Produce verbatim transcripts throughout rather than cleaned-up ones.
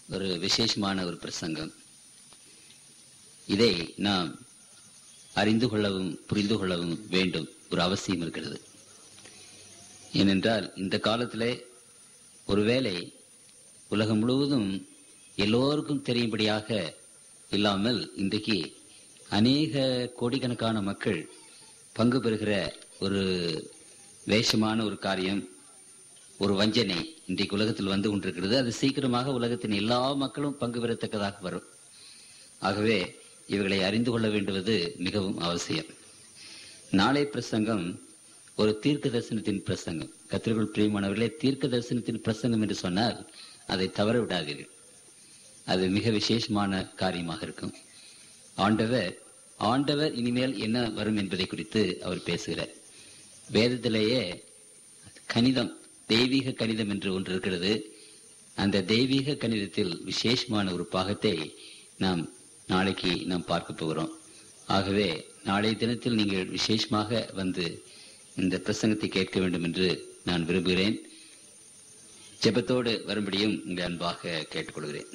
ஒரு விசேஷமான ஒரு பிரசங்கம். இதை நாம் அறிந்து கொள்ளவும் புரிந்து கொள்ளவும் வேண்டும், ஒரு அவசியம் இருக்கிறது. ஏனென்றால் இந்த காலத்திலே ஒருவேளை உலகம் முழுவதும் எல்லோருக்கும் தெரியும்படியாக இல்லாமல் இன்றைக்கு அநேக கோடிக்கணக்கான மக்கள் பங்கு பெறுகிற ஒரு வேஷமான ஒரு காரியம், ஒரு வஞ்சனை இன்றைக்கு உலகத்தில் வந்து கொண்டிருக்கிறது. அது சீக்கிரமாக உலகத்தின் எல்லா மக்களும் பங்கு பெறத்தக்கதாக வரும். ஆகவே இவர்களை அறிந்து கொள்ள வேண்டுவது மிகவும் அவசியம். நாளை பிரசங்கம் ஒரு தீர்க்க தரிசனத்தின் பிரசங்கம். கர்த்தருக்குள் பிரியமானவர்களே, தீர்க்க தரிசனத்தின் பிரசங்கம் என்று சொன்னால் அதை தவற விடாதீர்கள். அது மிக விசேஷமான காரியமாக இருக்கும். ஆண்டவர் ஆண்டவர் இனிமேல் என்ன வரும் என்பதை குறித்து அவர் பேசுகிறார். வேதத்திலேயே கணிதம், தெய்வீக கணிதம் என்று ஒன்று இருக்கிறது. அந்த தெய்வீக கணிதத்தில் விசேஷமான ஒரு பாகத்தை நாம் நாளைக்கு நாம் பார்க்க போகிறோம். ஆகவே நாளைய தினத்தில் நீங்கள் விசேஷமாக வந்து இந்த பிரசங்கத்தை கேட்க வேண்டும் என்று நான் விரும்புகிறேன். ஜெபத்தோடு வரும்படியும் உங்கள் அன்பாக கேட்டுக்கொள்கிறேன்.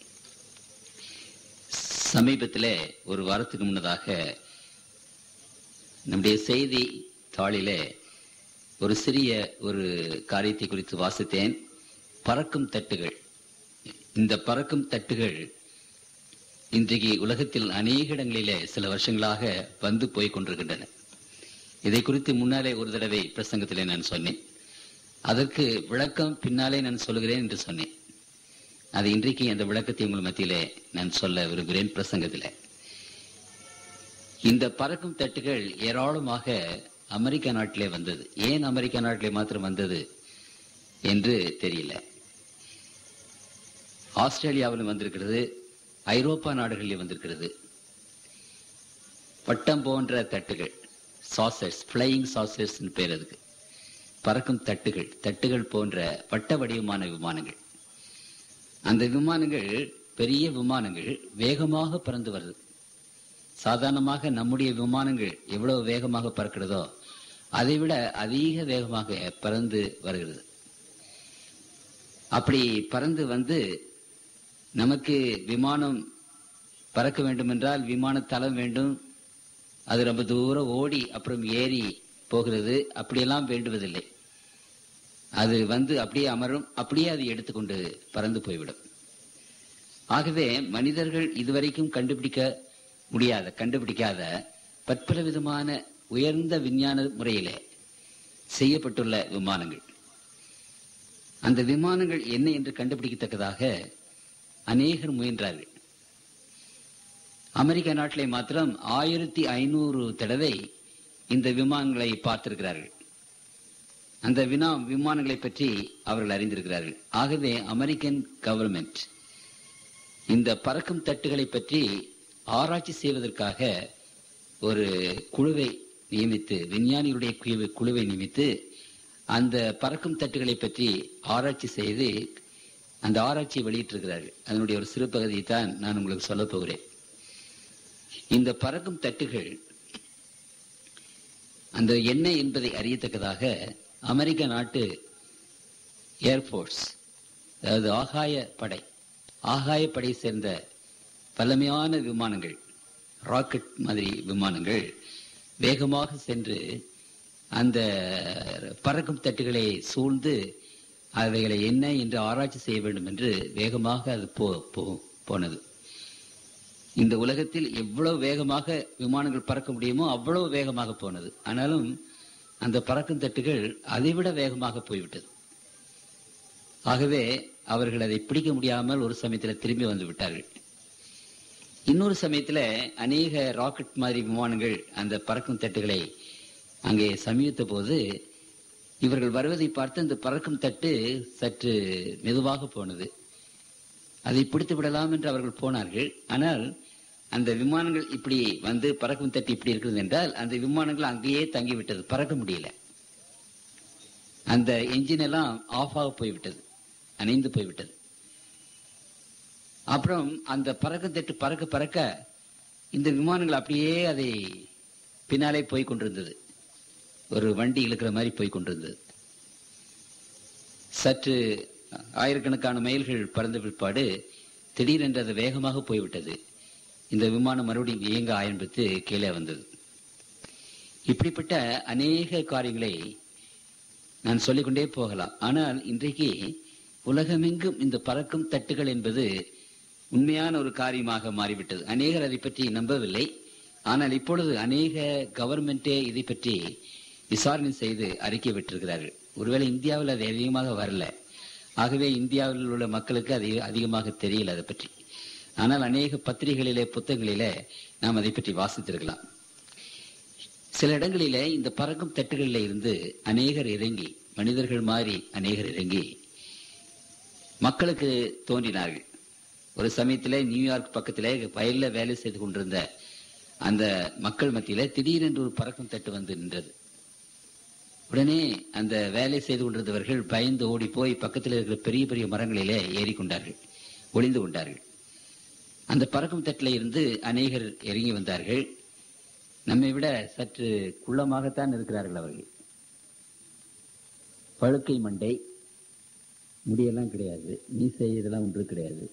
சமீபத்திலே ஒரு வாரத்துக்கு முன்னதாக நம்முடைய செய்தி தாளிலே ஒரு சிறிய ஒரு காரியத்தை குறித்து வாசித்தேன். பறக்கும் தட்டுகள். இந்த பறக்கும் தட்டுகள் இன்றைக்கு உலகத்தில் அநேக இடங்களிலே சில வருஷங்களாக வந்து போய் கொண்டிருக்கின்றன. இதை குறித்து முன்னாலே ஒரு தடவை பிரசங்கத்திலே நான் சொன்னேன். அதற்கு விளக்கம் பின்னாலே நான் சொல்லுகிறேன் என்று சொன்னேன். அது இன்றைக்கு அந்த விளக்கத்தை உங்கள் மத்தியிலே நான் சொல்ல விரும்புகிறேன் பிரசங்கத்திலே. இந்த பறக்கும் தட்டுகள் ஏராளமாக அமெரிக்கா நாட்டிலே வந்தது. ஏன் அமெரிக்கா நாட்டிலே மாத்திரம் வந்தது என்று தெரியல. ஆஸ்திரேலியாவிலும் வந்திருக்கிறது, ஐரோப்பா நாடுகளில் வந்திருக்கிறது. பட்டம் போன்ற தட்டுகள், சாசர்ஸ், பிளையிங் சாசர்ஸ் பேர் அதுக்கு. பறக்கும் தட்டுகள், தட்டுகள் போன்ற வட்ட வடிவமான விமானங்கள். அந்த விமானங்கள் பெரிய விமானங்கள் வேகமாக பறந்து வருது. சாதாரணமாக நம்முடைய விமானங்கள் எவ்வளவு வேகமாக பறக்கிறதோ அதை விட அதிக வேகமாக பறந்து வருகிறது. அப்படி பறந்து வந்து நமக்கு விமானம் பறக்க வேண்டும் என்றால் விமான தளம் வேண்டும். அது ரொம்ப தூரம் ஓடி அப்புறம் ஏறி போகிறது. அப்படியெல்லாம் வேண்டுவதில்லை. அது வந்து அப்படியே அமரும், அப்படியே அது எடுத்துக்கொண்டு பறந்து போய்விடும். ஆகவே மனிதர்கள் இதுவரைக்கும் கண்டுபிடிக்க முடியாத கண்டுபிடிக்காத பற்பல விதமான உயர்ந்த விஞ்ஞான முறையிலே செய்யப்பட்டுள்ள விமானங்கள். அந்த விமானங்கள் என்ன என்று கண்டுபிடிக்கத்தக்கதாக அநேகர் முயன்றார்கள். அமெரிக்க நாட்டிலே மாத்திரம் ஆயிரத்தி ஐநூறு தடவை இந்த விமானங்களை பார்த்திருக்கிறார்கள். அந்த வினா விமானங்களை பற்றி அவர்கள் அறிந்திருக்கிறார்கள். ஆகவே அமெரிக்கன் கவர்மெண்ட் இந்த பறக்கும் தட்டுகளை பற்றி ஆராய்ச்சி செய்வதற்காக ஒரு குழுவை நியமித்து, விஞ்ஞானிகளுடைய குழுவை நியமித்து அந்த பறக்கும் தட்டுகளை பற்றி ஆராய்ச்சி செய்து அந்த ஆராய்ச்சியை வெளியிட்டிருக்கிறார்கள். அதனுடைய ஒரு சிறு பகுதியை தான் நான் உங்களுக்கு சொல்ல போகிறேன். இந்த பறக்கும் தட்டுகள் அந்த என்ன என்பதை அறியத்தக்கதாக அமெரிக்க நாட்டு ஏர்போர்ஸ், அதாவது ஆகாய படை, ஆகாய படை சேர்ந்த பழமையான விமானங்கள், ராக்கெட் மாதிரி விமானங்கள் வேகமாக சென்று அந்த பறக்கும் தட்டுகளை சூழ்ந்து அவைகளை என்ன என்று ஆராய்ச்சி செய்ய வேண்டும் என்று வேகமாக அது போ போனது. இந்த உலகத்தில் எவ்வளவு வேகமாக விமானங்கள் பறக்க முடியுமோ அவ்வளவு வேகமாக போனது. ஆனாலும் அந்த பறக்கும் தட்டுகள் அதைவிட வேகமாக போய்விட்டது. ஆகவே அவர்கள் அதை பிடிக்க முடியாமல் ஒரு சமயத்தில் திரும்பி வந்து விட்டார்கள். இன்னொரு சமயத்தில் அநேக ராக்கெட் மாதிரி விமானங்கள் அந்த பறக்கும் தட்டுகளை அங்கே சமீபித்த போது இவர்கள் வருவதை பார்த்து அந்த பறக்கும் தட்டு சற்று மெதுவாக போனது. அதை பிடித்து விடலாம் என்று அவர்கள் போனார்கள். ஆனால் அந்த விமானங்கள் இப்படி வந்து பறக்கும் தட்டு இப்படி இருக்கிறது என்றால் அந்த விமானங்கள் அங்கேயே தங்கிவிட்டது, பறக்க முடியல. அந்த என்ஜின் எல்லாம் ஆஃப் ஆக போய்விட்டது, அணைந்து போய்விட்டது. அப்புறம் அந்த பறக்கும் தட்டு பறக்க பறக்க இந்த விமானங்கள் அப்படியே அதை பின்னாலே போய் கொண்டிருந்தது. ஒரு வண்டி இழுக்கிற மாதிரி போய் கொண்டிருந்தது. சற்று ஆயிரக்கணக்கான மைல்கள் பறந்த பிற்பாடு திடீரென்று அது வேகமாக போய்விட்டது. இந்த விமானம் மறுபடியும் இயங்க ஆரம்பித்து கீழே வந்தது. இப்படிப்பட்ட அநேக காரியங்களை நான் சொல்லிக்கொண்டே போகலாம். ஆனால் இன்றைக்கு உலகமெங்கும் இந்த பறக்கும் தட்டுகள் என்பது உண்மையான ஒரு காரியமாக மாறிவிட்டது. அநேகர் அதை பற்றி நம்பவில்லை. ஆனால் இப்பொழுது அநேக கவர்மெண்டே இதை பற்றி விசாரணை செய்து அறிக்கை விட்டிருக்கிறார்கள். ஒருவேளை இந்தியாவில் அது அதிகமாக வரல, ஆகவே இந்தியாவில் உள்ள மக்களுக்கு அது அதிகமாக தெரியல அதை பற்றி. ஆனால் அநேக பத்திரிகைகளிலே புத்தகங்களிலே நாம் அதை பற்றி வாசித்திருக்கலாம். சில இடங்களிலே இந்த பறக்கும் தட்டுகளில் இருந்து அநேகர் இறங்கி, மனிதர்கள் மாறி அநேகர் இறங்கி மக்களுக்கு தோன்றினார்கள். ஒரு சமயத்திலே நியூயார்க் பக்கத்திலே வயல்ல வேலை செய்து கொண்டிருந்த அந்த மக்கள் மத்தியில திடீரென்று ஒரு பறக்கும் தட்டு வந்து நின்றது. உடனே அந்த வேலை செய்து கொண்டிருந்தவர்கள் பயந்து ஓடி போய் பக்கத்தில் இருக்கிற பெரிய பெரிய மரங்களிலே ஏறிக்கொண்டார்கள், ஒளிந்து கொண்டார்கள். அந்த பறக்கும் தட்டில இருந்து அநேகர் இறங்கி வந்தார்கள். நம்மை விட சற்று குள்ளமாகத்தான் இருக்கிறார்கள் அவர்கள். பழுக்கை மண்டை, முடியெல்லாம் கிடையாது, மீசை இதெல்லாம் ஒன்று கிடையாது.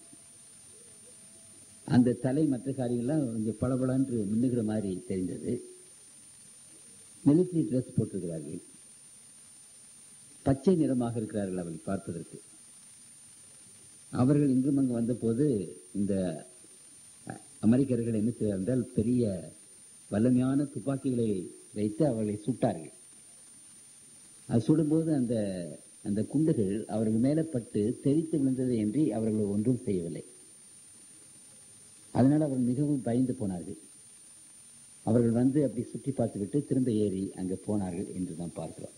அந்த தலை மற்ற காரியங்கள்லாம் கொஞ்சம் பளபளன்று மின்னுகிற மாதிரி தெரிந்தது. மிலிட்டரி ட்ரெஸ் போட்டிருக்கிறார்கள், பச்சை நிறமாக இருக்கிறார்கள் அவர்கள் பார்ப்பதற்கு. அவர்கள் இங்கும் அங்கு வந்த போது இந்த அமெரிக்கர்கள் என்ன செய்தார்கள் என்றால் பெரிய வல்லமையான துப்பாக்கிகளை வைத்து அவர்களை சுட்டார்கள். அது சுடும்போது அந்த அந்த குண்டுகள் அவர்கள் மேலே பட்டு தெரித்து விழுந்தது என்று அவர்கள் ஒன்றும் செய்யவில்லை. அதனால் அவர்கள் மிகவும் பயந்து போனார்கள். அவர்கள் வந்து அப்படி சுற்றி பார்த்துவிட்டு திரும்ப ஏறி அங்கே போனார்கள் என்று நாம் பார்க்கிறோம்.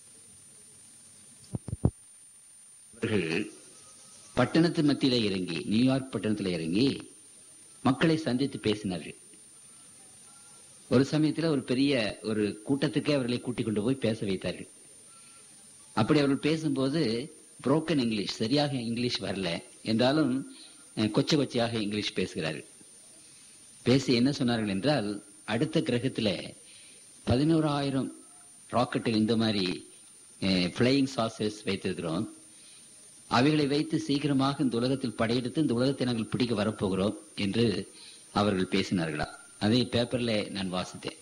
அவர்கள் பட்டணத்து மத்தியில இறங்கி, நியூயார்க் பட்டணத்தில் இறங்கி மக்களை சந்தித்து பேசினார்கள். ஒரு சமயத்தில் ஒரு பெரிய ஒரு கூட்டத்துக்கே அவர்களை கூட்டிக் கொண்டு போய் பேச வைத்தார்கள். அப்படி அவர்கள் பேசும்போது புரோக்கன் இங்கிலீஷ், சரியாக இங்கிலீஷ் வரல என்றாலும் கொச்சை கொச்சையாக இங்கிலீஷ் பேசுகிறார்கள். பேசி என்ன சொன்னார்கள் என்றால், அடுத்த கிரகத்தில் பதினோராயிரம் ராக்கெட்டில் இந்த மாதிரி பிளையிங் சாசர்ஸ் வைத்திருக்கிறோம், அவைகளை வைத்து சீக்கிரமாக இந்த உலகத்தில் படையெடுத்து இந்த உலகத்தை நாங்கள் பிடிக்க வரப்போகிறோம் என்று அவர்கள் பேசினார்களா. அதை பேப்பர்ல நான் வாசித்தேன்.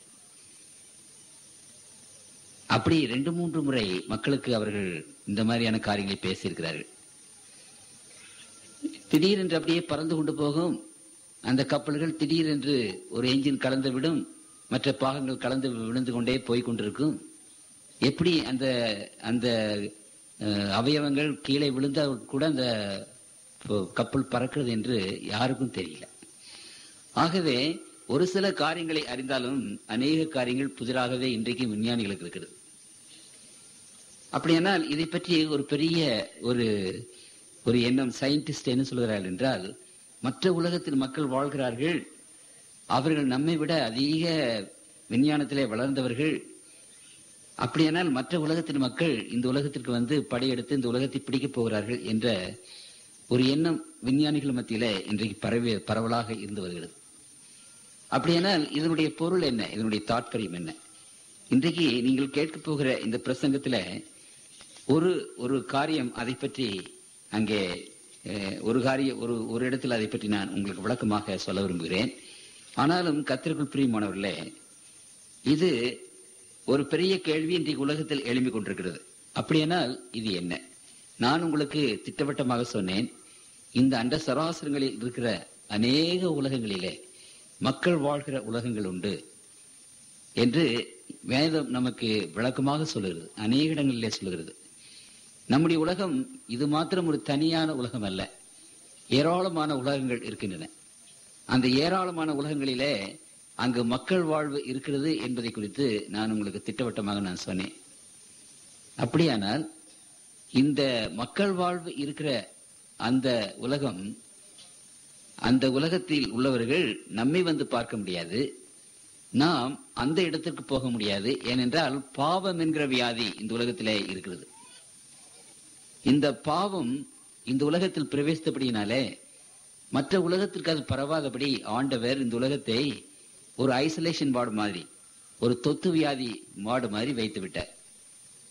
அப்படி ரெண்டு மூன்று முறை மக்களுக்கு அவர்கள் இந்த மாதிரியான காரியங்களை பேசியிருக்கிறார்கள். திடீரென்று அப்படியே பறந்து கொண்டு போகும் அந்த கப்பல்கள் திடீரென்று ஒரு என்ஜின் கலந்து விடும், மற்ற பாகங்கள் கலந்து விழுந்து கொண்டே போய்கொண்டிருக்கும். எப்படி அந்த அந்த அவயவங்கள் கீழே விழுந்தால் கூட அந்த கப்பல் பறக்கிறது என்று யாருக்கும் தெரியல. ஆகவே ஒரு சில காரியங்களை அறிந்தாலும் அநேக காரியங்கள் புதிராகவே இன்றைக்கு விஞ்ஞானிகளுக்கு இருக்கிறது. அப்படியானால் இதை பற்றி ஒரு பெரிய ஒரு ஒரு எண்ணம் சயின்டிஸ்ட் என்ன சொல்கிறார்கள் என்றால், மற்ற உலகத்தில் மக்கள் வாழ்கிறார்கள், அவர்கள் நம்மை விட அதிக விஞ்ஞானத்திலே வளர்ந்தவர்கள். அப்படியானால் மற்ற உலகத்தின் மக்கள் இந்த உலகத்திற்கு வந்து படையெடுத்து இந்த உலகத்தை பிடிக்கப் போகிறார்கள் என்ற ஒரு எண்ணம் விஞ்ஞானிகள் மத்தியிலே இன்றைக்கு பரவி பரவலாக இருந்து வருகிறது. அப்படியானால் இதனுடைய பொருள் என்ன, இதனுடைய தாற்பயம் என்ன? இன்றைக்கு நீங்கள் கேட்கப் போகிற இந்த பிரசங்கத்தில் ஒரு ஒரு காரியம் அதை பற்றி அங்கே ஒரு காரியம் ஒரு ஒரு இடத்தில் அதை பற்றி நான் உங்களுக்கு விளக்கமாக சொல்ல விரும்புகிறேன். ஆனாலும் கர்த்தருக்குள் பிரியமானவர்களே, இது ஒரு பெரிய கேள்வி இன்றைக்கு உலகத்தில் எழும்பிக் கொண்டிருக்கிறது. அப்படியானால் இது என்ன? நான் உங்களுக்கு திட்டவட்டமாக சொன்னேன், இந்த அண்ட சராசரங்களில் இருக்கிற அநேக உலகங்களிலே மக்கள் வாழ்கிற உலகங்கள் உண்டு என்று வேதம் நமக்கு விளக்கமாக சொல்லுகிறது, அநேக இடங்களிலே சொல்லுகிறது. நம்முடைய உலகம் இது மாத்திரம் ஒரு தனியான உலகம் அல்ல, ஏராளமான உலகங்கள் இருக்கின்றன. அந்த ஏராளமான உலகங்களிலே அங்கு மக்கள் வாழ்வு இருக்கிறது என்பதை குறித்து நான் உங்களுக்கு திட்டவட்டமாக நான் சொன்னேன். அப்படியானால் இந்த மக்கள் வாழ்வு இருக்கிற அந்த உலகம், அந்த உலகத்தில் உள்ளவர்கள் நம்மை வந்து பார்க்க முடியாது, நாம் அந்த இடத்திற்கு போக முடியாது. ஏனென்றால் பாவம் என்கிற வியாதி இந்த உலகத்திலே இருக்கிறது. இந்த பாவம் இந்த உலகத்தில் பிரவேசித்தபடியினாலே மற்ற உலகத்திற்கு அது பரவாதபடி ஆண்டவர் இந்த உலகத்தை ஒரு ஐசோலேஷன் வார்டு மாதிரி, ஒரு தொத்து வியாதி வார்டு மாதிரி வைத்து விட்டார்.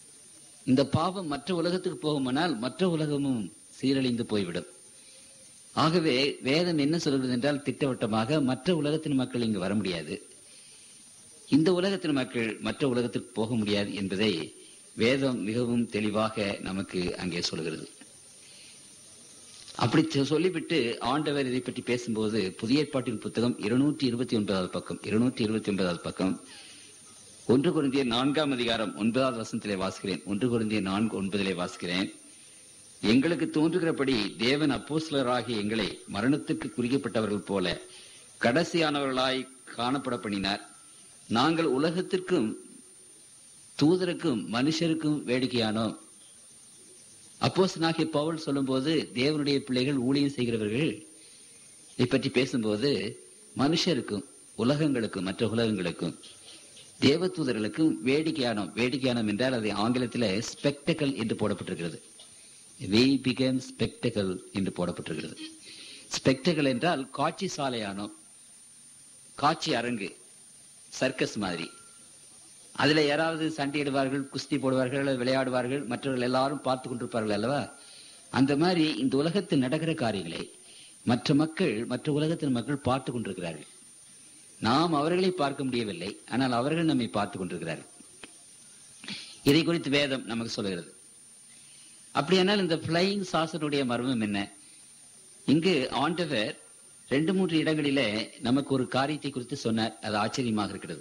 இந்த பாவம் மற்ற உலகத்துக்கு போகுமானால் மற்ற உலகமும் சீரழிந்து போய்விடும். ஆகவே வேதம் என்ன சொல்கிறது என்றால், திட்டவட்டமாக மற்ற உலகத்தின் மக்கள் இங்கு வர முடியாது, இந்த உலகத்தின் மக்கள் மற்ற உலகத்திற்கு போக முடியாது என்பதை வேதம் மிகவும் தெளிவாக நமக்கு அங்கே சொல்கிறது. அப்படி சொல்லிவிட்டு ஆண்டவர் இதை பற்றி பேசும்போது, புதிய ஏற்பாட்டின் புத்தகம் இருநூற்றி இருபத்தி ஒன்பதாவது பக்கம் இருநூற்றி இருபத்தி ஒன்பதாவது பக்கம் ஒன்று கொரிந்தியர் நான்காம் அதிகாரம் ஒன்பதாவது வசனத்திலே வாசிக்கிறேன். ஒன்று கொரிந்தியர் நான்கு ஒன்பதிலே வாசிக்கிறேன். எங்களுக்கு தோன்றுகிறபடி தேவன் அப்போஸ்தலராகிய எங்களை மரணத்துக்கு குறிக்கப்பட்டவர்கள் போல கடைசியானவர்களாய் காணப்பட பண்ணினார். நாங்கள் உலகத்திற்கும் தூதருக்கும் மனுஷருக்கும் வேடிக்கையானோம். அப்போஸ்தலனாகிய பவுல் சொல்லும் போது, தேவனுடைய பிள்ளைகள் ஊழியம் செய்கிறவர்கள் இதை பற்றி பேசும்போது, மனுஷருக்கும் உலகங்களுக்கும் மற்ற உலகங்களுக்கும் தேவ தூதர்களுக்கும் வேடிக்கையானோம். வேடிக்கையானோம் என்றால் அதை ஆங்கிலத்தில் ஸ்பெக்டக்கல் என்று போடப்பட்டிருக்கிறது. we became spectacle என்று போடப்பட்டிருக்கிறது. ஸ்பெக்டக்கல் என்றால் காட்சி சாலையானோம், காட்சி அரங்கு, சர்க்கஸ் மாதிரி. அதுல யாராவது சண்டையிடுவார்கள், குஸ்தி போடுவார்கள், விளையாடுவார்கள், மற்றவர்கள் எல்லாரும் பார்த்து கொண்டிருப்பார்கள் அல்லவா? அந்த மாதிரி இந்த உலகத்தில் நடக்கிற காரியங்களை மற்ற மக்கள், மற்ற உலகத்தின் மக்கள் பார்த்து கொண்டிருக்கிறார்கள். நாம் அவர்களை பார்க்க முடியவில்லை, ஆனால் அவர்கள் நம்மை பார்த்து கொண்டிருக்கிறார்கள். இதை குறித்து வேதம் நமக்கு சொல்கிறது. அப்படியானால் இந்த பிளையிங் சாசனுடைய மர்மம் என்ன? இங்கு ஆண்டவர் ரெண்டு மூன்று இடங்களிலே நமக்கு ஒரு காரியத்தை குறித்து சொன்னார். அது ஆச்சரியமாக இருக்கிறது.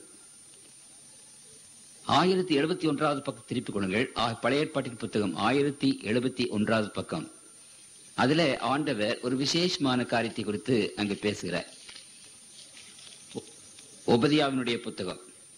ஆயிரத்தி எழுபத்தி ஒன்றாவது பக்கம் திருப்பிக் கொள்ளுங்கள். பழைய ஏற்பாட்டின் புத்தகம் ஆயிரத்தி எழுபத்தி ஒன்றாவது பக்கம். அதுல ஆண்டவர் ஒரு விசேஷமான காரியத்தை குறித்து அங்கு பேசுகிறார். ஒபதியாவினுடைய புத்தகம்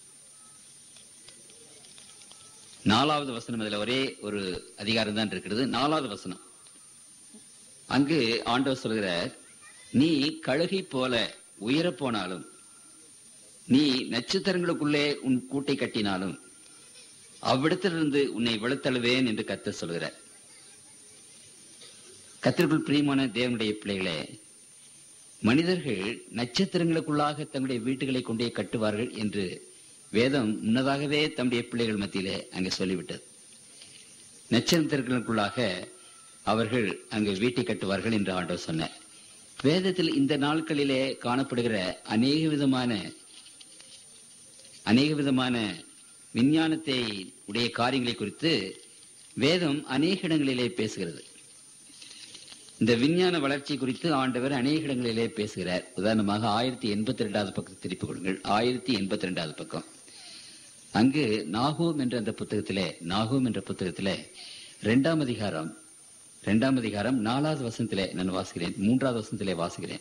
நாலாவது வசனம். அதுல ஒரே ஒரு அதிகாரம் தான் இருக்கிறது. நாலாவது வசனம். அங்கு ஆண்டவர் சொல்கிறார், நீ கழுகை போல உயர போனாலும், நீ நட்சத்திரங்களுக்குள்ளே உன் கூட்டை கட்டினாலும், அவ்விடத்திலிருந்து உன்னை விழுத்தழுவேன் என்று கர்த்தர் சொல்கிறார். கர்த்தருக்குள் பிரியமான தேவனுடைய பிள்ளைகளே, மனிதர்கள் நட்சத்திரங்களுக்குள்ளாக தங்களுடைய வீட்டுகளை கொண்டே கட்டுவார்கள் என்று வேதம் முன்னதாகவே தம்முடைய பிள்ளைகள் மத்தியிலே அங்கே சொல்லிவிட்டது. நட்சத்திரங்களுக்குள்ளாக அவர்கள் அங்கு வீட்டை கட்டுவார்கள் என்று ஆண்டவர் சொன்னார். வேதத்தில் இந்த நாட்களிலே காணப்படுகிற அநேக விதமான அநேக விதமான விஞ்ஞானத்தை உடைய காரியங்களை குறித்து வேதம் அநேக இடங்களிலே பேசுகிறது. இந்த விஞ்ஞான வளர்ச்சி குறித்து ஆண்டவர் அநேக இடங்களிலே பேசுகிறார். உதாரணமாக ஆயிரத்தி எண்பத்தி ரெண்டாவது பக்கத்தை திருப்பிக் கொள்ளுங்கள். ஆயிரத்தி எண்பத்தி ரெண்டாவது பக்கம். அங்கு நாகூம் என்ற அந்த புத்தகத்திலே நாகூம் என்ற புத்தகத்திலே இரண்டாம் அதிகாரம் இரண்டாம் அதிகாரம் நாலாவது வசனத்திலே நான் வாசிக்கிறேன், மூன்றாவது வசனத்திலே வாசிக்கிறேன்.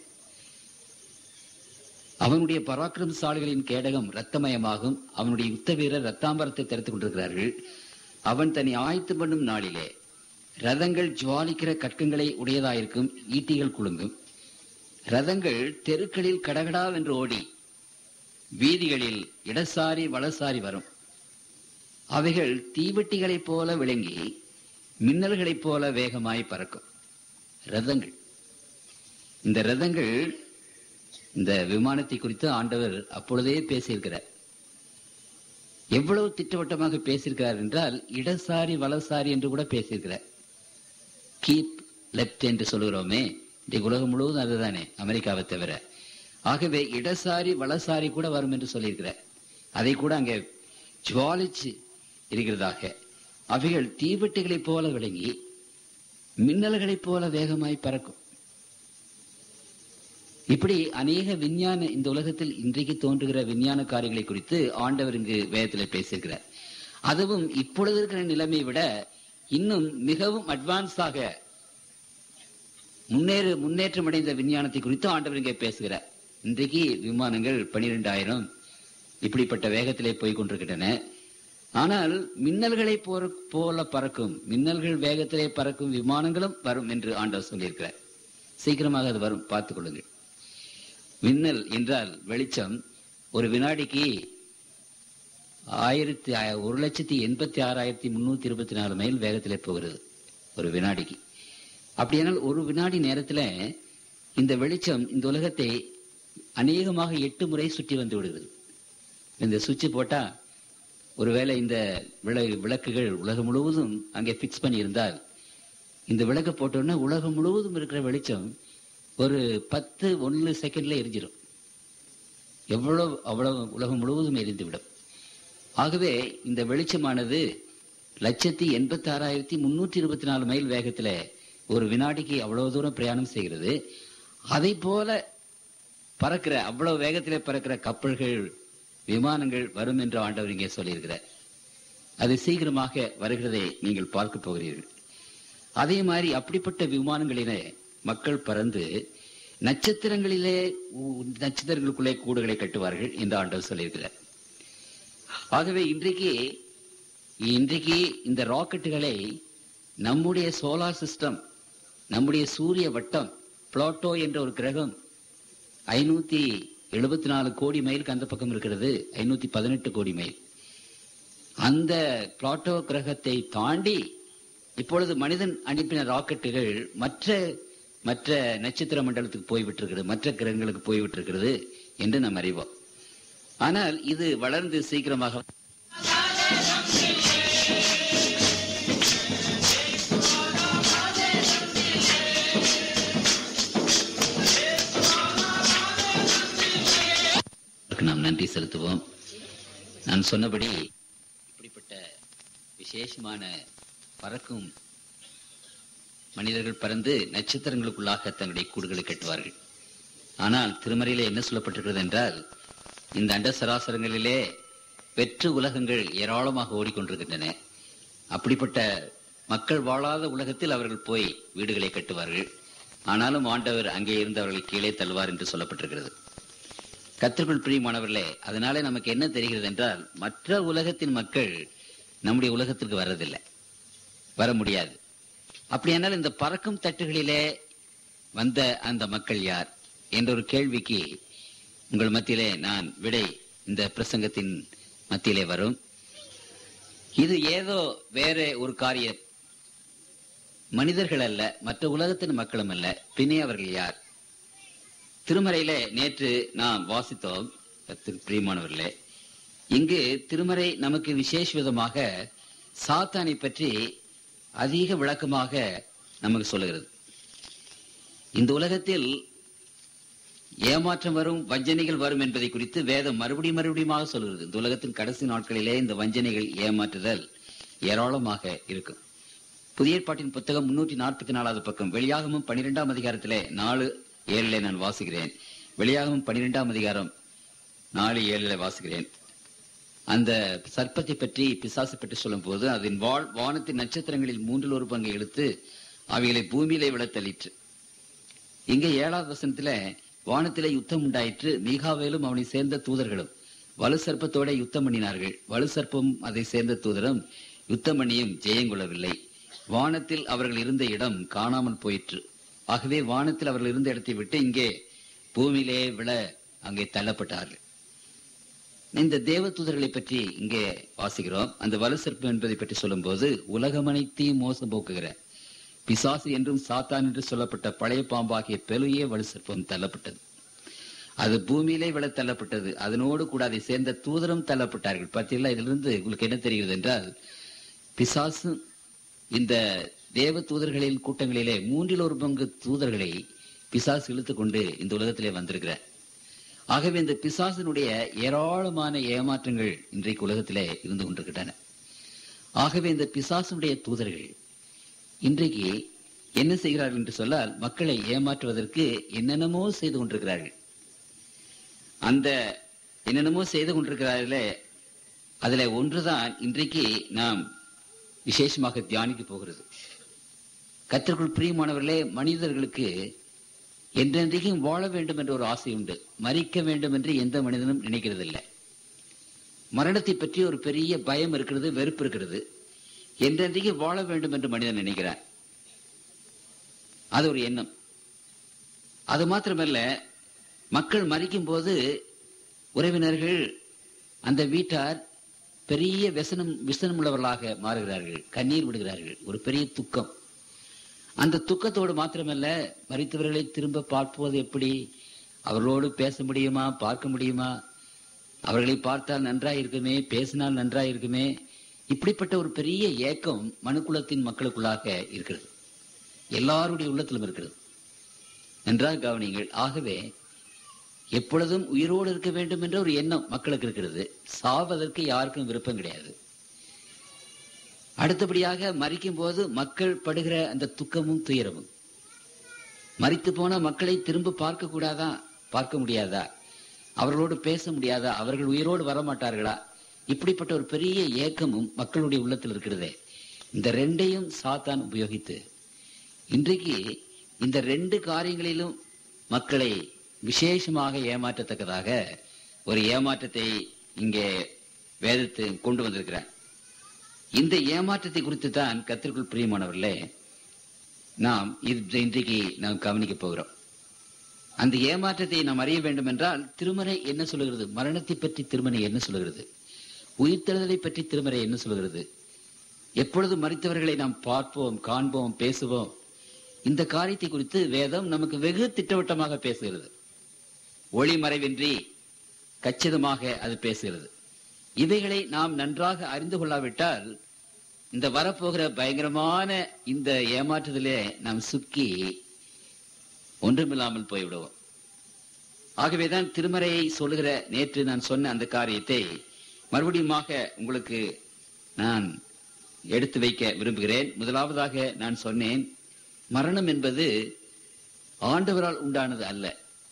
அவனுடைய பராக்கிரமசாலிகளின் கேடகம் இரத்தமயமாகும், அவனுடைய யுத்த வீரர் ரத்தாம்பரத்தை தரித்துக் கொண்டிருக்கிறார்கள். அவன் தன்னை ஆயத்து பண்ணும் நாளிலே ரதங்கள் ஜுவாலிக்கிற கற்கங்களை உடையதாயிருக்கும், ஈட்டிகள் குலுங்கும். ரதங்கள் தெருக்களில் கடகடா என்று ஓடி வீதிகளில் இடசாரி வலசாரி வரும். அவைகள் தீவெட்டிகளைப் போல விளங்கி மின்னல்களைப் போல வேகமாய் பறக்கும். ரதங்கள், இந்த ரதங்கள், இந்த விமானத்தை குறித்து ஆண்டவர் அப்பொழுதே பேசியிருக்கிறார். எவ்வளவு திட்டவட்டமாக பேசியிருக்கிறார் என்றால், இடசாரி வலசாரி என்று கூட பேசியிருக்கிறார். கீப் லெப்ட் என்று சொல்லுகிறோமே, இந்த உலகம் முழுவதும் அதுதானே, அமெரிக்காவை தவிர. ஆகவே இடசாரி வலசாரி கூட வரும் என்று சொல்லியிருக்கிறார். அதை கூட அங்கே ஜுவாலிச்சு இருக்கிறதாக. அவைகள் தீவெட்டிகளைப் போல விளங்கி மின்னல்களைப் போல வேகமாய் பறக்கும். இப்படி அநேக விஞ்ஞான, இந்த உலகத்தில் இன்றைக்கு தோன்றுகிற விஞ்ஞான காரியங்களை குறித்து ஆண்டவர் இங்கு வேதத்தில் பேசியிருக்கிறார். அதுவும் இப்பொழுது இருக்கிற நிலைமை விட இன்னும் மிகவும் அட்வான்ஸாக முன்னேறு முன்னேற்றம் அடைந்த விஞ்ஞானத்தை குறித்து ஆண்டவர் இங்கே பேசுகிறார். இன்றைக்கு விமானங்கள் பனிரெண்டாயிரம் இப்படிப்பட்ட வேகத்திலே போய் கொண்டிருக்கின்றன. ஆனால் மின்னல்களை போல பறக்கும், மின்னல்கள் வேகத்திலே பறக்கும் விமானங்களும் வரும் என்று ஆண்டவர் சொல்லியிருக்கிறார். சீக்கிரமாக அது வரும், பார்த்துக் கொள்ளுங்கள். மின்னல் என்றால் வெளிச்சம். ஒரு வினாடிக்கு ஆயிரத்தி ஒரு லட்சத்தி எண்பத்தி ஆறாயிரத்தி முன்னூத்தி இருபத்தி நாலு மைல் வேகத்திலே போகிறது ஒரு வினாடிக்கு. அப்படியானால் ஒரு வினாடி நேரத்தில் இந்த வெளிச்சம் இந்த உலகத்தை அநேகமாக எட்டு முறை சுற்றி வந்து விடுகிறது. இந்த சுவிட்ச் போட்டா, ஒருவேளை இந்த விளக்குகள் உலகம் முழுவதும் அங்கே பிக்ஸ் பண்ணி இருந்தால், இந்த விளக்கு போட்டோன்னா உலகம் முழுவதும் இருக்கிற வெளிச்சம் ஒரு பத்து ஒன்று செகண்ட்ல எரிஞ்சிடும். எவ்வளவு அவ்வளவு உலகம் முழுவதும் எரிந்துவிடும். ஆகவே இந்த வெளிச்சமானது லட்சத்தி எண்பத்தி ஆறாயிரத்தி முன்னூற்றி இருபத்தி நாலு மைல் வேகத்துல ஒரு வினாடிக்கு அவ்வளவு தூரம் பிரயாணம் செய்கிறது. அதை போல பறக்கிற அவ்வளவு வேகத்திலே பறக்கிற கப்பல்கள், விமானங்கள் வரும் என்று ஆண்டவர் இங்கே சொல்லியிருக்கிறார். அது சீக்கிரமாக வருகிறதை நீங்கள் பார்க்க போகிறீர்கள். அதே மாதிரி அப்படிப்பட்ட விமானங்களிலே மக்கள் பறந்து நட்சத்திரங்களிலே நட்சத்திரங்களுக்குள்ளே கூடுகளை கட்டுவார்கள் என்று ஆண்டவர் சொல்லியிருக்கிறார். ஆகவே இன்றைக்கு இன்றைக்கு இந்த ராக்கெட்டுகளை நம்முடைய சோலார் சிஸ்டம், நம்முடைய சூரிய வட்டம், புளோட்டோ என்ற ஒரு கிரகம் ஐநூத்தி எழுபத்தி நாலு கோடி மைலுக்கு அந்த பக்கம் இருக்கிறது, ஐநூத்தி பதினெட்டு கோடி மைல். அந்த புளோட்டோ கிரகத்தை தாண்டி இப்பொழுது மனிதன் அனுப்பின ராக்கெட்டுகள் மற்ற மற்ற நட்சத்திர மண்டலத்துக்கு போய்விட்டிருக்கிறது, மற்ற கிரகங்களுக்கு போய்விட்டிருக்கிறது என்று நாம் அறிவோம். ஆனால் இது வளர்ந்து சீக்கிரமாக நாம் நன்றி செலுத்துவோம். நான் சொன்னபடி இப்படிப்பட்ட விசேஷமான பறக்கும் மனிதர்கள் பறந்து நட்சத்திரங்களுக்குள்ளாக தன்னுடைய கூடுகளை கட்டுவார்கள். ஆனால் திருமறையிலே என்ன சொல்லப்பட்டிருக்கிறது என்றால், இந்த அண்ட சராசரங்களிலே வெற்று உலகங்கள் ஏராளமாக ஓடிக்கொண்டிருக்கின்றன. அப்படிப்பட்ட மக்கள் வாழாத உலகத்தில் அவர்கள் போய் வீடுகளை கட்டுவார்கள். ஆனாலும் ஆண்டவர் அங்கே இருந்து அவர்கள் கீழே தள்ளுவார் என்று சொல்லப்பட்டிருக்கிறது. கர்த்தருக்குள் பிரியமானவர்களே, அதனாலே நமக்கு என்ன தெரிகிறது என்றால், மற்ற உலகத்தின் மக்கள் நம்முடைய உலகத்திற்கு வர்றதில்லை, வர முடியாது. அப்படியானால் இந்த பறக்கும் தட்டுகளிலே வந்த அந்த மக்கள் யார் என்ற ஒரு கேள்விக்கு உங்கள் மத்தியிலே நான் விடை இந்த பிரசங்கத்தின் மத்தியிலே வரும். இது ஏதோ வேற ஒரு காரியம், மனிதர்கள் அல்ல, மற்ற உலகத்தின் மக்களும் அல்ல. பின்னே அவர்கள் யார்? திருமறையிலே நேற்று நாம் வாசித்தோம். பிரியமானவர்களே, இங்கு திருமறை நமக்கு விசேஷ விதமாக சாத்தானை பற்றி அதிக விளக்கமாக நமக்கு சொல்லுகிறது. இந்த உலகத்தில் ஏமாற்றம் வரும், வஞ்சனைகள் வரும் என்பதை குறித்து வேதம் மறுபடியும் மறுபடியும் சொல்கிறது. இந்த உலகத்தின் கடைசி நாட்களிலே இந்த வஞ்சனைகள், ஏமாற்றுதல் ஏராளமாக இருக்கும். புதிய ஏற்பாட்டின் புத்தகம் முன்னூற்றி நாற்பத்தி நாலாவது பக்கம், வெளியாகமும் பனிரெண்டாம் அதிகாரத்திலே நாலு ஏழிலே நான் வாசிக்கிறேன். வெளியாகமும் பனிரெண்டாம் அதிகாரம் நாலு ஏழிலே வாசிக்கிறேன். அந்த சர்ப்பத்தை பற்றி, பிசாசை பற்றி சொல்லும் போது, அதன் வாழ் வானத்தின் நட்சத்திரங்களில் மூன்றில் ஒரு பங்கை இழுத்து அவைகளை பூமியிலே விழ தள்ளிற்று. இங்கே ஏழாவது வசனத்துல வானத்திலே யுத்தம் உண்டாயிற்று, மீகாவேலும் அவனை சேர்ந்த தூதர்களும் வலு சர்ப்பத்தோட யுத்தம் பண்ணினார்கள். வலு சர்ப்பம் அதை சேர்ந்த தூதரும் யுத்தம் பண்ணியும் ஜெயங்கொள்ளவில்லை. வானத்தில் அவர்கள் இருந்த இடம் காணாமல் போயிற்று. ஆகவே வானத்தில் அவர்கள் இருந்த இடத்தை விட்டு இங்கே பூமியிலே விழ அங்கே தள்ளப்பட்டார்கள். இந்த தேவ தூதர்களை பற்றி இங்கே வாசிக்கிறோம். அந்த வலு சர்ப்பம் என்பதை பற்றி சொல்லும் போது, உலகம் அனைத்தையும் மோசம் போக்குகிற பிசாசு என்றும் சாத்தான் என்று சொல்லப்பட்ட பழைய பாம்பாகிய பெரிய வலு சர்ப்பம் தள்ளப்பட்டது. அது பூமியிலே விழ தள்ளப்பட்டது. அதனோடு கூட அதை சேர்ந்த தூதரும் தள்ளப்பட்டார்கள். பார்த்தீங்களா? இதிலிருந்து உங்களுக்கு என்ன தெரிகிறது என்றால், பிசாசு இந்த தேவ தூதர்களின் கூட்டங்களிலே மூன்றில் ஒரு பங்கு தூதர்களை பிசாசு இழுத்து கொண்டு இந்த உலகத்திலே வந்திருக்கிறார். ஆகவே இந்த பிசாசினுடைய ஏராளமான ஏமாற்றங்கள் இன்றைக்கு உலகத்திலே இருந்து கொண்டிருக்கின்றன. ஆகவே இந்த பிசாசினுடைய தூதர்கள் இன்றைக்கு என்ன செய்கிறார்கள் என்று சொன்னால், மக்களை ஏமாற்றுவதற்கு என்னென்னமோ செய்து கொண்டிருக்கிறார்கள். அந்த என்னென்னமோ செய்து கொண்டிருக்கிறார்களே, அதுல ஒன்றுதான் இன்றைக்கு நாம் விசேஷமாக தியானிக்க போகிறது. கர்த்தருக்குள் பிரியமானவர்களே, மனிதர்களுக்கு என்றென்றைக்கும் வாழ வேண்டும் என்ற ஒரு ஆசை உண்டு. மரிக்க வேண்டும் என்று எந்த மனிதனும் நினைக்கிறது இல்லை. மரணத்தை பற்றி ஒரு பெரிய பயம் இருக்கிறது, வெறுப்பு இருக்கிறது. என்றென்றைக்கும் வாழ வேண்டும் என்று மனிதன் நினைக்கிறார். அது ஒரு எண்ணம். அது மாத்திரமல்ல, மக்கள் மரிக்கும் போது உறவினர்கள், அந்த வீட்டார் பெரிய व्यसனம் விசனம் உள்ளவர்களாக மாறுகிறார்கள், கண்ணீர் விடுகிறார்கள். ஒரு பெரிய துக்கம். அந்த துக்கத்தோடு மாத்திரமல்ல, மரித்தவர்களை திரும்ப பார்ப்பது எப்படி? அவர்களோடு பேச முடியுமா, பார்க்க முடியுமா? அவர்களை பார்த்தால் நன்றாய் இருக்குமே, பேசினால் நன்றாய் இருக்குமே. இப்படிப்பட்ட ஒரு பெரிய ஏக்கம் மனுக்குலத்தின் மக்களுக்குள்ளாக இருக்கிறது. எல்லாருடைய உள்ளத்திலும் இருக்கிறது. நன்றாக கவனிங்கள். ஆகவே எப்பொழுதும் உயிரோடு இருக்க வேண்டும் என்ற ஒரு எண்ணம் மக்களுக்கு இருக்கிறது. சாவதற்கு யாருக்கும் விருப்பம் கிடையாது. அடுத்தபடியாக மரிக்கும் போது மக்கள் படுகிற அந்த துக்கமும் துயரமும், மரித்து போன மக்களை திரும்ப பார்க்க கூடாதா, பார்க்க முடியாதா, அவர்களோடு பேச முடியாதா, அவர்கள் உயிரோடு வரமாட்டார்களா, இப்படிப்பட்ட ஒரு பெரிய ஏக்கமும் மக்களுடைய உள்ளத்தில் இருக்கிறதே. இந்த ரெண்டையும் சாத்தான் உபயோகித்து இன்றைக்கு இந்த ரெண்டு காரியங்களிலும் மக்களை விசேஷமாக ஏமாற்றத்தக்கதாக ஒரு ஏமாற்றத்தை இங்கே வேதத்தை கொண்டு வந்திருக்கிறார். இந்த ஏமாற்றத்தை குறித்து தான் கர்த்தருக்குள் பிரியமானவர்களே நாம் இது இன்றைக்கு நாம் கவனிக்க போகிறோம். அந்த ஏமாற்றத்தை நாம் அறிய வேண்டும் என்றால் திருமறை என்ன சொல்லுகிறது, மரணத்தை பற்றி திருமறை என்ன சொல்லுகிறது, உயிர்த்தெழுதலை பற்றி திருமறை என்ன சொல்லுகிறது, எப்பொழுது மரித்தவர்களை நாம் பார்ப்போம், காண்போம், பேசுவோம், இந்த காரியத்தை குறித்து வேதம் நமக்கு வெகு திட்டவட்டமாக பேசுகிறது. ஒளி மறைவின்றி கச்சிதமாக அது பேசுகிறது. இவைகளை நாம் நன்றாக அறிந்து கொள்ளாவிட்டால் இந்த வரப்போகிற பயங்கரமான இந்த ஏமாற்றுதலே நாம் சுக்கி ஒன்றுமில்லாமல் போய்விடுவோம். ஆகவேதான் திருமறையை சொல்லுகிற நேற்று நான் சொன்ன அந்த காரியத்தை மறுபடியுமாக உங்களுக்கு நான் எடுத்து வைக்க விரும்புகிறேன். முதலாவதாக நான் சொன்னேன், மரணம் என்பது ஆண்டவரால் உண்டானது அல்ல.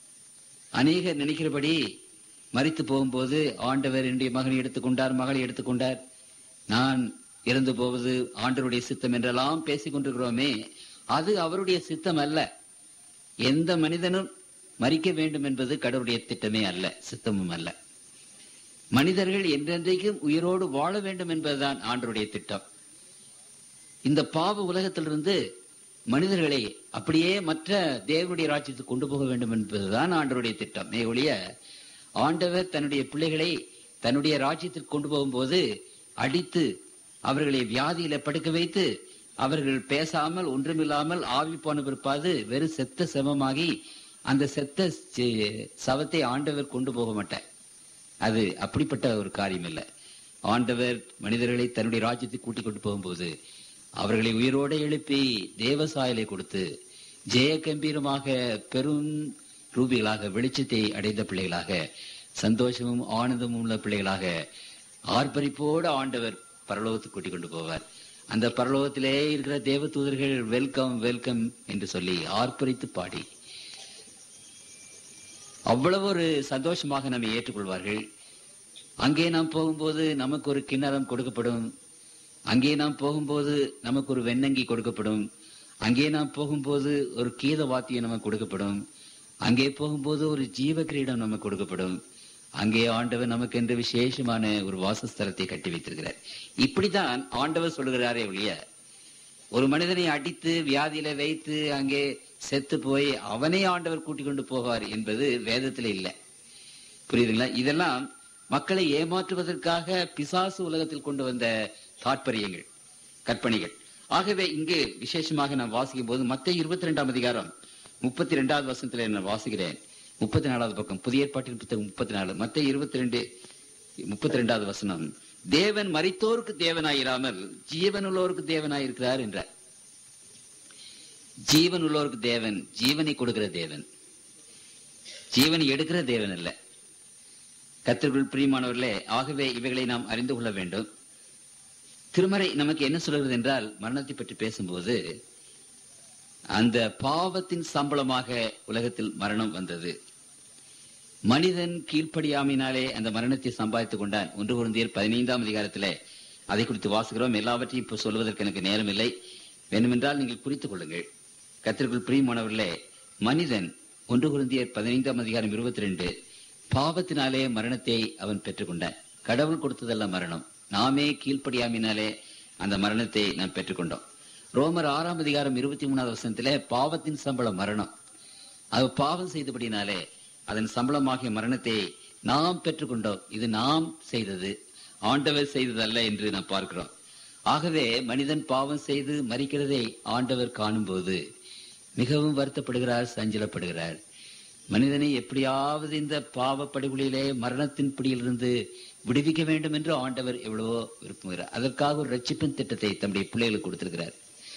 அநேகர் நினைக்கிறபடி மரித்து போகும்போது ஆண்டவர் என்னுடைய மகனை எடுத்துக்கொண்டார், மகளை எடுத்துக்கொண்டார், நான் இறந்து போவது ஆண்டவருடைய சித்தம் என்றெல்லாம் பேசிக் கொண்டிருக்கிறோமே, அது அவருடைய சித்தம் அல்ல. எந்த மனிதனும் மரிக்க வேண்டும் என்பது கடவுளுடைய திட்டமே அல்ல, சித்தமும் அல்ல. மனிதர்கள் என்றென்றைக்கும் உயிரோடு வாழ வேண்டும் என்பதுதான் ஆண்டவருடைய திட்டம். இந்த பாவ உலகத்திலிருந்து மனிதர்களை அப்படியே மற்ற தேவனுடைய ராஜ்யத்துக்கு கொண்டு போக வேண்டும் என்பதுதான் ஆண்டவருடைய திட்டம். ஒழிய ஆண்டவர் தன்னுடைய பிள்ளைகளை தன்னுடைய ராஜ்யத்திற்கு கொண்டு போகும்போது அடித்து அவர்களை வியாதியில படுக்க வைத்து அவர்கள் பேசாமல் ஒன்றுமில்லாமல் ஆவி போன பிற்பாடு வெறும் செத்த சமமாகி அந்த செத்த சவத்தை ஆண்டவர் கொண்டு போக மாட்டார். அது அப்படிப்பட்ட ஒரு காரியம் இல்லை. ஆண்டவர் மனிதர்களை தன்னுடைய ராஜ்யத்துக்கு கூட்டிக் கொண்டு போகும்போது அவர்களை உயிரோடு எழுப்பி தேவசாயலை கொடுத்து ஜெய கம்பீரமாக பெரும் ரூபிகளாக வெளிச்சத்தை அடைந்த பிள்ளைகளாக சந்தோஷமும் ஆனந்தமும் உள்ள பிள்ளைகளாக ஆர்ப்பரிப்போடு ஆண்டவர் பரலோகத்துக்கு கூட்டிக் கொண்டு போவார். அந்த பரலோகத்திலே இருக்கிற தேவ தூதர்கள் வெல்கம் வெல்கம் என்று சொல்லி ஆர்ப்பரித்து பாடி அவ்வளவு ஒரு சந்தோஷமாக நம்மை ஏற்றுக்கொள்வார்கள். அங்கே நாம் போகும்போது நமக்கு ஒரு கிண்ணறம் கொடுக்கப்படும், அங்கே நாம் போகும்போது நமக்கு ஒரு வெண்ணங்கி கொடுக்கப்படும், அங்கே நாம் போகும்போது ஒரு கீத வாத்தியம் நமக்கு கொடுக்கப்படும், அங்கே போகும்போது ஒரு ஜீவ கிரீடம் நமக்கு கொடுக்கப்படும். அங்கே ஆண்டவர் நமக்கு என்று விசேஷமான ஒரு வாசஸ்தலத்தை கட்டி வைத்திருக்கிறார். இப்படித்தான் ஆண்டவர் சொல்லுகிறாரே ஒழிய ஒரு மனிதனை அடித்து வியாதியில வைத்து அங்கே செத்து போய் அவனை ஆண்டவர் கூட்டிக் கொண்டு போவார் என்பது வேதத்துல இல்லை. புரியுதுங்களா? இதெல்லாம் மக்களை ஏமாற்றுவதற்காக பிசாசு உலகத்தில் கொண்டு வந்த தாற்பயங்கள், கற்பனைகள். ஆகவே இங்கு விசேஷமாக நான் வாசிக்கும் போது மத்தேயு இருபத்தி ரெண்டாம் அதிகாரம் முப்பத்தி ரெண்டாவது வசனத்துல நான் வாசிக்கிறேன். முப்பத்தி நாலாவது பக்கம், புதிய ஏற்பாட்டின் புத்தகம் முப்பத்தி நாலு, மத்தேயு இருபத்தி ரெண்டு முப்பத்தி ரெண்டாவது வசனம். தேவன் மரித்தோருக்கு தேவனாயிராமல் ஜீவன் உள்ளோருக்கு தேவனாயிருக்கிறார் என்றார். ஜீவன் உள்ளோருக்கு தேவன், ஜீவனை கொடுக்கிற தேவன், ஜீவனை எடுக்கிற தேவன் அல்ல. கர்த்தருக்குள் பிரியமானவர்களே, ஆகவே இவைகளை நாம் அறிந்து கொள்ள வேண்டும். திருமறை நமக்கு என்ன சொல்கிறது என்றால், மரணத்தை பற்றி பேசும்போது அந்த பாவத்தின் சம்பளமாக உலகத்தில் மரணம் வந்தது. மனிதன் கீழ்ப்படியாமையினாலே அந்த மரணத்தை சம்பாதித்துக் கொண்டான். ஒன்று கொரிந்தியர் பதினைந்தாம் அதிகாரத்திலே அதை குறித்து வாசிக்கிறோம். எல்லாவற்றையும் இப்போ சொல்வதற்கு எனக்கு நேரம் இல்லை. வேண்டுமென்றால் நீங்கள் குறித்துக் கொள்ளுங்கள். கர்த்தருக்குள் பிரியமானவர்களே, மனிதன் ஒன்று கொரிந்தியர் பதினைந்தாம் அதிகாரம் இருபத்தி ரெண்டு பாவத்தினாலே மரணத்தை அவன் பெற்றுக்கொண்டான். கடவுள் கொடுத்ததல்ல மரணம், நாமே கீழ்ப்படியாமையினாலே அந்த மரணத்தை நாம் பெற்றுக்கொண்டோம். ரோமர் ஆறாம் அதிகாரம் இருபத்தி மூணாவது வசனத்திலே பாவத்தின் சம்பளம் மரணம். அது பாவம் செய்தபடினாலே அதன் சம்பளமாகிய மரணத்தை நாம் பெற்றுக்கொண்டோம். இது நாம் செய்தது, ஆண்டவர் செய்ததல்ல என்று நாம் பார்க்கிறோம். ஆகவே மனிதன் பாவம் செய்து மரிக்கிறதை ஆண்டவர் காணும் போது மிகவும் வருத்தப்படுகிறார், சஞ்சலப்படுகிறார். மனிதனை எப்படியாவது இந்த பாவ படுகொலியிலே மரணத்தின் பிடியிலிருந்து விடுவிக்க வேண்டும் என்று ஆண்டவர் எவ்வளவோ விரும்புகிறார். அதற்காக ஒரு ரட்சிப்பின் திட்டத்தை தம்முடைய பிள்ளைகளுக்கு கொடுத்திருக்கிறார்.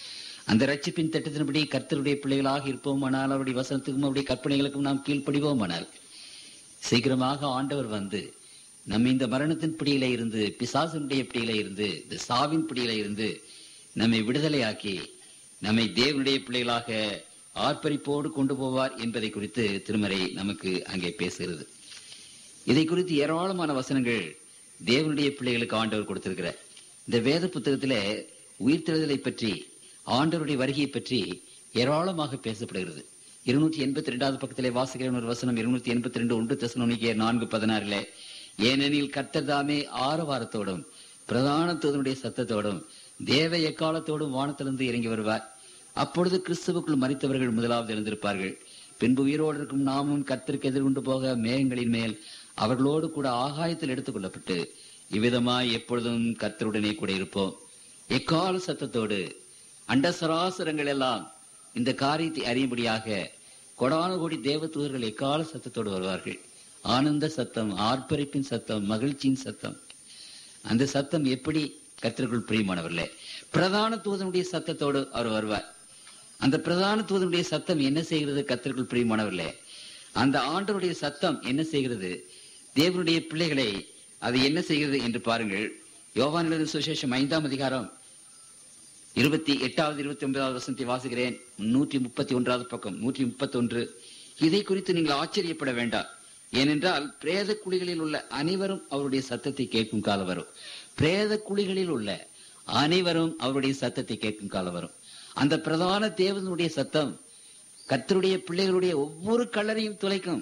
அந்த ரட்சிப்பின் திட்டத்தின்படி கர்த்தருடைய பிள்ளைகளாக இருப்போமானால், அவருடைய வசனத்துக்கும் அவருடைய கற்பனைகளுக்கும் நாம் கீழ்ப்படிவோமானால், சீக்கிரமாக ஆண்டவர் வந்து நம்ம இந்த மரணத்தின் பிடியில இருந்து, பிசாசினுடைய பிடியில இருந்து, இந்த சாவின் பிடியில இருந்து நம்மை விடுதலையாக்கி நம்மை தேவனுடைய பிள்ளைகளாக ஆர்ப்பரிப்போடு கொண்டு போவார் என்பதை குறித்து திருமறை நமக்கு அங்கே பேசுகிறது. இதை குறித்து ஏராளமான வசனங்கள் தேவனுடைய பிள்ளைகளுக்கு ஆண்டவர் கொடுத்திருக்கிறார். இந்த வேத புத்தகத்திலே உயிர்த்தெழுதலை பற்றி, ஆண்டவருடைய வருகையை பற்றி ஏராளமாக பேசப்படுகிறது. இருநூற்றி எண்பத்தி ரெண்டாவது பக்கத்திலே வாசிக்கிற ஒரு வசனம், இருநூத்தி எண்பத்தி ரெண்டு ஒன்று தெசலோனிக்கேயர் நான்கு பதினாறுல, ஏனெனில் கர்த்தர் தாமே ஆரவாரத்தோடும் பிரதான தூதனுடைய சத்தத்தோடும் தேவ எக்காலத்தோடும் வானத்திலிருந்து இறங்கி வருவார். அப்பொழுது கிறிஸ்துவுக்குள் மரித்தவர்கள் முதலாவது எழுந்திருப்பார்கள். பின்பு உயிரோடு இருக்கும் நாமும் கர்த்தருக்கு எதிர்கொண்டு போக மேகங்களின் மேல் அவர்களோடு கூட ஆகாயத்தில் எடுத்துக் கொள்ளப்பட்டு இவ்விதமாய் எப்பொழுதும் கர்த்தருடனே கூட இருப்போம். எக்கால சத்தத்தோடு அண்ட சராசரங்கள் எல்லாம் இந்த காரியத்தை அறியும்படியாக கொடான கோடி தேவ தூதர்கள் எக்கால சத்தத்தோடு வருவார்கள். ஆனந்த சத்தம், ஆர்ப்பரிப்பின் சத்தம், மகிழ்ச்சியின் சத்தம். அந்த சத்தம் எப்படி? கர்த்தருக்குள் பிரியமானவர்களே, பிரதான தூதனுடைய சத்தத்தோடு அவர் வருவார். அந்த பிரதான தூதனுடைய சத்தம் என்ன செய்கிறது? கர்த்தருக்குள் பிரியமானவர்களே, அந்த ஆண்டவருடைய சத்தம் என்ன செய்கிறது? தேவனுடைய பிள்ளைகளை அது என்ன செய்கிறது என்று பாருங்கள். யோவான் எழுதின சுவிசேஷம் ஐந்தாம் அதிகாரம் இருபத்தி எட்டாவது இருபத்தி ஒன்பதாவது வசனத்தை வாசிக்கிறேன். நூற்றி முப்பத்தி ஒன்றாவது பக்கம், நூற்றி முப்பத்தி ஒன்று. இதை குறித்து நீங்கள் ஆச்சரியப்பட வேண்டாம். ஏனென்றால் பிரேத குழிகளில் உள்ள அனைவரும் அவருடைய சத்தத்தை கேட்கும் காலம் வரும். பிரேத குழிகளில் உள்ள அனைவரும் அவருடைய சத்தத்தை கேட்கும் காலம் வரும். அந்த பிரதான தேவனுடைய சத்தம் கர்த்தருடைய பிள்ளைகளுடைய ஒவ்வொரு கல்லறையும் துளைக்கும்.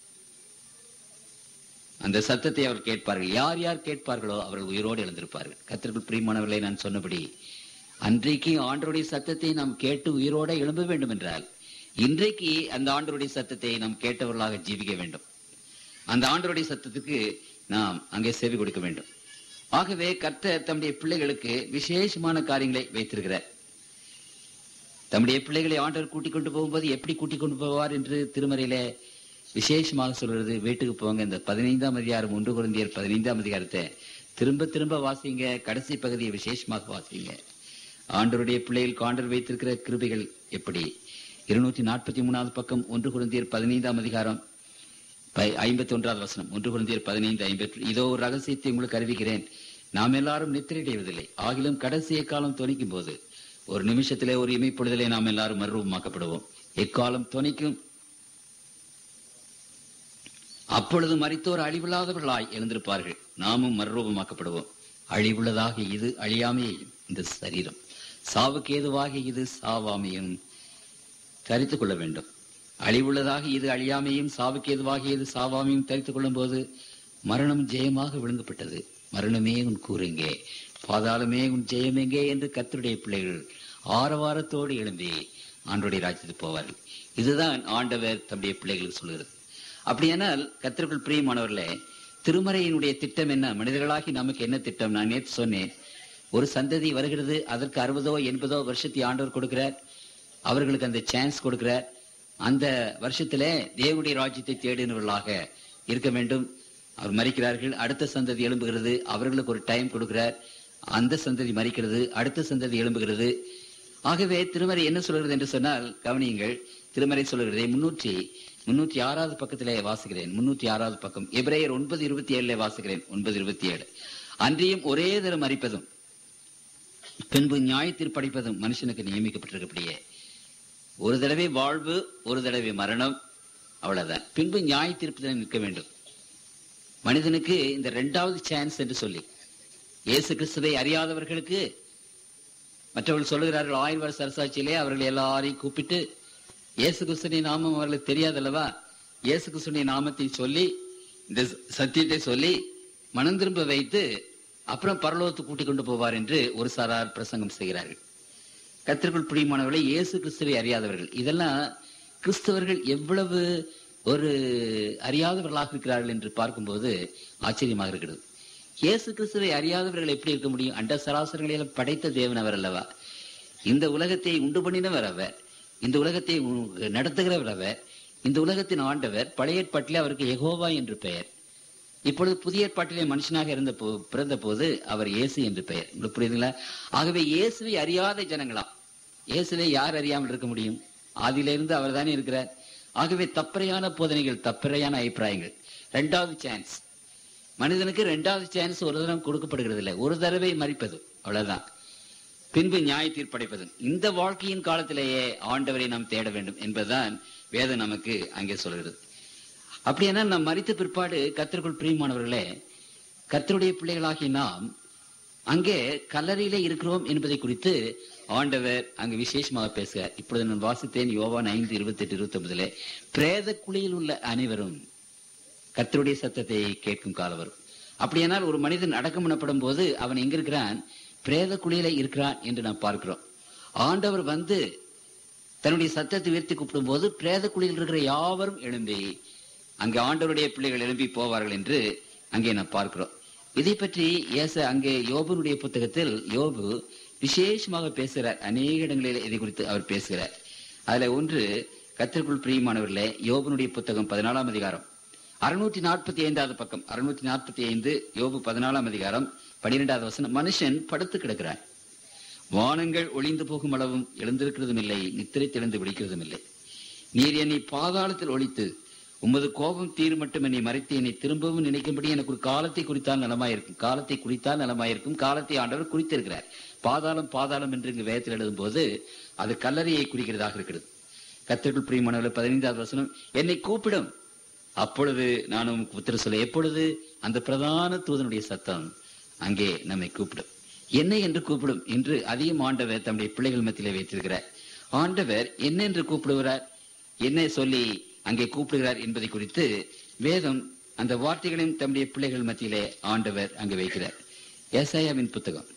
அந்த சத்தத்தை அவர் கேட்பார்கள். யார் யார் கேட்பார்களோ அவர்கள் உயிரோடு எழுந்திருப்பார்கள். கர்த்தருக்குள் பிரியமானவர்களை, நான் சொன்னபடி அன்றைக்கு ஆண்டவருடைய சத்தத்தை நாம் கேட்டு உயிரோட எழும்ப வேண்டும் என்றால், இன்றைக்கு அந்த ஆண்டவருடைய சத்தத்தை நாம் கேட்டவர்களாக ஜீவிக்க வேண்டும். அந்த ஆண்டவருடைய சத்தத்துக்கு நாம் அங்கே செவி கொடுக்க வேண்டும். ஆகவே கர்த்தர் தம்முடைய பிள்ளைகளுக்கு விசேஷமான காரியங்களை வைத்திருக்கிறார். தம்முடைய பிள்ளைகளை ஆண்டவர் கூட்டிக் கொண்டு போகும்போது எப்படி கூட்டிக் கொண்டு போவார் என்று திருமறையில விசேஷமாக சொல்றது. வீட்டுக்கு போங்க, இந்த பதினைந்தாம் அதிகாரம், ஒன்று கொரிந்தியர் பதினைந்தாம் அதிகாரத்தை திரும்ப திரும்ப வாசிங்க. கடைசி பகுதியை விசேஷமாக வாசிங்க. ஆண்டவருடைய பிள்ளைகளுக்கு ஆண்டவர் வைத்திருக்கிற கிருபைகள் எப்படி? இருநூற்றி நாற்பத்தி மூணாவது பக்கம், ஒன்று கொரிந்தியர் பதினைந்தாம் அதிகாரம் ஐம்பத்தி ஒன்றாவது வசனம். ஒன்று கொரிந்தியர் பதினைந்து ஐம்பத்தி. இதோ ஒரு ரகசியத்தை உங்களுக்கு அறிவிக்கிறேன், நாம் எல்லாரும் நித்திரையடைவதில்லை, ஆகிலும் கடைசிய காலம் தொனிக்கும் போது ஒரு நிமிஷத்திலே, ஒரு இமைப்பொழுதிலே நாம் எல்லாரும் மறுரூபமாக்கப்படுவோம். எக்காலம் தொனிக்கும், அப்பொழுது மரித்தோர் அழிவில்லாதவர்களாய் எழுந்திருப்பார்கள், நாமும் மறுரூபமாக்கப்படுவோம். அழிவுள்ளதாக இது அழியாமையும் இந்த சரீரம், சாவுக்கு ஏதுவாக இது சாவாமையும் தரித்துக் கொள்ள வேண்டும். அழிவுள்ளதாக இது அழியாமையும் சாவுக்கு ஏதுவாக இது சாவாமையும் தரித்துக் கொள்ளும் போது மரணம் ஜெயமாக விழுங்கப்பட்டது. மரணமே உன் கூறுங்கே, பாதாளமே உன் ஜெயமெங்கே என்று கர்த்தருடைய பிள்ளைகள் ஆரவாரத்தோடு எழும்பி ஆண்டவருடைய ராஜ்யத்துக்கு போவார்கள். இதுதான் ஆண்டவர் தம்முடைய பிள்ளைகளுக்கு சொல்கிறது. அப்படியானால் கர்த்தருக்குள் பிரியமானவர்களே, திருமறையினுடைய திட்டம் என்ன? மனிதர்களாகி நமக்கு என்ன திட்டம்? நான் நேற்று சொன்னேன், ஒரு சந்ததி வருகிறது, அதற்கு அறுபதோ எண்பதோ வருஷத்தை ஆண்டவர் கொடுக்கிறார். அவர்களுக்கு அந்த சான்ஸ் கொடுக்கிறார். அந்த வருஷத்திலே தேவனுடைய ராஜ்யத்தை தேடினவர்களாக இருக்க வேண்டும். அவர் மரிக்கிறார்கள், அடுத்த சந்ததி எழும்புகிறது, அவர்களுக்கு ஒரு டைம் கொடுக்கிறார். அந்த சந்ததி மரிக்கிறது, அடுத்த சந்ததி எழும்புகிறது. ஆகவே திருமறை என்ன சொல்கிறது என்று சொன்னால், கவனியுங்கள். திருமறை சொல்கிறது, முன்னூற்றி முன்னூற்றி ஆறாவது பக்கத்திலே வாசிக்கிறேன். முன்னூற்றி ஆறாவது பக்கம், எபிரேயர் ஒன்பது இருபத்தி ஏழுல வாசிக்கிறேன். ஒன்பது இருபத்தி ஏழு. அன்றியும் ஒரே தரம் மரிப்பதும் பின்பு நியாயத்தீர்ப்பு படிப்பதும் மனுஷனுக்கு நியமிக்கப்பட்டிருக்கப்படியே. ஒரு தடவை வாழ்வு, ஒரு தடவை மரணம், அவ்வளவுதான். பின்பு நியாய தீர்ப்பு நிற்க வேண்டும். மனிதனுக்கு இந்த இரண்டாவது சான்ஸ் என்று சொல்லி, இயேசு கிறிஸ்துவை அறியாதவர்களுக்கு மற்றவர்கள் சொல்லுகிறார்கள், ஆயிரம் வருஷ அரசாட்சியிலே அவர்கள் எல்லாரையும் கூப்பிட்டு, இயேசு கிறிஸ்துவின் நாமம் அவர்களுக்கு தெரியாதல்லவா, இயேசு கிறிஸ்துவின் நாமத்தை சொல்லி, இந்த சத்தியத்தை சொல்லி மனம் திரும்ப வைத்து அப்புறம் பரலோகத்தை கூட்டிக் கொண்டு போவார் என்று ஒரு சாரார் பிரசங்கம் செய்கிறார்கள். கர்த்தருக்குள் பிரியமானவர்களை, இயேசு கிறிஸ்துவை அறியாதவர்கள், இதெல்லாம் கிறிஸ்தவர்கள் எவ்வளவு ஒரு அறியாதவர்களாக இருக்கிறார்கள் என்று பார்க்கும்போது ஆச்சரியமாக இருக்கிறது. இயேசு கிறிஸ்துவை அறியாதவர்கள் எப்படி இருக்க முடியும்? அண்ட சராசரங்களில் படைத்த தேவன் அவர் அல்லவா. இந்த உலகத்தை உண்டு பண்ணினவர் அவர், இந்த உலகத்தை நடத்துகிறவர் அவர், இந்த உலகத்தின் ஆண்டவர். பழைய ஏற்பாட்டிலே அவருக்கு யெகோவா என்று பெயர். இப்பொழுது புதிய ஏற்பாட்டிலே மனுஷனாக இருந்த போ பிறந்த போது அவர் இயேசு என்று பெயர். உங்களுக்கு புரியுதுங்களா? ஆகவே இயேசுவை அறியாத ஜனங்களா, இயேசுவை யார் அறியாமல் இருக்க முடியும்? ஆதியிலிருந்து அவர் தானே இருக்கிறார். ஆகவே தப்பறையான போதனைகள், தப்பறையான அபிப்பிராயங்கள். இரண்டாவது சான்ஸ், மனிதனுக்கு இரண்டாவது சான்ஸ் ஒரு தரம் கொடுக்கப்படுகிறது இல்லை. ஒரு தடவை மறிப்பது, அவ்வளவுதான். பின்பு நியாய தீர்ப்படைப்பது. இந்த வாழ்க்கையின் காலத்திலேயே ஆண்டவரை நாம் தேட வேண்டும் என்பதுதான் வேதம் நமக்கு அங்கே சொல்கிறது. அப்படியானா நாம் மரித்த பிற்பாடு கர்த்தருக்குள் பிரியமானவர்களே, கர்த்தருடைய பிள்ளைகளாகி நாம் அங்கே கல்லறையிலே இருக்கிறோம் என்பதை குறித்து ஆண்டவர் அங்கு விசேஷமாக பேசுகிறார். இப்பொழுது நான் வாசித்தேன் யோவான் ஐந்து இருபத்தி எட்டு இருபத்தி ஒன்பதுல, பிரேத குழியில் உள்ள அனைவரும் கர்த்தருடைய சத்தத்தை கேட்கும் காலம் வரும். அப்படியானால் ஒரு மனிதன் அடக்கம் பண்ணப்படும் போது அவன் எங்க இருக்கிறான்? பிரேத குழியில இருக்கிறான் என்று நாம் பார்க்கிறோம். ஆண்டவர் வந்து தன்னுடைய சத்தத்தை உயர்த்தி கூப்பிடும் போது பிரேத குழியில் இருக்கிற யாவரும் எழும்பி அங்கே ஆண்டவருடைய பிள்ளைகள் எழும்பி போவார்கள் என்று அங்கே நாம் பார்க்கிறோம். இதை பற்றி ஏச அங்கே யோபனுடைய புத்தகத்தில் யோபு விசேஷமாக பேசுகிறார். அநேக இடங்களில் இதை குறித்து அவர் பேசுகிறார். அதுல ஒன்று, கர்த்தருக்குள் பிரியமானவர்களே, யோபனுடைய புத்தகம் பதினாலாம் அதிகாரம் அறுநூற்றி நாற்பத்தி ஐந்தாவது பக்கம், அறுநூற்றி நாற்பத்தி ஐந்து யோபு பதினாலாம் அதிகாரம் பனிரெண்டாவது வசனம். மனுஷன் படுத்து கிடக்கிறான், வானங்கள் ஒளிந்து போகும் அளவும் எழுந்திருக்கிறதும் இல்லை, நித்திரை தெளிந்து விழிக்கிறதும் இல்லை. நீர் என்னை பாதாளத்தில் ஒழித்து உமது கோபம் தீர் மட்டும் என்னை மறைத்து என்னை திரும்பவும் நினைக்கும்படி எனக்கு ஒரு காலத்தை குறித்தால் நலமாயிருக்கும். காலத்தை குறித்தால் நலமாயிருக்கும். காலத்தை ஆண்டவர் குறித்திருக்கிறார். பாதாளம் பாதாளம் என்று இங்கு வேதத்தில் எழுதும் போது அது கல்லறையை குறிக்கிறதாக இருக்கிறது. கர்த்தருக்குள் பிரியமானவர்களே, பதினைந்தாவது வசனம், என்னை கூப்பிடும், அப்பொழுது நான் உமக்கு உத்தரவு சொல்ல. எப்பொழுது? அந்த பிரதான தூதனுடைய சத்தம் அங்கே நம்மை கூப்பிடும். என்ன என்று கூப்பிடும் என்று அதிகம் ஆண்டவர் தம்முடைய பிள்ளைகள் மத்தியிலே வைத்திருக்கிறார். ஆண்டவர் என்ன என்று கூப்பிடுகிறார், என்ன சொல்லி அங்கே கூப்பிடுகிறார் என்பதை குறித்து வேதம் அந்த வார்த்தைகளையும் தம்முடைய பிள்ளைகள் மத்தியிலே ஆண்டவர் அங்கே வைக்கிறார். ஏசாயாவின் புத்தகம்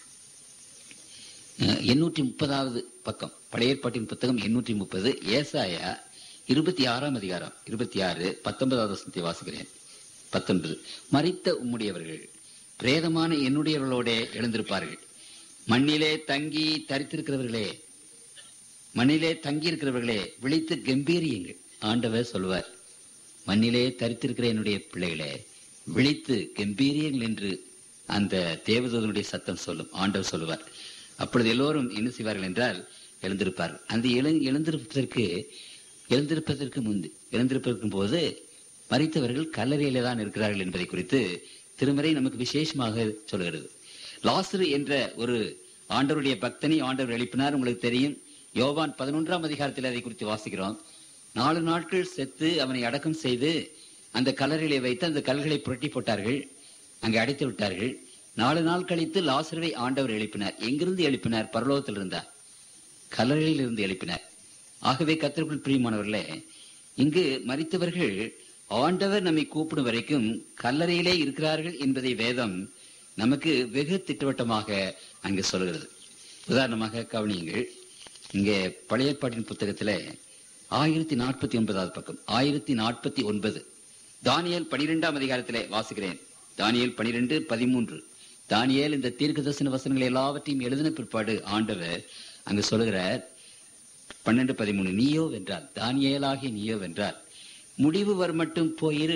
எண்ணூற்றி முப்பதாவது பக்கம், பழைய ஏற்பாட்டின் புத்தகம் எண்ணூற்றி முப்பது, ஏசாயா இருபத்தி ஆறாம் அதிகாரம் இருபத்தி ஆறு பத்தொன்பதாவது வசனத்தை வாசிக்கிறேன். பத்தொன்பது, மரித்த உம்முடையவர்கள் பிரேதமான என்னுடையவர்களோட எழுந்திருப்பார்கள். மண்ணிலே தங்கி தரித்திருக்கிறவர்களே, மண்ணிலே தங்கி இருக்கிறவர்களே விழித்து கம்பீரியுங்கள். ஆண்டவர் சொல்வார், மண்ணிலே தரித்திருக்கிற என்னுடைய பிள்ளைகளே விழித்து கம்பீரியுங்கள் என்று அந்த தேவதூதனுடைய சத்தம் சொல்லும். ஆண்டவர் சொல்லுவார். அப்பொழுது எல்லோரும் என்ன செய்வார்கள் என்றால் எழுந்திருப்பார்கள். அந்த எழு எழுந்திருப்பதற்கு எழுந்திருப்பதற்கு முன்பு எழுந்திருப்பதற்கும் போது மரித்தவர்கள் கல்லறையிலே தான் இருக்கிறார்கள் என்பதை குறித்து திருமறை நமக்கு விசேஷமாக சொல்கிறது. லாசரு என்ற ஒரு ஆண்டவருடைய பக்தனை ஆண்டவர் எழுப்பினார். உங்களுக்கு தெரியும், யோவான் பதினொன்றாம் அதிகாரத்தில் அதை குறித்து வாசிக்கிறோம். நாலு நாட்கள் செத்து அவனை அடக்கம் செய்து அந்த கல்லறையிலே வைத்து அந்த கல்களை புரட்டி போட்டார்கள், அங்கே அடைத்து விட்டார்கள். நாலு நாள் கழித்து லாசருவை ஆண்டவர் எழுப்பினார். எங்கிருந்து எழுப்பினார்? பரலோகத்தில் இருந்தார், கல்லறையில் இருந்து எழுப்பினார். ஆகவே கர்த்தருக்குள் பிரியமானவர்களே, இங்கு மரித்தவர்கள் ஆண்டவர் நம்மை கூப்பிடும் வரைக்கும் கல்லறையிலே இருக்கிறார்கள் என்பதை வேதம் நமக்கு வெகு திட்டவட்டமாக அங்கு சொல்கிறது. உதாரணமாக கவனியுங்கள், இங்கே பழைய ஏற்பாட்டின் புத்தகத்திலே ஆயிரத்தி நாற்பத்தி ஒன்பதாவது பக்கம், ஆயிரத்தி நாற்பத்தி ஒன்பது, தானியேல் பனிரெண்டாம் அதிகாரத்திலே வாசிக்கிறேன். தானியேல் பனிரெண்டு பதிமூன்று. தானியேல் இந்த தீர்க்க தரிசன வசனங்களை எல்லாவற்றையும் எழுதின பிற்பாடு ஆண்டவர் அங்கு சொல்லுகிறார். பன்னெண்டு பதிமூணு, நீயோ வென்றால், தானியேலாகி நீயோ வென்றால் முடிவு வரும் மட்டும் போயிரு,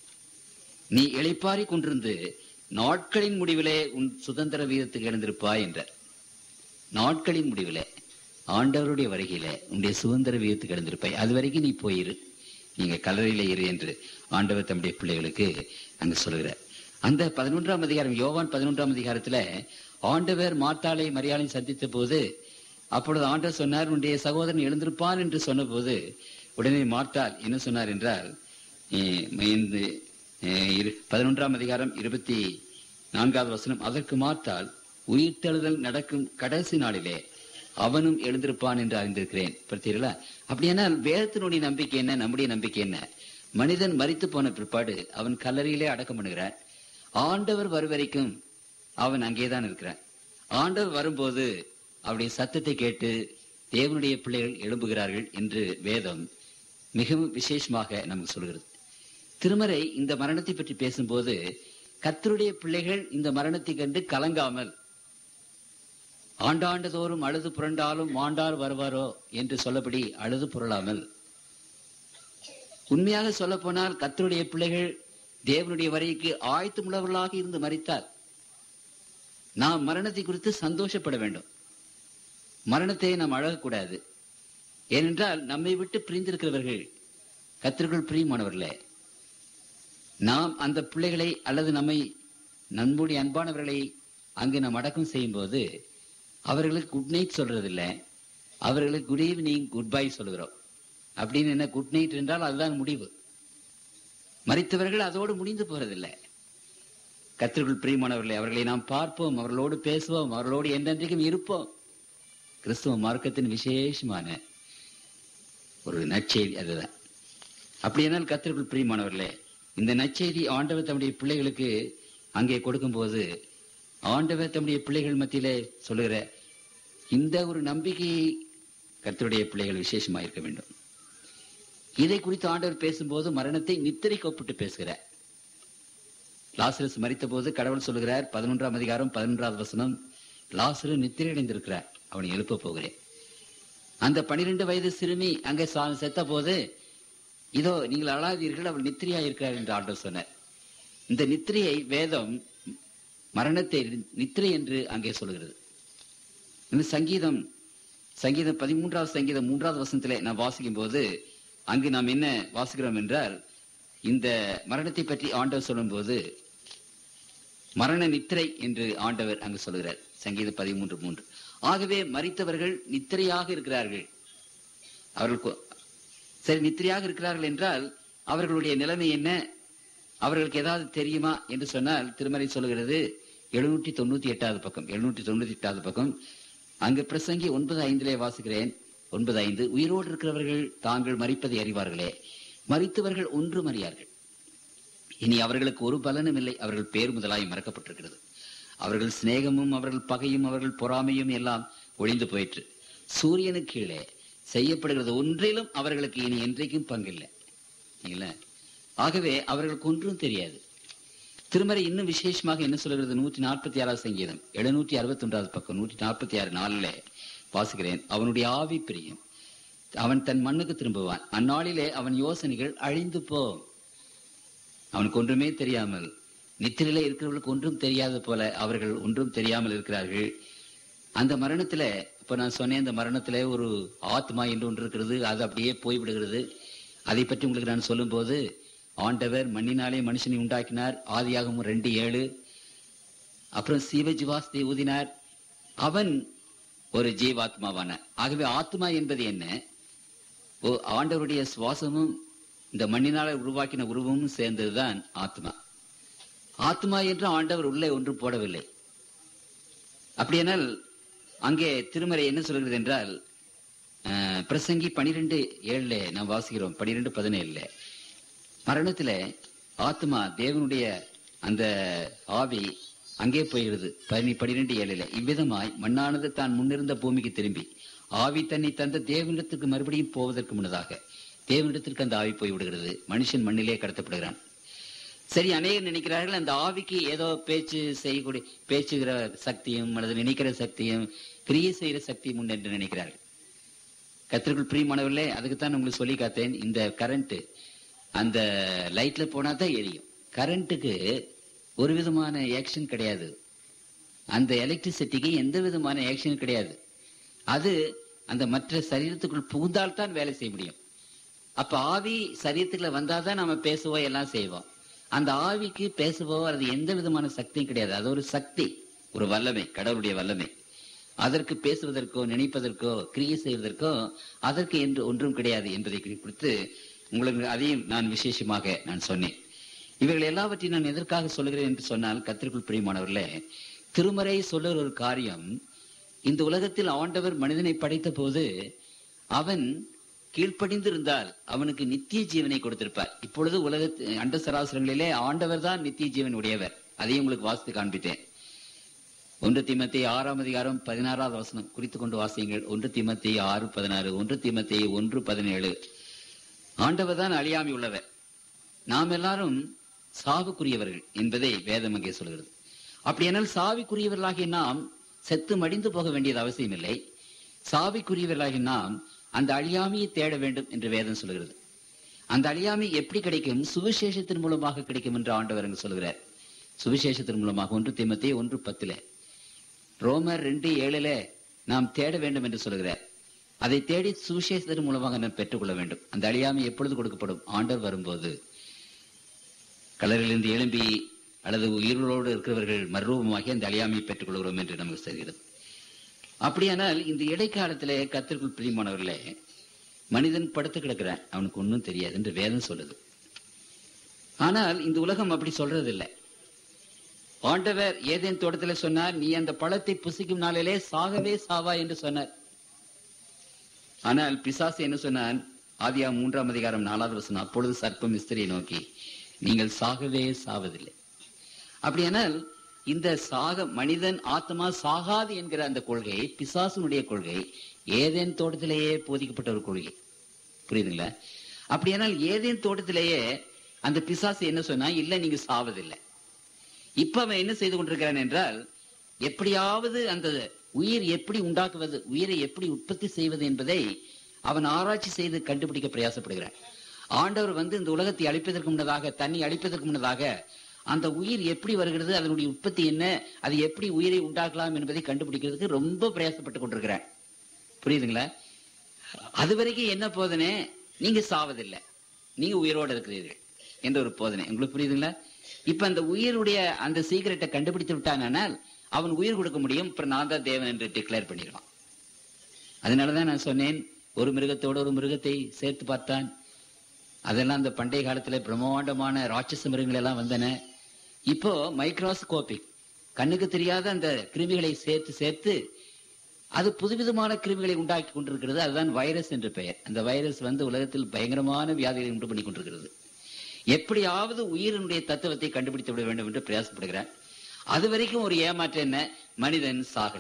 நீ இளைப்பாரி கொண்டிருந்து நாட்களின் முடிவிலே உன் சுதந்திர வீதத்துக்கு எழுந்திருப்பாய் என்றார். நாட்களின் முடிவிலே, ஆண்டவருடைய வருகையில உன்னுடைய சுதந்திர வீதத்துக்கு எழுந்திருப்பாய், அது வரைக்கும் நீ போயிரு, நீங்க கல்லறையில இரு என்று ஆண்டவர் தம்முடைய பிள்ளைகளுக்கு அங்கு சொல்கிறார். அந்த பதினொன்றாம் அதிகாரம், யோவான் பதினொன்றாம் அதிகாரத்துல ஆண்டவர் மார்த்தாளை மரியாளையும் சந்தித்த போது, அப்பொழுது ஆண்டவர் சொன்னார், உன்னுடைய சகோதரன் எழுந்திருப்பான் என்று சொன்ன போது உடனே மார்த்தாள் என்ன சொன்னார் என்றால், பதினொன்றாம் அதிகாரம் இருபத்தி நான்காவது வசனம், அதற்கு மார்த்தாள், உயிர்த்தெழுதல் நடக்கும் கடைசி நாளிலே அவனும் எழுந்திருப்பான் என்று அறிந்திருக்கிறேன். பார்த்தீர்களா? அப்படியானால் வேதத்தினுடைய நம்பிக்கை என்ன, நம்முடைய நம்பிக்கை என்ன? மனிதன் மரித்து போன பிற்பாடு அவன் கல்லறையிலே அடக்கம் பண்ணுகிறான். ஆண்டவர் வரும் வரைக்கும் அவன் அங்கேதான் இருக்கிறான். ஆண்டவர் வரும்போது அவருடைய சத்தத்தை கேட்டு தேவனுடைய பிள்ளைகள் எழும்புகிறார்கள் என்று வேதம் மிகவும் விசேஷமாக நமக்கு சொல்கிறது. திருமறை இந்த மரணத்தை பற்றி பேசும்போது கர்த்தருடைய பிள்ளைகள் இந்த மரணத்தை கண்டு கலங்காமல், ஆண்டாண்டுதோறும் அழுது புரண்டாலும் மாண்டார் வருவாரோ என்று சொல்லபடி அழுது புரளாமல், உண்மையாக சொல்ல போனால் கர்த்தருடைய பிள்ளைகள் தேவனுடைய வரைக்கு ஆயத்தமுள்ளவர்களாக இருந்து மரித்தார். நாம் மரணத்தை குறித்து சந்தோஷப்பட வேண்டும். மரணத்தை நாம் அழகக்கூடாது. ஏனென்றால் நம்மை விட்டு பிரிந்திருக்கிறவர்கள் கர்த்தருக்குள் பிரியமானவர்களே. நாம் அந்த பிள்ளைகளை அல்லது நம்மை நம்முடைய அன்பானவர்களை அங்கு நாம் அடக்கம் செய்யும் போது அவர்களுக்கு குட் நைட் சொல்றதில்லை, அவர்களுக்கு குட் ஈவினிங் குட் பை சொல்லுகிறோம். அப்படின்னு என்ன, குட் நைட் என்றால் அதுதான் முடிவு. மரித்தவர்கள் அதோடு முடிந்து போறதில்லை. கர்த்தருக்குள் பிரியமானவர்களே, அவர்களை நாம் பார்ப்போம், அவர்களோடு பேசுவோம், அவர்களோடு என்றென்றைக்கும் இருப்போம். கிறிஸ்துவ மார்க்கத்தின் விசேஷமான ஒரு நற்செய்தி அதுதான். அப்படியானால் கர்த்தருக்குள் பிரியமானவர்களே, இந்த நற்செய்தி ஆண்டவர் தம்முடைய பிள்ளைகளுக்கு அங்கே கொடுக்கும் போது ஆண்டவர் தம்முடைய பிள்ளைகள் மத்தியிலே சொல்லுகிற இந்த ஒரு நம்பிக்கையை கர்த்தருடைய பிள்ளைகள் விசேஷமாக இருக்க வேண்டும். இதை குறித்து ஆண்டவர் பேசும்போது மரணத்தை நித்திரைக்கு ஒப்பிட்டு பேசுகிறார். லாசரஸ் மரித்த போது கடவுள் சொல்லுகிறார், பதினொன்றாம் அதிகாரம் பதினொன்றாவது வசனம், லாசரு நித்திரை அடைந்திருக்கிறார், அவனை எழுப்ப போகிறேன். அந்த பனிரெண்டு வயது சிறுமி அங்கே செத்த போது, இதோ நீங்கள் அழாதீர்கள், அவள் நித்திரையா இருக்கிறார் என்று ஆண்டவர் சொன்னார். இந்த நித்திரையை வேதம் மரணத்தை நித்திரை என்று அங்கே சொல்லுகிறது. இந்த சங்கீதம் சங்கீதம் பதிமூன்றாவது சங்கீதம் மூன்றாவது வசனத்திலே நான் வாசிக்கும் போது அங்கு நாம் என்ன வாசிக்கிறோம் என்றால், இந்த மரணத்தை பற்றி ஆண்டவர் சொல்லும் போது மரண நித்திரை என்று ஆண்டவர் அங்கு சொல்லுகிறார். சங்கீதம் பதிமூன்று மூன்று. ஆகவே மரித்தவர்கள் நித்திரையாக இருக்கிறார்கள். அவர்கள் சரி நித்திரையாக இருக்கிறார்கள் என்றால் அவர்களுடைய நிலைமை என்ன, அவர்களுக்கு ஏதாவது தெரியுமா என்று சொன்னால் திருமறை சொல்லுகிறது எழுநூற்றி தொண்ணூத்தி எட்டாவது பக்கம் எழுநூற்றி தொண்ணூத்தி எட்டாவது பக்கம் அங்கு பிரசங்கி ஒன்பது ஐந்திலே வாசிக்கிறேன். ஒன்பது ஐந்து, உயிரோடு இருக்கிறவர்கள் தாங்கள் மரிப்பதை அறிவார்களே, மரித்தவர்கள் ஒன்றும் அறியார்கள். இனி அவர்களுக்கு ஒரு பலனும் இல்லை, அவர்கள் பேர் முதலாய் மறக்கப்பட்டிருக்கிறது. அவர்கள் சிநேகமும் அவர்கள் பகையும் அவர்கள் பொறாமையும் எல்லாம் ஒழிந்து போயிற்று. சூரியனுக்கு கீழே செய்யப்படுகிறது ஒன்றிலும் அவர்களுக்கு இனி என்றைக்கும் பங்கில்லை. ஆகவே அவர்களுக்கு ஒன்றும் தெரியாது. திருமறை இன்னும் விசேஷமாக என்ன சொல்கிறது, நூற்றி நாற்பத்தி ஆறாவது சங்கீதம் எழுநூற்றி அறுபத்தி ஒன்றாவது பக்கம் நூற்றி நாற்பத்தி ஆறு நாளிலே வாசிக்கிறேன். அவனுடைய ஆவி பிரியும், அவன் தன் மண்ணுக்கு திரும்புவான், அந்நாளிலே அவன் யோசனைகள் அழிந்து போ. அவனுக்கு ஒன்றுமே தெரியாமல், நித்திரையிலே இருக்கிறவர்களுக்கு ஒன்றும் தெரியாத போல அவர்கள் ஒன்றும் தெரியாமல் இருக்கிறார்கள். அந்த மரணத்துல இப்ப நான் சொன்னேன், அந்த மரணத்துல ஒரு ஆத்மா என்று ஒன்று இருக்கிறது, அது அப்படியே போய்விடுகிறது. அதை பற்றி உங்களுக்கு நான் சொல்லும் போது, ஆண்டவர் மண்ணினாலே மனுஷனை உண்டாக்கினார், ஆதியாகமம் ரெண்டு ஏழு. அப்புறம் சீவஜிவாஸ்தை ஊதினார், அவன் ஒரு ஜீவாத்மாவான. ஆகவே ஆத்மா என்பது என்ன, ஆண்டவருடைய சுவாசமும் இந்த மண்ணினால உருவாக்கின உருவமும் சேர்ந்ததுதான் ஆத்மா. ஆத்மா என்று ஆண்டவர் உள்ளே ஒன்றும் போடவில்லை. அப்படியானால் அங்கே திருமறை என்ன சொல்கிறது என்றால், பிரசங்கி பனிரெண்டு ஏழுல நாம் வாசிக்கிறோம், பனிரெண்டு பதினேழுல மரணத்துல ஆத்மா தேவனுடைய அந்த ஆவி அங்கே போயிடுது. பனி பனிரெண்டு ஏழுல இவ்விதமாய் மண்ணானது தான் முன்னிருந்த பூமிக்கு திரும்பி ஆவி தன்னை தந்த தேவனிடத்துக்கு மறுபடியும் போவதற்கு முன்னதாக தேவனிடத்திற்கு அந்த ஆவி போய் விடுகிறது. மனுஷன் மண்ணிலே கடத்தப்படுகிறான். சரி, அநேகர் நினைக்கிறார்கள் அந்த ஆவிக்கு ஏதோ பேச்சு செய்யக்கூடிய பேச்சுகிற சக்தியும் அல்லது நினைக்கிற சக்தியும் கிரியை செய்கிற சக்தியும் உண்டு என்று நினைக்கிறார்கள். கர்த்தருக்குள் பிரியமானவர்களே, அதுக்குத்தான் உங்களுக்கு சொல்லி காத்தேன், இந்த கரண்ட் அந்த லைட்ல போனா தான் எரியும். கரண்ட்டுக்கு ஒரு விதமான ஆக்ஷன் கிடையாது, அந்த எலக்ட்ரிசிட்டிக்கு எந்த விதமான ஆக்ஷன் கிடையாது. அது அந்த மற்ற சரீரத்துக்குள் புகுந்தால்தான் வேலை செய்ய முடியும். அப்ப ஆவி சரீரத்துக்குள்ள வந்தாதான் நம்ம பேசுவோம், எல்லாம் செய்வோம். அந்த ஆவிக்கு பேசுவோ அல்லது எந்த விதமான சக்தியும் கிடையாது. அது ஒரு சக்தி, ஒரு வல்லமை, கடவுளுடைய வல்லமை. அதற்கு பேசுவதற்கோ நினைப்பதற்கோ கிரியை செய்வதற்கோ அதற்கு என்று ஒன்றும் கிடையாது என்பதை குறித்து உங்களுக்கு அதையும் நான் விசேஷமாக நான் சொன்னேன். இவைகள் எல்லாவற்றையும் நான் எதற்காக சொல்லுகிறேன் என்று சொன்னால், கர்த்தருக்குள் பிரியமானவர்களே, திருமறை சொல்லுகிற ஒரு காரியம், இந்த உலகத்தில் ஆண்டவர் மனிதனை படைத்த போது அவன் கீழ்ப்படிந்து இருந்தால் அவனுக்கு நித்திய ஜீவனை கொடுத்திருப்பார். இப்பொழுது உலக அண்ட சராசரங்களிலே ஆண்டவர் தான் நித்திய ஜீவன் உடையவர். அதையும் உங்களுக்கு வாசித்து காண்பித்தேன். ஒன்று தீமோத்தேயு ஆறாம் அதிகாரம் பதினாறாவது வசனம் குறித்து கொண்டு வாசியுங்கள். ஒன்று தீமோத்தேயு ஆறு பதினாறு, ஒன்று தீமோத்தேயு ஒன்று பதினேழு. ஆண்டவர் தான் அழியாமை உள்ளவர், நாம் எல்லாரும் சாவுக்குரியவர்கள் என்பதை வேதம் அங்கே சொல்கிறது. அப்படியானால் சாவிக்குரியவர்களாகிய நாம் செத்து மடிந்து போக வேண்டியது அவசியம் இல்லை. சாவிக்குரியவர்களாகிய நாம் அந்த அழியாமையை தேட வேண்டும் என்று வேதம் சொல்கிறது. அந்த அழியாமை எப்படி கிடைக்கும்? சுவிசேஷத்தின் மூலமாக கிடைக்கும் என்று ஆண்டவர் அங்கு சொல்கிறார். சுவிசேஷத்தின் மூலமாக. ஒன்று தீமோத்தேயு ஒன்று பத்துல, ரோமர் ரெண்டு ஏழுல நாம் தேட வேண்டும் என்று சொல்கிறார். அதை தேடி சுவிசேஷத்தின் மூலமாக நாம் பெற்றுக்கொள்ள வேண்டும். அந்த அழியாமை எப்பொழுது கொடுக்கப்படும்? ஆண்டவர் வரும்போது. கல்லறையிலிருந்து எழும்பி அல்லது உயிர்களோடு இருக்கிறவர்கள் மறுரூபமாகி அந்த அழியாமையை பெற்றுக் கொள்கிறோம் என்று நமக்கு தெரிகிறது. அப்படியானால் இந்த இடைக்காலத்திலே கர்த்தருக்குள் பிரியமானவர்களே, மனிதன் படுத்து கிடக்கிறான், அவனுக்கு ஒன்றும் தெரியாது என்று வேதம் சொல்லுது. ஆனால் இந்த உலகம் அப்படி சொல்றதில்லை. ஆண்டவர் ஏதேன் தோட்டத்தில் சொன்னார், நீ அந்த பழத்தை புசிக்கும் நாளிலே சாகவே சாவா என்று சொன்னார். ஆனால் பிசாசு என்ன சொன்னான்? ஆதியா மூன்றாம் அதிகாரம் நாலாவது வசனம், அப்பொழுது சர்ப்பம் ஸ்திரியை நோக்கி, நீங்கள் சாகவே சாவதில்லை. அப்படியானால் இந்த சாக மனிதன் ஆத்மா சாகாது என்கிற அந்த கொள்கை பிசாசுனுடைய கொள்கை, ஏதேன் தோட்டத்திலேயே போதிக்கப்பட்ட ஒரு கொள்கை. புரியுதுங்களா? அப்படியானால் ஏதேன் தோட்டத்திலேயே அந்த பிசாசு என்ன சொன்னா, இல்ல நீங்க சாவதில்லை. இப்ப அவன் என்ன செய்து கொண்டிருக்கிறான் என்றால், எப்படியாவது அந்த உயிர் எப்படி உண்டாக்குவது, உயிரை எப்படி உற்பத்தி செய்வது என்பதை அவன் ஆராய்ச்சி செய்து கண்டுபிடிக்க பிரயாசப்படுகிறான். ஆண்டவர் வந்து இந்த உலகத்தை அழிப்பதற்கு முன்னதாக, தன்னை அழிப்பதற்கு முன்னதாக அந்த உயிர் எப்படி வருகிறது, அதனுடைய உற்பத்தி என்ன, அது எப்படி உயிரை உண்டாக்கலாம் என்பதை கண்டுபிடிக்கிறதுக்கு ரொம்ப பிரயாசப்பட்டு கொண்டிருக்கிறான். புரியுதுங்களா? அது வரைக்கும் என்ன போதனை? நீங்க சாவதில்லை, நீங்க உயிரோடு இருக்கிறீர்கள் என்ற ஒரு போதனை. உங்களுக்கு புரியுதுங்களா? இப்ப அந்த உயிருடைய அந்த சீக்கிரட்டை கண்டுபிடித்து விட்டானால் அவன் உயிர் கொடுக்க முடியும். அப்புறம் நான் தான் தேவன் என்று டிக்ளேர் பண்ணிடுவான். அதனாலதான் நான் சொன்னேன், ஒரு மிருகத்தோடு ஒரு மிருகத்தை சேர்த்து பார்த்தான். அதெல்லாம் அந்த பண்டைய காலத்துல பிரம்மாண்டமான ராட்சச மிருகங்கள் எல்லாம் வந்தன. இப்போ மைக்ரோஸ்கோபிக், கண்ணுக்கு தெரியாத அந்த கிருமிகளை சேர்த்து சேர்த்து அது புதுவிதமான கிருமிகளை உண்டாக்கி கொண்டிருக்கிறது. அதுதான் வைரஸ் என்று பெயர். அந்த வைரஸ் வந்து உலகத்தில் பயங்கரமான வியாதிகளை உண்டு பண்ணி கொண்டிருக்கிறது. எப்படியாவது உயிரினுடைய தத்துவத்தை கண்டுபிடித்து விட வேண்டும் என்று பிரயாசப்படுகிறார். அது வரைக்கும் ஒரு ஏமாற்றம் என்ன? மனிதன் சாகல.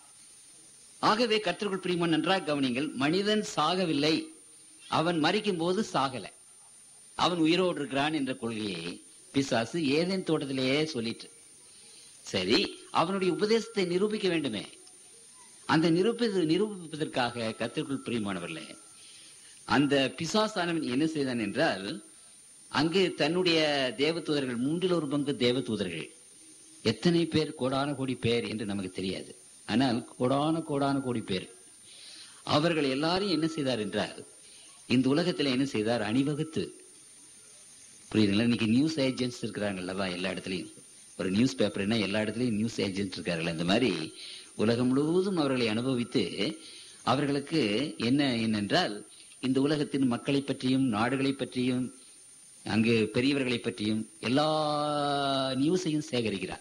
ஆகவே கர்த்தருக்குள் பிரியமான நன்றாக கவனிங்கள், மனிதன் சாகவில்லை, அவன் மரிக்கும் போது சாகல, அவன் உயிரோடு இருக்கிறான் என்ற கொள்கையை பிசாசு ஏதேன் தோட்டத்திலேயே சொல்லிட்டு, சரி அவனுடைய உபதேசத்தை நிரூபிக்க வேண்டுமே. அந்த நிரூபி நிரூபிப்பதற்காக கர்த்தருக்குள் பிரியமானவர்களே, அந்த பிசாசானவன் என்ன செய்தான் என்றால், அங்கு தன்னுடைய தேவதூதர்கள், மூன்றில் ஒரு பங்கு தேவதூதர்கள், எத்தனை பேர், கோடான கோடி பேர் என்று நமக்கு தெரியாது, ஆனால் கோடான கோடான கோடி பேர், அவர்கள் எல்லாரும் என்ன செய்தார் என்றால், இந்த உலகத்தில் என்ன செய்தார்? அணிவகுத்து. புரியுதுங்களா? இன்னைக்கு நியூஸ் ஏஜென்ட்ஸ் இருக்கிறாங்கல்லவா, எல்லா இடத்துலையும். ஒரு நியூஸ் பேப்பர்னா எல்லா இடத்துலையும் நியூஸ் ஏஜென்ட் இருக்கார்கள். அந்த மாதிரி உலகம் முழுவதும் அவர்களை அனுபவித்து அவர்களுக்கு என்ன என்னென்றால், இந்த உலகத்தின் மக்களை பற்றியும் நாடுகளை பற்றியும் அங்கு பெரியவர்களை பற்றியும் எல்லா நியூஸையும் சேகரிக்கிறார்.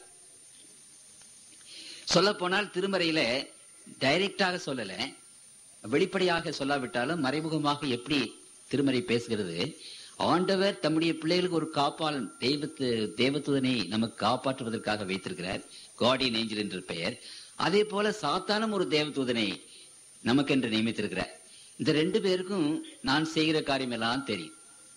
சொல்ல போனால் திருமறையில டைரக்டாக சொல்லல, வெளிப்படையாக சொல்லாவிட்டாலும் மறைமுகமாக எப்படி திருமறை பேசுகிறது. ஆண்டவர் தம்முடைய பிள்ளைகளுக்கு ஒரு காப்பாளன், தெய்வத்து தேவதூதனை நமக்கு காப்பாற்றுவதற்காக வைத்திருக்கிறார், கார்டியன் ஏஞ்சல் என்ற பெயர். அதே போல சாத்தானும் ஒரு தேவதூதனை நமக்கென்று நியமித்திருக்கிறார். இந்த ரெண்டு பேருக்கும் நான் செய்கிற காரியம் எல்லாம் தெரியும்.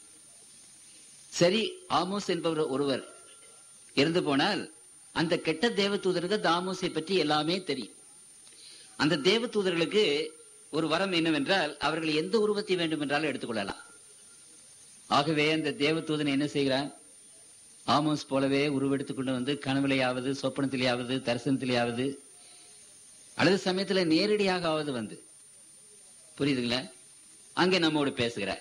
சரி, ஆமோஸ் என்பவர் ஒருவர் இறந்து போனால் அந்த கெட்ட தேவதூதருக்கு ஆமோஸை பற்றி எல்லாமே தெரியும். அந்த தேவதூதர்களுக்கு ஒரு வரம் என்னவென்றால், அவர்கள் எந்த உருவத்தை வேண்டும் என்றாலும் எடுத்துக்கொள்ளலாம். ஆகவே அந்த தேவதூதன் என்ன செய்கிறான்? ஆமோஸ் போலவே உருவெடுத்துக் கொண்டு வந்து கனவுலையாவது, சொப்பனத்திலேயாவது, தரிசனத்திலேயாவது, அல்லது சமயத்துல நேரடியாகவது வந்து, புரியுதுங்களா, அங்கே நம்மோடு பேசுகிறார்.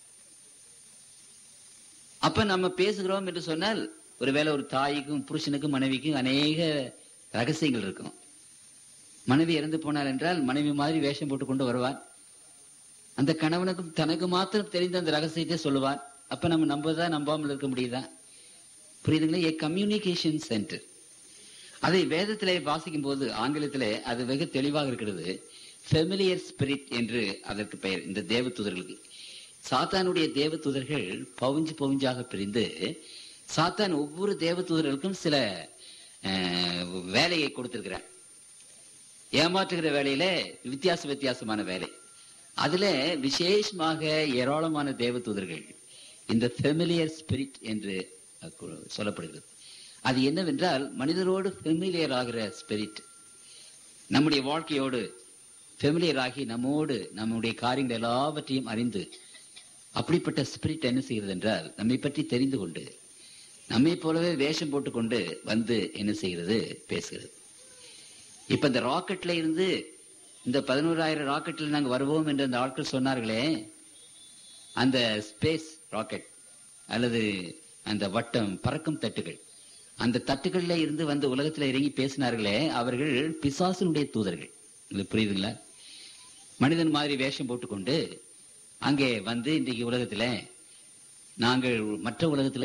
அப்ப நம்ம பேசுகிறோம் என்று சொன்னால், ஒருவேளை ஒரு தாய்க்கும் புருஷனுக்கும் மனைவிக்கும் அநேக ரகசியங்கள் இருக்கும். மனைவி இறந்து போனார் என்றால் மனைவி மாதிரி வேஷம் போட்டு கொண்டு வருவான். அந்த கணவனுக்கும் தனக்கு மாத்திரம் தெரிந்த அந்த ரகசியத்தை சொல்லுவான். அப்ப நம்ம நம்பதா நம்பாமல் இருக்க முடியுதா? புரியுதுங்களா? A communication centre. அதை வேதத்திலே வாசிக்கும் போது ஆங்கிலத்திலே அது வெகு தெளிவாக இருக்கிறது. ஃபெமிலியர் ஸ்பிரிட் என்று அதற்கு பெயர். இந்த தேவதூதர்களுக்கு, சாத்தானுடைய தேவதூதர்கள் பவுஞ்சு பவுஞ்சாக பிரிந்து, சாத்தான் ஒவ்வொரு தேவதூதர்களுக்கும் சில வேலையை கொடுத்திருக்கிறார். ஏமாற்றுகிற வேலையில வித்தியாச வித்தியாசமான வேலை. அதுல விசேஷமாக ஏராளமான தேவதூதர்கள் இந்த ஃபெமிலியர் ஸ்பிரிட் என்று சொல்லப்படுகிறது. அது என்னவென்றால், மனிதரோடு ஃபெமிலியர் ஆகிற ஸ்பிரிட், நம்முடைய வாழ்க்கையோடு ஃபெமிலியர் ஆகி நம்மோடு நம்முடைய காரியங்கள் எல்லாவற்றையும் அறிந்து, அப்படிப்பட்ட ஸ்பிரிட் என்ன செய்கிறது என்றால், நம்மை பற்றி தெரிந்து கொண்டு நம்மை போலவே வேஷம் போட்டுக்கொண்டு வந்து என்ன செய்கிறது? பேசுகிறது. இப்ப இந்த ராக்கெட்ல இருந்து இந்த பதினோராயிரம் ராக்கெட்டில் நாங்கள் வருவோம் என்று அந்த ஆட்கள் சொன்னார்களே, அந்த ஸ்பேஸ் ராக்கெட் அல்லது அந்த வட்டம் பறக்கும் தட்டுகள், அந்த தட்டுகள்ல இருந்து வந்து உலகத்துல இறங்கி பேசினார்களே, அவர்கள் பிசாசனுடைய தூதர்கள். உங்களுக்கு புரியுதுங்களா? மனிதன் மாதிரி வேஷம் போட்டுக்கொண்டு அங்கே வந்து இன்றைக்கு உலகத்துல நாங்கள் மற்ற உலகத்துல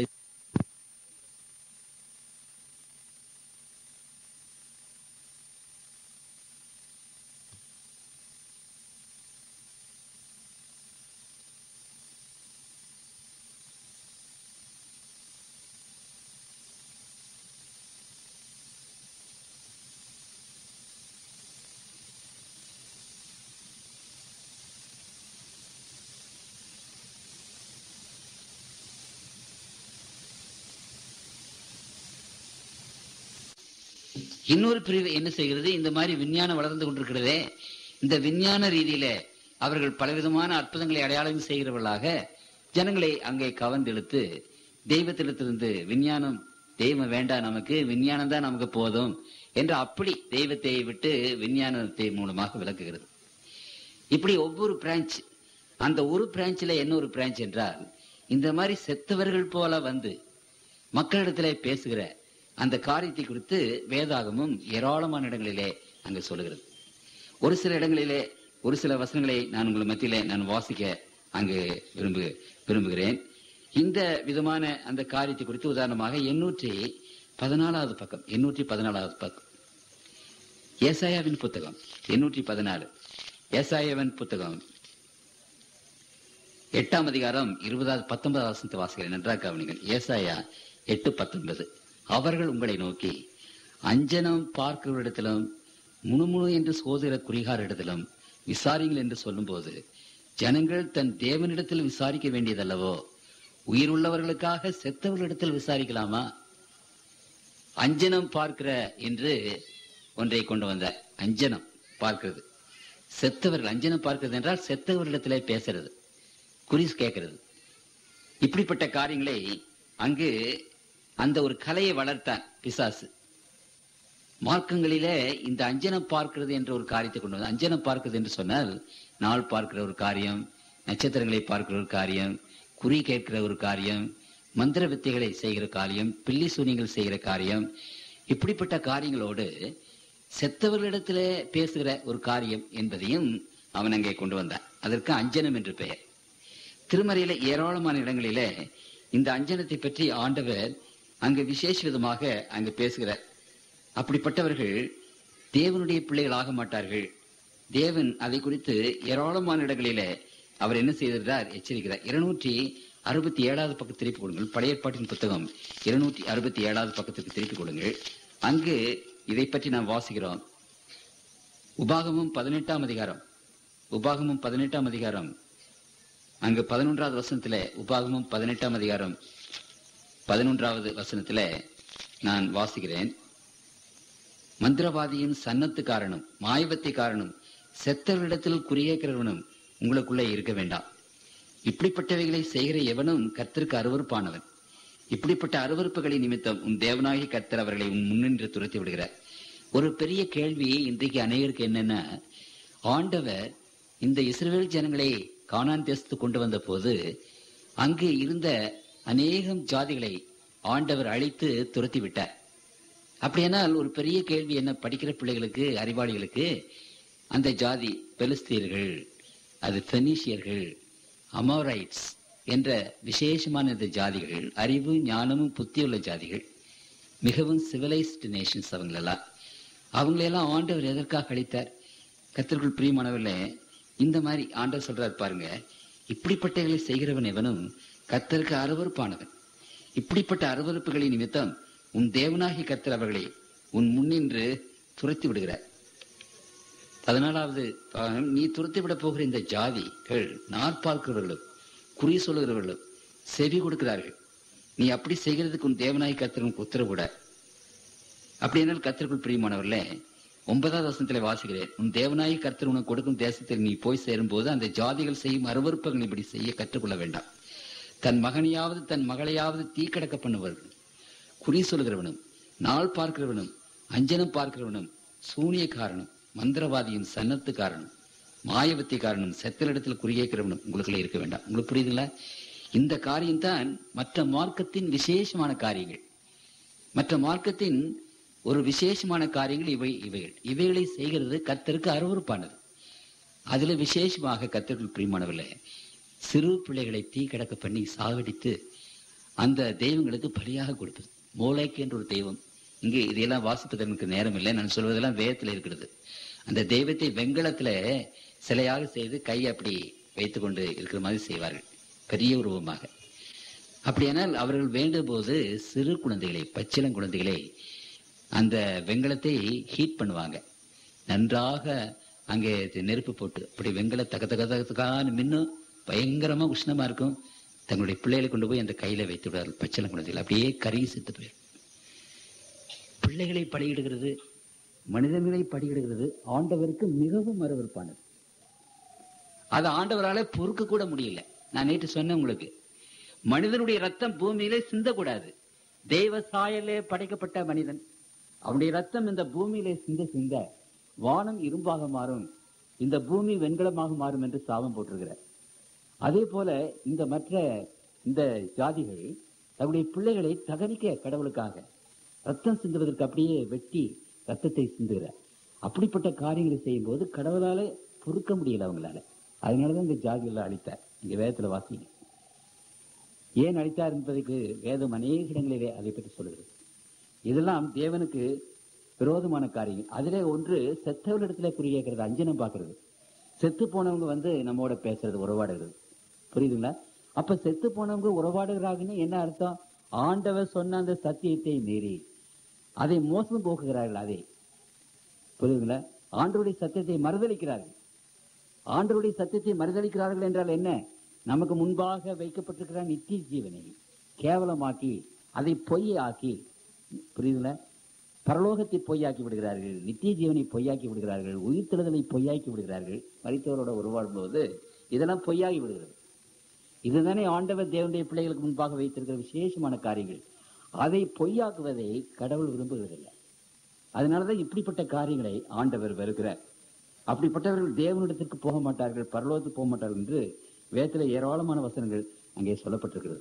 இன்னொரு பிரிவு என்ன செய்கிறது, இந்த மாதிரி விஞ்ஞானம் வளர்ந்து கொண்டிருக்கிறதே, இந்த விஞ்ஞான ரீதியில அவர்கள் பலவிதமான அற்புதங்களை அடையாளம் செய்கிறவர்களாக ஜனங்களை அங்கே கவர்ந்தெழுத்து தெய்வத்திடத்திலிருந்து விஞ்ஞானம், தெய்வம் வேண்டாம் நமக்கு, விஞ்ஞானம் தான் நமக்கு போதும் என்று அப்படி தெய்வத்தை விட்டு விஞ்ஞானத்தை மூலமாக விளக்குகிறது. இப்படி ஒவ்வொரு பிரான்ச், அந்த ஒரு பிரான்ச்ல என்ன ஒரு பிரான்ச் என்றால், இந்த மாதிரி செத்தவர்கள் போல வந்து மக்களிடத்திலே பேசுகிற அந்த காரியத்தை குறித்து வேதாகமும் ஏராளமான இடங்களிலே அங்கு சொல்லுகிறது. ஒரு சில இடங்களிலே ஒரு சில வசனங்களை நான் உங்கள் மத்தியிலே நான் வாசிக்க அங்கு விரும்பு விரும்புகிறேன். இந்த விதமான அந்த காரியத்தை குறித்து உதாரணமாக எண்ணூற்றி பதினாலாவது பக்கம், எண்ணூற்றி பதினாலாவது பக்கம் ஏசாயாவின் புத்தகம் எண்ணூற்றி பதினாலு ஏசாயாவின் புத்தகம் எட்டாம் அதிகாரம் இருபதாவது பத்தொன்பதாவது வசனத்தை வாசிக்கிறேன், நன்றாக கவனிங்கள். ஏசாயா எட்டு பத்தொன்பது. அவர்கள் உங்களை நோக்கி அஞ்சனம் பார்க்கிறவரிடத்திலும் முணுமுணு என்று சோதர குறிகாரிடத்திலும் விசாரிங்கள் என்று சொல்லும் போது, ஜனங்கள் தன் தேவனிடத்தில் விசாரிக்க வேண்டியதல்லவோ, உயிருள்ளவர்களுக்காக செத்தவர்களிடத்தில் விசாரிக்கலாமா? அஞ்சனம் பார்க்கிற என்று ஒன்றை கொண்டு வந்த, அஞ்சனம் பார்க்கிறது, செத்தவர்கள் அஞ்சனம் பார்க்கிறது என்றால் செத்தவர்களிடத்திலே பேசுறது, குறிஸ் கேட்கிறது. இப்படிப்பட்ட காரியங்களை அங்கு அந்த ஒரு கலையை வளர்த்தான் பிசாசு. மார்க்கங்களிலே இந்த அஞ்சனம் பார்க்கிறது என்ற ஒரு காரியத்தை கொண்டு வந்து, அஞ்சனம் பார்க்கிறது என்று சொன்னால் நாள் பார்க்கிற ஒரு காரியம், நட்சத்திரங்களை பார்க்கிற ஒரு காரியம், குறி கேட்கிற ஒரு காரியம், மந்திர வித்தைகளை செய்கிற காரியம், பில்லி சூனியங்கள் செய்கிற காரியம், இப்படிப்பட்ட காரியங்களோடு செத்தவர்களிடத்திலே பேசுகிற ஒரு காரியம் என்பதையும் அவன் அங்கே கொண்டு வந்தான். அதற்கு அஞ்சனம் என்று பெயர். திருமறையில ஏராளமான இடங்களிலே இந்த அஞ்சனத்தை பற்றி ஆண்டவர் அங்கு விசேஷ விதமாக அங்கு பேசுகிறார். அப்படிப்பட்டவர்கள் தேவனுடைய பிள்ளைகள் ஆக மாட்டார்கள். தேவன் அதை குறித்து ஏராளமான இடங்களிலே அவர் என்ன செய்திருக்கிறார், எச்சரிக்கிறார். இருநூற்றி அறுபத்தி ஏழாவது பக்கம் திருப்பி கொடுங்கள். பழைய ஏற்பாட்டின் புத்தகம் இருநூற்றி அறுபத்தி ஏழாவது பக்கத்துக்கு திருப்பி கொடுங்கள். அங்கு இதை பற்றி நாம் வாசிக்கிறோம். உபாகமும் பதினெட்டாம் அதிகாரம், உபாகமும் பதினெட்டாம் அதிகாரம் அங்கு பதினொன்றாவது வசனத்திலே, உபாகமும் பதினெட்டாம் அதிகாரம் பதினொன்றாவது வசனத்துல நான் வாசிக்கிறேன். மந்திரவாதியும் சன்னத்துக்காரனும் மாயவத்திக்காரனும் செத்தவரிடத்தில் குறியேக்கிறவனும் உங்களுக்குள்ளே இருக்க வேண்டாம். இப்படிப்பட்டவைகளை செய்கிற எவனும் கர்த்தருக்கு அருவருப்பானவன். இப்படிப்பட்ட அருவருப்புகளின் நிமித்தம் உன் தேவனாகி கர்த்தர் அவர்களை உன் முன்னின்று துரத்தி விடுகிறார். ஒரு பெரிய கேள்வி இன்றைக்கு அநேகருக்கு என்னன்னா, ஆண்டவர் இந்த இஸ்ரவேல் ஜனங்களை கானான் தேசத்துக்கு கொண்டு வந்த போது அங்கு இருந்த அநேகம் ஜாதிகளை ஆண்டவர் அழித்து துரத்தி விட்டார். அப்படியானால் ஒரு பெரிய கேள்வி என்ன, படிக்கிற பிள்ளைகளுக்கு, அறிவாளிகளுக்கு, அந்த ஜாதி பெலிஸ்தீர்கள், அது பெனிஷியர்கள், அமோரைட்ஸ் என்ற விசேஷமான இந்த ஜாதிகள், அறிவு ஞானமும் புத்தியுள்ள ஜாதிகள், மிகவும் சிவிலைஸ்டு நேஷன்ஸ் அவங்களெல்லாம். அவங்களெல்லாம் ஆண்டவர் எதற்காக அழித்தார்? கர்த்தருக்குள் பிரியமானவர்களே, இந்த மாதிரி ஆண்டவர் சொல்றார் பாருங்க, இப்படிப்பட்டவர்களை செய்கிறவன் எவனும் கர்த்தருக்கு அருவருப்பானவன். இப்படிப்பட்ட அருவருப்புகளின் நிமித்தம் உன் தேவனாகி கர்த்தர் அவர்களை உன் முன்னின்று துரத்தி விடுகிறார். பதினாலாவது, நீ துரத்தி விட போகிற இந்த ஜாதிகள் நாற்பார்க்கிறவர்களும் குறி சொல்லுகிறவர்களும் செவி கொடுக்கிறார்கள். நீ அப்படி செய்கிறதுக்கு உன் தேவனாகி கர்த்தர் உனக்கு உத்தரவிட. அப்படி என்றால் கர்த்தருக்குள் பிரியமானவர்களே, ஒன்பதாவது வசனத்திலே வாசிக்கிறேன். உன் தேவனாகி கர்த்தர் உனக்கு கொடுக்கும் தேசத்தில் நீ போய் சேரும் போது அந்த ஜாதிகள் செய்யும் அருவருப்புகள் இப்படி செய்ய கற்றுக்கொள்ள வேண்டாம். தன் மகனையாவது தன் மகளையாவது தீக்கடக்க பண்ணுவார்கள். குறி சொல்கிறவனும் நாள் பார்க்கிறவனும் அஞ்சனம் பார்க்கிறவனும் சூனியக்காரனும் மந்திரவாதியும் சன்னத்துக்காரனும் மாயவத்திக்காரனும் செத்தலிடத்தில் குறியேக்கிறவனும் உங்களுக்குள்ள இருக்க வேண்டாம். உங்களுக்கு புரியுதுங்களா? இந்த காரியம்தான் மற்ற மார்க்கத்தின் விசேஷமான காரியங்கள். மற்ற மார்க்கத்தின் ஒரு விசேஷமான காரியங்கள் இவை இவைகள் இவைகளை செய்கிறது கர்த்தருக்கு அருவருப்பானது. அதுல விசேஷமாக கர்த்தருக்கு பிரியமானவர்களே, சிறு பிள்ளைகளை தீ கடக்க பண்ணி சாகடித்து அந்த தெய்வங்களுக்கு பலியாக கொடுப்பது. மோலைக்கு என்ற ஒரு தெய்வம், இங்கே இதையெல்லாம் வாசிப்பதற்கு நேரம் இல்லை, நான் சொல்வதெல்லாம் வேதத்தில் இருக்கிறது. அந்த தெய்வத்தை வெண்கலத்துல சிலையாக செய்து கை அப்படி வைத்துக் கொண்டு இருக்கிற மாதிரி செய்வார்கள், பெரிய உருவமாக. அப்படியானால் அவர்கள் வேண்டும் போது சிறு குழந்தைகளை, பச்சிளம் குழந்தைகளை அந்த வெண்கலத்தை ஹீட் பண்ணுவாங்க. நன்றாக அங்கே நெருப்பு போட்டு அப்படி வெண்கல தக தக தகத்துக்கான மின்னும் பயங்கரமா உஷ்ணமா இருக்கும். தங்களுடைய பிள்ளைகளை கொண்டு போய் அந்த கையில வைத்து விடுவார்கள். பச்சிளம் குழந்தைகள் அப்படியே கருகி செத்து போயிடும். பிள்ளைகளை பலியிடுகிறது, மனிதர்களை பலியிடுகிறது ஆண்டவருக்கு மிகவும் அருவருப்பானது. அது ஆண்டவரால பொறுக்க கூட முடியல. நான் நேற்று சொன்னேன் உங்களுக்கு, மனிதனுடைய ரத்தம் பூமியிலே சிந்தக்கூடாது. தெய்வ சாயலே படைக்கப்பட்ட மனிதன், அவனுடைய ரத்தம் இந்த பூமியிலே சிந்த சிந்த வானம் இரும்பாக மாறும், இந்த பூமி வெண்கலமாக மாறும் என்று சாபம் போட்டிருக்கிறார். அதே போல இந்த மற்ற இந்த ஜாதிகள் தன்னுடைய பிள்ளைகளை தகனிக்க கடவுளுக்காக ரத்தம் சிந்துவதற்கு அப்படியே வெட்டி ரத்தத்தை சிந்துகிறார். அப்படிப்பட்ட காரியங்களை செய்யும் போது கடவுளால பொறுக்க முடியல அவங்களால. அதனாலதான் இந்த ஜாதிகளை அழித்தார். இங்க வேதத்துல வாசிங்க ஏன் அழித்தார் என்பதற்கு வேதம் அநேக இடங்களிலே அதை பற்றி சொல்லுகிறது. இதெல்லாம் தேவனுக்கு விரோதமான காரியங்கள். அதிலே ஒன்று செத்தவர்களிடத்துல குறியேற்கிறது, அஞ்சனம் பார்க்கறது. செத்து போனவங்க வந்து நம்மோட பேசுறது, உறவாடுகிறது. புரியுதுங்களா? அப்ப செத்து போனவங்க உறவாடுகிறாங்கன்னு என்ன அர்த்தம்? ஆண்டவர் சொன்ன அந்த சத்தியத்தை மீறி அதை மோசம் போக்குகிறார்கள். அதே புரியுதுங்களா? ஆண்டவருடைய சத்தியத்தை மறுதளிக்கிறார்கள். ஆண்டவருடைய சத்தியத்தை மறுதளிக்கிறார்கள் என்றால் என்ன? நமக்கு முன்பாக வைக்கப்பட்டிருக்கிற நித்திய ஜீவனை கேவலமாக்கி அதை பொய்யாக்கி, புரியுதுங்களா, பரலோகத்தை பொய்யாக்கி விடுகிறார்கள், நித்திய ஜீவனை பொய்யாக்கி விடுகிறார்கள், உயிர்த்தெழுதலை பொய்யாக்கி விடுகிறார்கள். மரித்தவரோட உருவாடும் போது இதெல்லாம் பொய்யாகி விடுகிறது. இதுதானே ஆண்டவர் தேவனுடைய பிள்ளைகளுக்கு முன்பாக வைத்திருக்கிற விசேஷமான காரியங்கள். அதை பொய்யாக்குவதை கடவுள் விரும்புவதில்லை. அதனாலதான் இப்படிப்பட்ட காரியங்களை ஆண்டவர் வெறுக்கிறார். அப்படிப்பட்டவர்கள் தேவனிடத்திற்கு போக மாட்டார்கள், பரலோகத்துக்கு போக மாட்டார்கள் என்று வேதத்தில் ஏராளமான வசனங்கள் அங்கே சொல்லப்பட்டிருக்கிறது.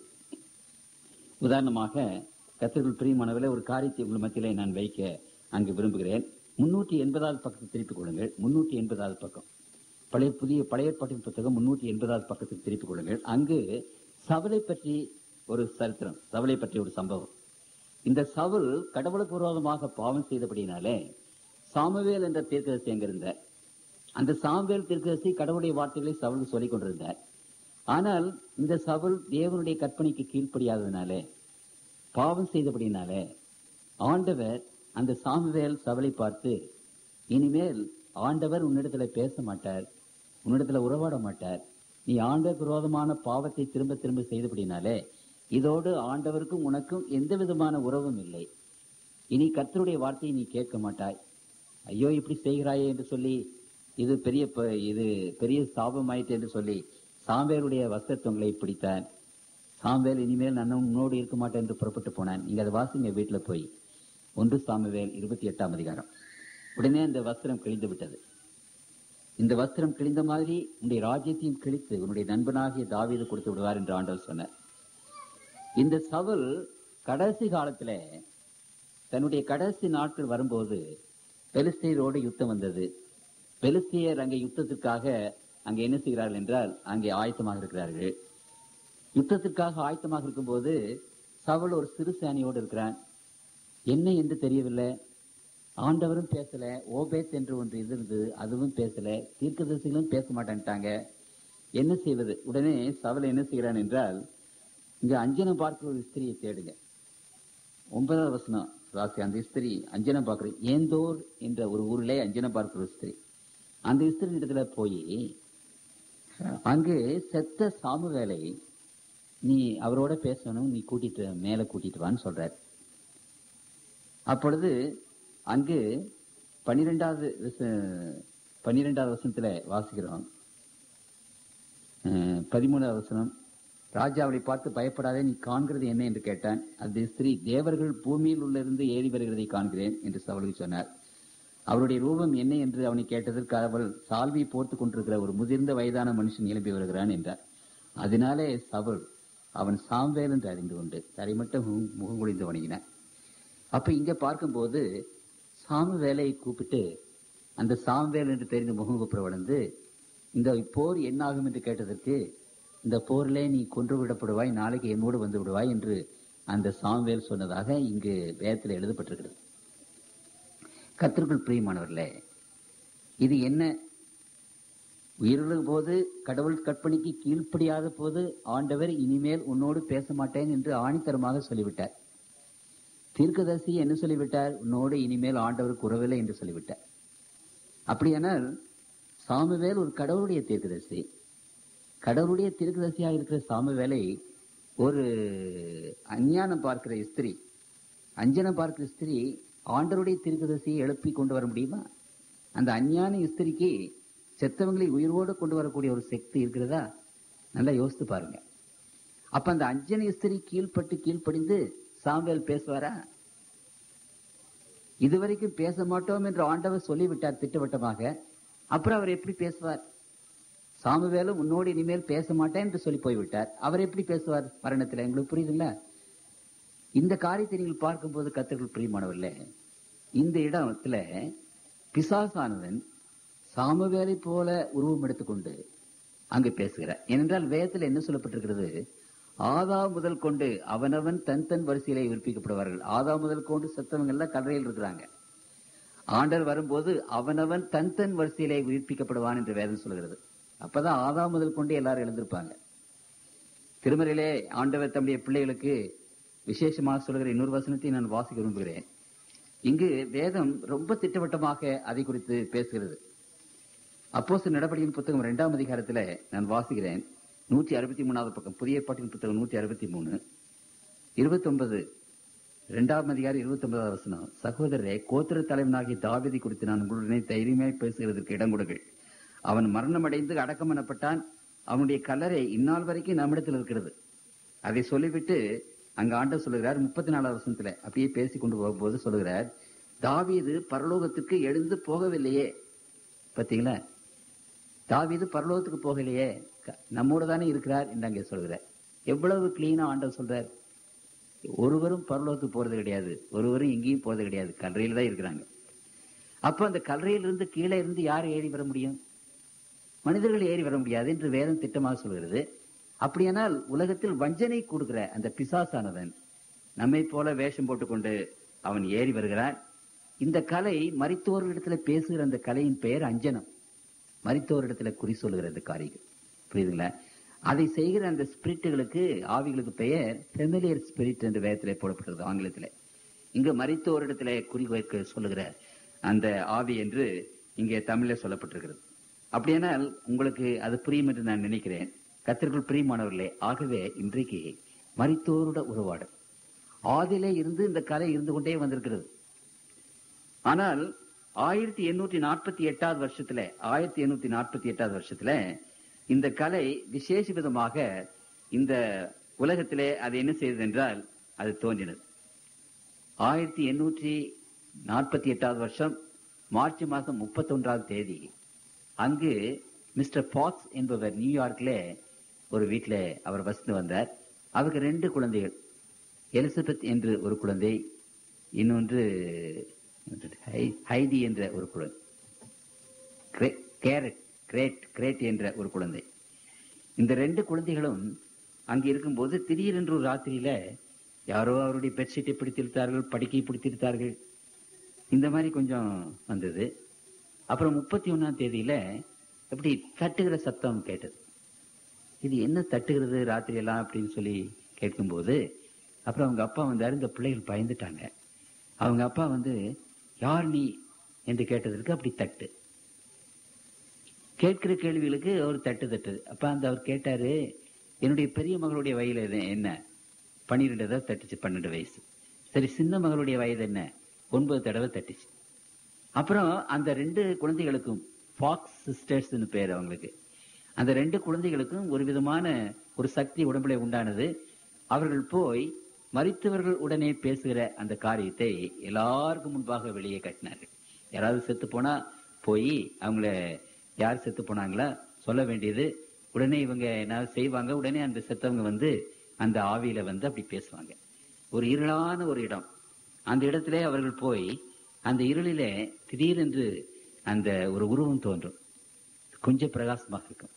உதாரணமாக கர்த்தருக்குள் பிரியமானவர்களே, ஒரு காரியத்தை உங்கள் மத்தியிலே நான் வைக்க அங்கு விரும்புகிறேன். முன்னூற்றி எண்பதாவது பக்கத்தை திருப்பிக் கொள்ளுங்கள். முன்னூற்றி எண்பதாவது பக்கம், பழைய புதிய பழைய ஏற்பாட்டின் புத்தகம் முன்னூற்றி எண்பதாவது பக்கத்துக்கு திருப்பிக் கொள்ளுங்கள். அங்கு சவுலை பற்றி ஒரு சரித்திரம், சவுலை பற்றி ஒரு சம்பவம். இந்த சவுல் கடவுளுக்கு விரோதமாக பாவம் செய்தபடினாலே சாமுவேல் என்ற தீர்க்கதரிசி அங்கிருந்த அந்த சாமுவேல் தீர்க்கதரிசி கடவுளுடைய வார்த்தைகளை சவுல் சொல்லிக் கொண்டிருந்தார். ஆனால் இந்த சவுல் தேவனுடைய கற்பனைக்கு கீழ்ப்படியாததினாலே, பாவம் செய்தபடினாலே ஆண்டவர் அந்த சாமுவேல் சவுலை பார்த்து, இனிமேல் ஆண்டவர் உன்னிடத்துல பேச மாட்டார், உன்னிடத்துல உறவாட மாட்டார், நீ ஆண்டவர் விரோதமான பாவத்தை திரும்ப திரும்ப செய்தபடினாலே இதோடு ஆண்டவருக்கும் உனக்கும் எந்த விதமான உறவும் இல்லை, இனி கர்த்தருடைய வார்த்தையை நீ கேட்க மாட்டாய், ஐயோ இப்படி செய்கிறாயே என்று சொல்லி இது பெரிய இது பெரிய சாபமாயிற்று என்று சொல்லி சாமுவேலுடைய வஸ்திரங்களை பிடித்தான். சாமுவேல் இனிமேல் நான் உன்னோடு இருக்க மாட்டேன் என்று புறப்பட்டு போனான். நீங்க அதை வாசிங்க வீட்டுல போய். ஒன்று சாமுவேல் இருபத்தி எட்டாம் அதிகாரம். உடனே அந்த வஸ்திரம் கிழிந்து விட்டது. இந்த வஸ்திரம் கிழிந்த மாதிரி உன்னுடைய ராஜ்யத்தையும் கிழித்து உன்னுடைய நண்பனாகிய தாவீது கொடுத்து விடுவார் என்று ஆண்டவர் சொன்னார். இந்த சவுல் கடைசி காலத்துல தன்னுடைய கடைசி நாட்கள் வரும்போது பெலிஸ்தியரோடு யுத்தம் வந்தது. பெலிஸ்தியர் அங்கே யுத்தத்திற்காக அங்கே என்ன செய்கிறார்கள் என்றால் அங்கே ஆயத்தமாக இருக்கிறார்கள். யுத்தத்திற்காக ஆயத்தமாக இருக்கும் போது சவுல் ஒரு சிறு சேனையோடு இருக்கிறான். என்ன என்று தெரியவில்லை. ஆண்டவரும் பேசல, ஓபேத் என்று ஒன்று இருந்தது, அதுவும் பேசல, தீர்க்கதரிசிகளும் பேச மாட்டேன்ட்டாங்க. என்ன செய்வது? உடனே சவுல் என்ன செய்கிறான் என்றால், இங்க அஞ்சனம் பார்க்கிற ஒரு ஸ்திரியை தேடுங்க. ஒன்பதாவது வசனம் ராசி. அந்த ஸ்திரி அஞ்சனம் பார்க்கிற ஏந்தோர் என்ற ஒரு ஊரிலே அஞ்சனம் பார்க்கிற ஒரு ஸ்திரி. அந்த ஸ்திரி இடத்துல போய் அங்கு செத்த சாமுவேலை நீ அவரோட பேசணும், நீ கூட்டிட்டு மேல கூட்டிட்டு வான்னு சொல்றார். அப்பொழுது அங்கு பன்னிரெண்டாவது பன்னிரெண்டாவது வசனத்துல வாசிக்கிறோம். பதிமூணாவது வசனம், ராஜா அவளை பார்த்து பயப்படாதே, நீ காண்கிறது என்ன என்று கேட்டான். அந்த ஸ்திரீ, தேவர்கள் பூமியில் உள்ள இருந்து ஏறி வருகிறதை காண்கிறேன் என்று சவுலுக்கு சொன்னார். அவருடைய ரூபம் என்ன என்று அவனை கேட்டதற்கு அவள் சால்வை போர்த்து கொண்டிருக்கிற ஒரு முதிர்ந்த வயதான மனுஷன் எழுப்பி வருகிறான் என்றார். அதனாலே சவுல் அவன் சாம்வேல் என்று அறிந்து கொண்டு தரை மட்டும் முகம் குளிந்து வணங்கினான். அப்ப இங்க பார்க்கும்போது சாமுவேலை கூப்பிட்டு அந்த சாம்வேல் என்று தெரிந்த முகம் கூப்பிட வளர்ந்து இந்த போர் என்னாகும் என்று கேட்டதற்கு இந்த போரிலே நீ கொன்று விடப்படுவாய், நாளைக்கு என்னோடு வந்து விடுவாய் என்று அந்த சாம்வேல் சொன்னதாக இங்கு வேதத்தில் எழுதப்பட்டிருக்கிறது. கர்த்தருக்குள் பிரியமானவர்களே, இது என்ன? உயிருள்ள போது கடவுள் கற்பனைக்கு கீழ்ப்படியாத போது ஆண்டவர் இனிமேல் உன்னோடு பேச மாட்டேன் என்று ஆணித்தரமாக சொல்லிவிட்டார். தீர்க்கதரிசி என்ன சொல்லிவிட்டார்? உன்னோடு இனிமேல் ஆண்டவருக்கு உறவில்லை என்று சொல்லிவிட்டார். அப்படியானால் சாமுவேல் ஒரு கடவுளுடைய தீர்க்கதரிசி. கடவுளுடைய தீர்க்கதரிசியாக இருக்கிற சாமுவேலை ஒரு அஞ்ஞானம் பார்க்கிற ஸ்திரீ, அஞ்சனம் பார்க்கிற ஸ்திரீ ஆண்டவருடைய தீர்க்கதரிசியை எழுப்பி கொண்டு வர முடியுமா? அந்த அஞ்ஞான ஸ்திரிக்கு செத்தவங்களை உயிரோடு கொண்டு வரக்கூடிய ஒரு சக்தி இருக்கிறதா? நல்லா யோசித்து பாருங்க. அப்ப அந்த அஞ்சன ஸ்திரி கீழ்பட்டு கீழ்ப்படிந்து சாமுவேல் பேசுவாரா? இதுவரைக்கும் பேச மாட்டோம் என்று ஆண்டவர் சொல்லிவிட்டார் திட்டவட்டமாக. அப்புறம் அவர் எப்படி பேசுவார்? சாமுவேலும் உன்னோடு இனிமேல் பேச மாட்டேன் என்று சொல்லி போய்விட்டார். அவர் எப்படி பேசுவார் மரணத்தில்? எங்களுக்கு புரியுதுல்ல? இந்த காரியத்தை நீங்கள் பார்க்கும்போது கர்த்தருக்குள் பிரியமானவர்களே, இந்த இடத்துல பிசாசானவன் சாமுவேலை போல உருவம் எடுத்துக்கொண்டு அங்கு பேசுகிறார். ஏனென்றால் வேதத்தில் என்ன சொல்லப்பட்டிருக்கிறது? ஆதா முதல் கொண்டு அவனவன் தன் தன் வரிசையிலே உயிர்ப்பிக்கப்படுவார்கள். ஆதா முதல் கொண்டு செத்தவங்க எல்லாம் கல்லறையில் இருக்கிறாங்க. ஆண்டவர் வரும்போது அவனவன் தன் தன் வரிசையிலே உயிர்ப்பிக்கப்படுவான் என்று வேதம் சொல்கிறது. அப்பதான் ஆதா முதல் கொண்டு எல்லாரும் எழுந்திருப்பாங்க. திருமறையிலே ஆண்டவர் தம்முடைய பிள்ளைகளுக்கு விசேஷமாக சொல்கிற இன்னொரு வசனத்தை நான் வாசிக்க விரும்புகிறேன். இங்கு வேதம் ரொம்ப திட்டவட்டமாக அதை குறித்து பேசுகிறது. அப்போஸ்தலர் நடபடியின் புத்தகம் இரண்டாம் அதிகாரத்துல நான் வாசிக்கிறேன். நூற்றி அறுபத்தி மூணாவது பக்கம், புதிய ஏற்பாட்டின் புத்தகம் நூற்றி அறுபத்தி மூணு இருபத்தி ஒன்பது இரண்டாம் அதிகாரம் இருபத்தி ஒன்பதாவது வசனம். சகோதரரே, கோத்திர தலைவனாகிய தாவீதை குறித்து நான் உங்களுடனே தைரியமாய் பேசுகிறதற்கு இடம் கொடுங்கள். அவன் மரணம் அடைந்து அடக்கம் பண்ணப்பட்டான். அவனுடைய கல்லறை இந்நாள் வரைக்கும் நம்மிடத்தில் இருக்கிறது. அதை சொல்லிவிட்டு அங்க ஆண்டவர் சொல்லுகிறார் முப்பத்தி நாலாவது வசனத்துல அப்படியே பேசி கொண்டு போகும்போது சொல்லுகிறார், தாவீது பரலோகத்துக்கு எழுந்து போகவில்லையே. பார்த்தீங்களா? தாவீது பரலோகத்துக்கு போகலையே, நம்மோடு தானே இருக்கிறார் என்று அங்கே சொல்கிறார். எவ்வளவு கிளீனா ஆண்டவர் சொல்றார். ஒருவரும் பரலோகத்துக்கு போறது கிடையாது, ஒருவரும் எங்கேயும் போறது கிடையாது, கல்லறையில தான் இருக்கிறாங்க. அப்ப அந்த கல்லறையிலிருந்து கீழே இருந்து யார் ஏறி வர முடியும்? மனிதர்கள் ஏறி வர முடியாது என்று வேதம் திட்டமாக சொல்கிறது. அப்படியானால் உலகத்தில் வஞ்சனை கொடுக்கிற அந்த பிசாசானவன் நம்மை போல வேஷம் போட்டுக்கொண்டு அவன் ஏறி வருகிறான். இந்த கலை மரித்தோரிடத்துல பேசுகிற அந்த கலையின் பெயர் அஞ்சனம். மரித்தோரிடத்துல குறி சொல்லுகிற அந்த காரியம், புரியுதுங்களா? அதை செய்கிற அந்த ஸ்பிரிட்டுகளுக்கு, ஆவிகளுக்கு பெயர் ஃபெமிலியர் ஸ்பிரிட் என்று வேதத்திலே போடப்பட்டிருக்கிறது ஆங்கிலத்தில். இங்கு மரித்தோரிடத்துல குறி வைக்க சொல்லுகிற அந்த ஆவி என்று இங்கே தமிழில் சொல்லப்பட்டிருக்கிறது. அப்படியானால் உங்களுக்கு அது புரியும் என்று நான் நினைக்கிறேன். கர்த்தருக்குள் பிரியமானவர்களே, ஆகவே இன்றைக்கு மரித்தோருட உறவாடல் ஆதிலே இருந்து இந்த கலை இருந்து கொண்டே வந்திருக்கிறது. ஆனால் ஆயிரத்தி எண்ணூற்றி நாற்பத்தி எட்டாவது வருஷத்துல ஆயிரத்தி எண்ணூத்தி நாற்பத்தி எட்டாவது வருஷத்துல இந்த கலை விசேஷ விதமாக இந்த உலகத்திலே அது என்ன செய்தது என்றால் அது தோன்றினது. ஆயிரத்தி எண்ணூற்றி நாற்பத்தி எட்டாவது வருஷம் மார்ச் மாதம் முப்பத்தி ஒன்றாவது தேதி அங்கு மிஸ்டர் பாக்ஸ் என்பவர் நியூயார்க்ல ஒரு வீட்டில் அவர் வசித்து வந்தார். அவருக்கு ரெண்டு குழந்தைகள், எலிசபெத் என்று ஒரு குழந்தை, இன்னொன்று ஹைடி என்ற ஒரு குழந்தை, கேரட் கிரேட் கிரேட் என்ற ஒரு குழந்தை. இந்த ரெண்டு குழந்தைகளும் அங்கே இருக்கும்போது திடீரென்று ஒரு ராத்திரியில யாரோ அவருடைய பெட்ஷீட்டை பிடித்திருத்தார்கள், படுக்கையை பிடித்திருத்தார்கள், இந்த மாதிரி கொஞ்சம் வந்தது. அப்புறம் முப்பத்தி ஒன்னாம் தேதியில எப்படி தட்டுகிற சத்தம் கேட்டது. இது என்ன தட்டுகிறது ராத்திரி எல்லாம் அப்படின்னு சொல்லி கேட்கும்போது அப்புறம் அவங்க அப்பா வந்தாரு. இந்த பிள்ளைகள் பயந்துட்டாங்க. அவங்க அப்பா வந்து யார் நீ என்று கேட்டதற்கு அப்படி தட்டு கேட்கிற கேள்விகளுக்கு ஒரு தட்டு தட்டுது. அப்ப அந்த அவர் கேட்டாரு, என்னுடைய பெரிய மகளுடைய வயது என்ன? பன்னிரெண்டு தடவை தட்டுச்சு, பன்னெண்டு வயசு. சரி, சின்ன மகளுடைய வயது என்ன? ஒன்பது தடவை தட்டுச்சு. அப்புறம் அந்த ரெண்டு குழந்தைகளுக்கும் ஃபாக்ஸ் சிஸ்டர்ஸ்னு பேர் அவங்களுக்கு. அந்த ரெண்டு குழந்தைகளுக்கும் ஒரு விதமான ஒரு சக்தி உடம்புல உண்டானது. அவர்கள் போய் மரித்தவர்கள் உடனே பேசுகிற அந்த காரியத்தை எல்லாருக்கும் முன்பாக வெளியே கட்டினார்கள். யாராவது செத்து போனா போய் அவங்கள யார் செத்து போனாங்களா சொல்ல வேண்டியது, உடனே இவங்க என்ன செய்வாங்க, உடனே அந்த செத்தவங்க வந்து அந்த ஆவியில வந்து அப்படி பேசுவாங்க. ஒரு இருளான ஒரு இடம், அந்த இடத்துல அவர்கள் போய் அந்த இருளிலே திடீரென்று அந்த ஒரு உருவம் தோன்றும், கொஞ்சம் பிரகாசமாக இருக்கும்.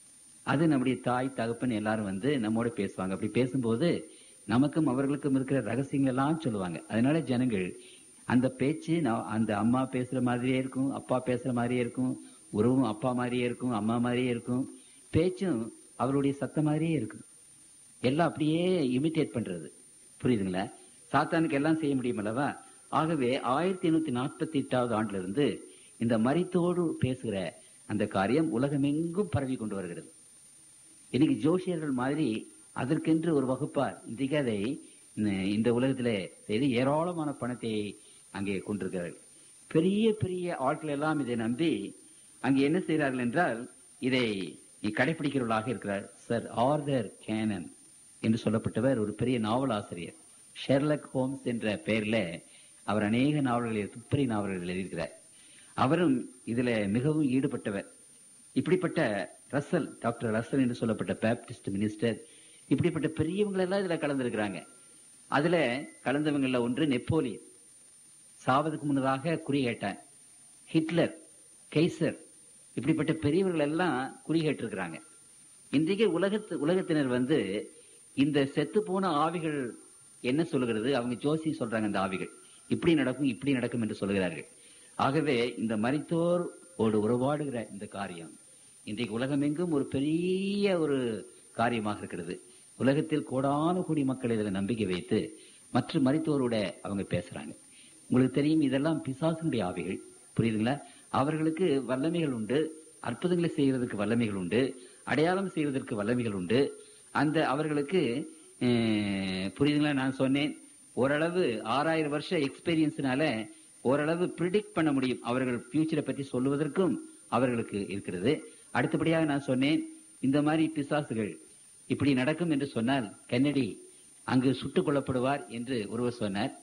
அது நம்முடைய தாய் தகப்பன் எல்லாரும் வந்து நம்மோட பேசுவாங்க. அப்படி பேசும்போது நமக்கும் அவர்களுக்கும் இருக்கிற ரகசியங்கள் எல்லாம் சொல்லுவாங்க. அதனால ஜனங்கள் அந்த பேச்சு அந்த அம்மா பேசுற மாதிரியே இருக்கும், அப்பா பேசுற மாதிரியே இருக்கும், உறவும் அப்பா மாதிரியே இருக்கும், அம்மா மாதிரியே இருக்கும், பேச்சும் அவருடைய சத்தம் மாதிரியே இருக்கும். எல்லாம் அப்படியே இமிட்டேட் பண்றது. புரியுதுங்களா? சாத்தானுக்கு எல்லாம் செய்ய முடியும் அல்லவா? ஆகவே ஆயிரத்தி எண்ணூத்தி நாற்பத்தி எட்டாவது ஆண்டுல இருந்து இந்த மரித்தோடு பேசுகிற அந்த காரியம் உலகமெங்கும் பரவி கொண்டு வருகிறது. இன்னைக்கு ஜோசியர்கள் மாதிரி அதற்கென்று ஒரு வகுப்பார் இன்றைக்கு அதை இந்த உலகத்திலே செய்து ஏராளமான பணத்தை அங்கே கொண்டிருக்கிறார்கள். பெரிய பெரிய ஆட்கள் எல்லாம் இதை நம்பி அங்கே என்ன செய்கிறார்கள் என்றால், இதை கடைபிடிக்கிறவர்களாக இருக்கிறார். சர் ஆர்தர் கேனன் என்று சொல்லப்பட்டவர் ஒரு பெரிய நாவல் ஆசிரியர். ஷெர்லக் ஹோம்ஸ் என்ற பெயர்ல அவர் அநேக நாவல்களை, துப்பறி நாவல்கள் எழுதியிருக்கிறார். அவரும் இதுல மிகவும் ஈடுபட்டவர். இப்படிப்பட்ட ரசல், டாக்டர் ரசல் என்று சொல்லப்பட்ட பேப்டிஸ்ட் மினிஸ்டர், இப்படிப்பட்ட பெரியவங்க எல்லாம் இதுல கலந்துருக்கிறாங்க. அதுல கலந்தவங்கள ஒன்று நெப்போலியன், சாவதுக்கு முன்னதாக குறி கேட்டான். ஹிட்லர், கெய்சர், இப்படிப்பட்ட பெரியவர்கள் எல்லாம் குறி கேட்டிருக்கிறாங்க. இன்றைக்கு உலகத்து உலகத்தினர் வந்து இந்த செத்து போன ஆவிகள் என்ன சொல்லுகிறது, அவங்க ஜோசி சொல்றாங்க, இந்த ஆவிகள் இப்படி நடக்கும் இப்படி நடக்கும் என்று சொல்கிறார்கள். ஆகவே இந்த மரித்தோர் ஓடு உறவாடுகிற இந்த காரியம் இன்றைக்கு உலகமெங்கும் ஒரு பெரிய ஒரு காரியமாக இருக்கிறது. உலகத்தில் கோடான கோடி மக்கள் இதில் நம்பிக்கை வைத்து மற்ற மரித்தோரோட அவங்க பேசுறாங்க. உங்களுக்கு தெரியும், இதெல்லாம் பிசாசினுடைய ஆவிகள். புரியுதுங்களா? அவர்களுக்கு வல்லமைகள் உண்டு, அற்புதங்களை செய்வதற்கு வல்லமைகள் உண்டு, அடையாளம் செய்வதற்கு வல்லமைகள் உண்டு. அந்த அவர்களுக்கு புரியுதுங்களா? நான் சொன்னேன், ஓரளவு ஆறாயிரம் வருஷம் எக்ஸ்பீரியன்ஸ்னால ஓரளவு ப்ரிடிக்ட் பண்ண முடியும். அவர்கள் ஃபியூச்சரை பற்றி சொல்லுவதற்கும் அவர்களுக்கு இருக்கிறது. அடுத்தபடியாக நான் சொன்னேன், இந்த மாதிரி பிசாசுகள் இப்படி நடக்கும் என்று சொன்னால் கென்னடி அங்கு சுட்டுக் கொல்லப்படுவார் என்று ஒருவர் சொன்னார்.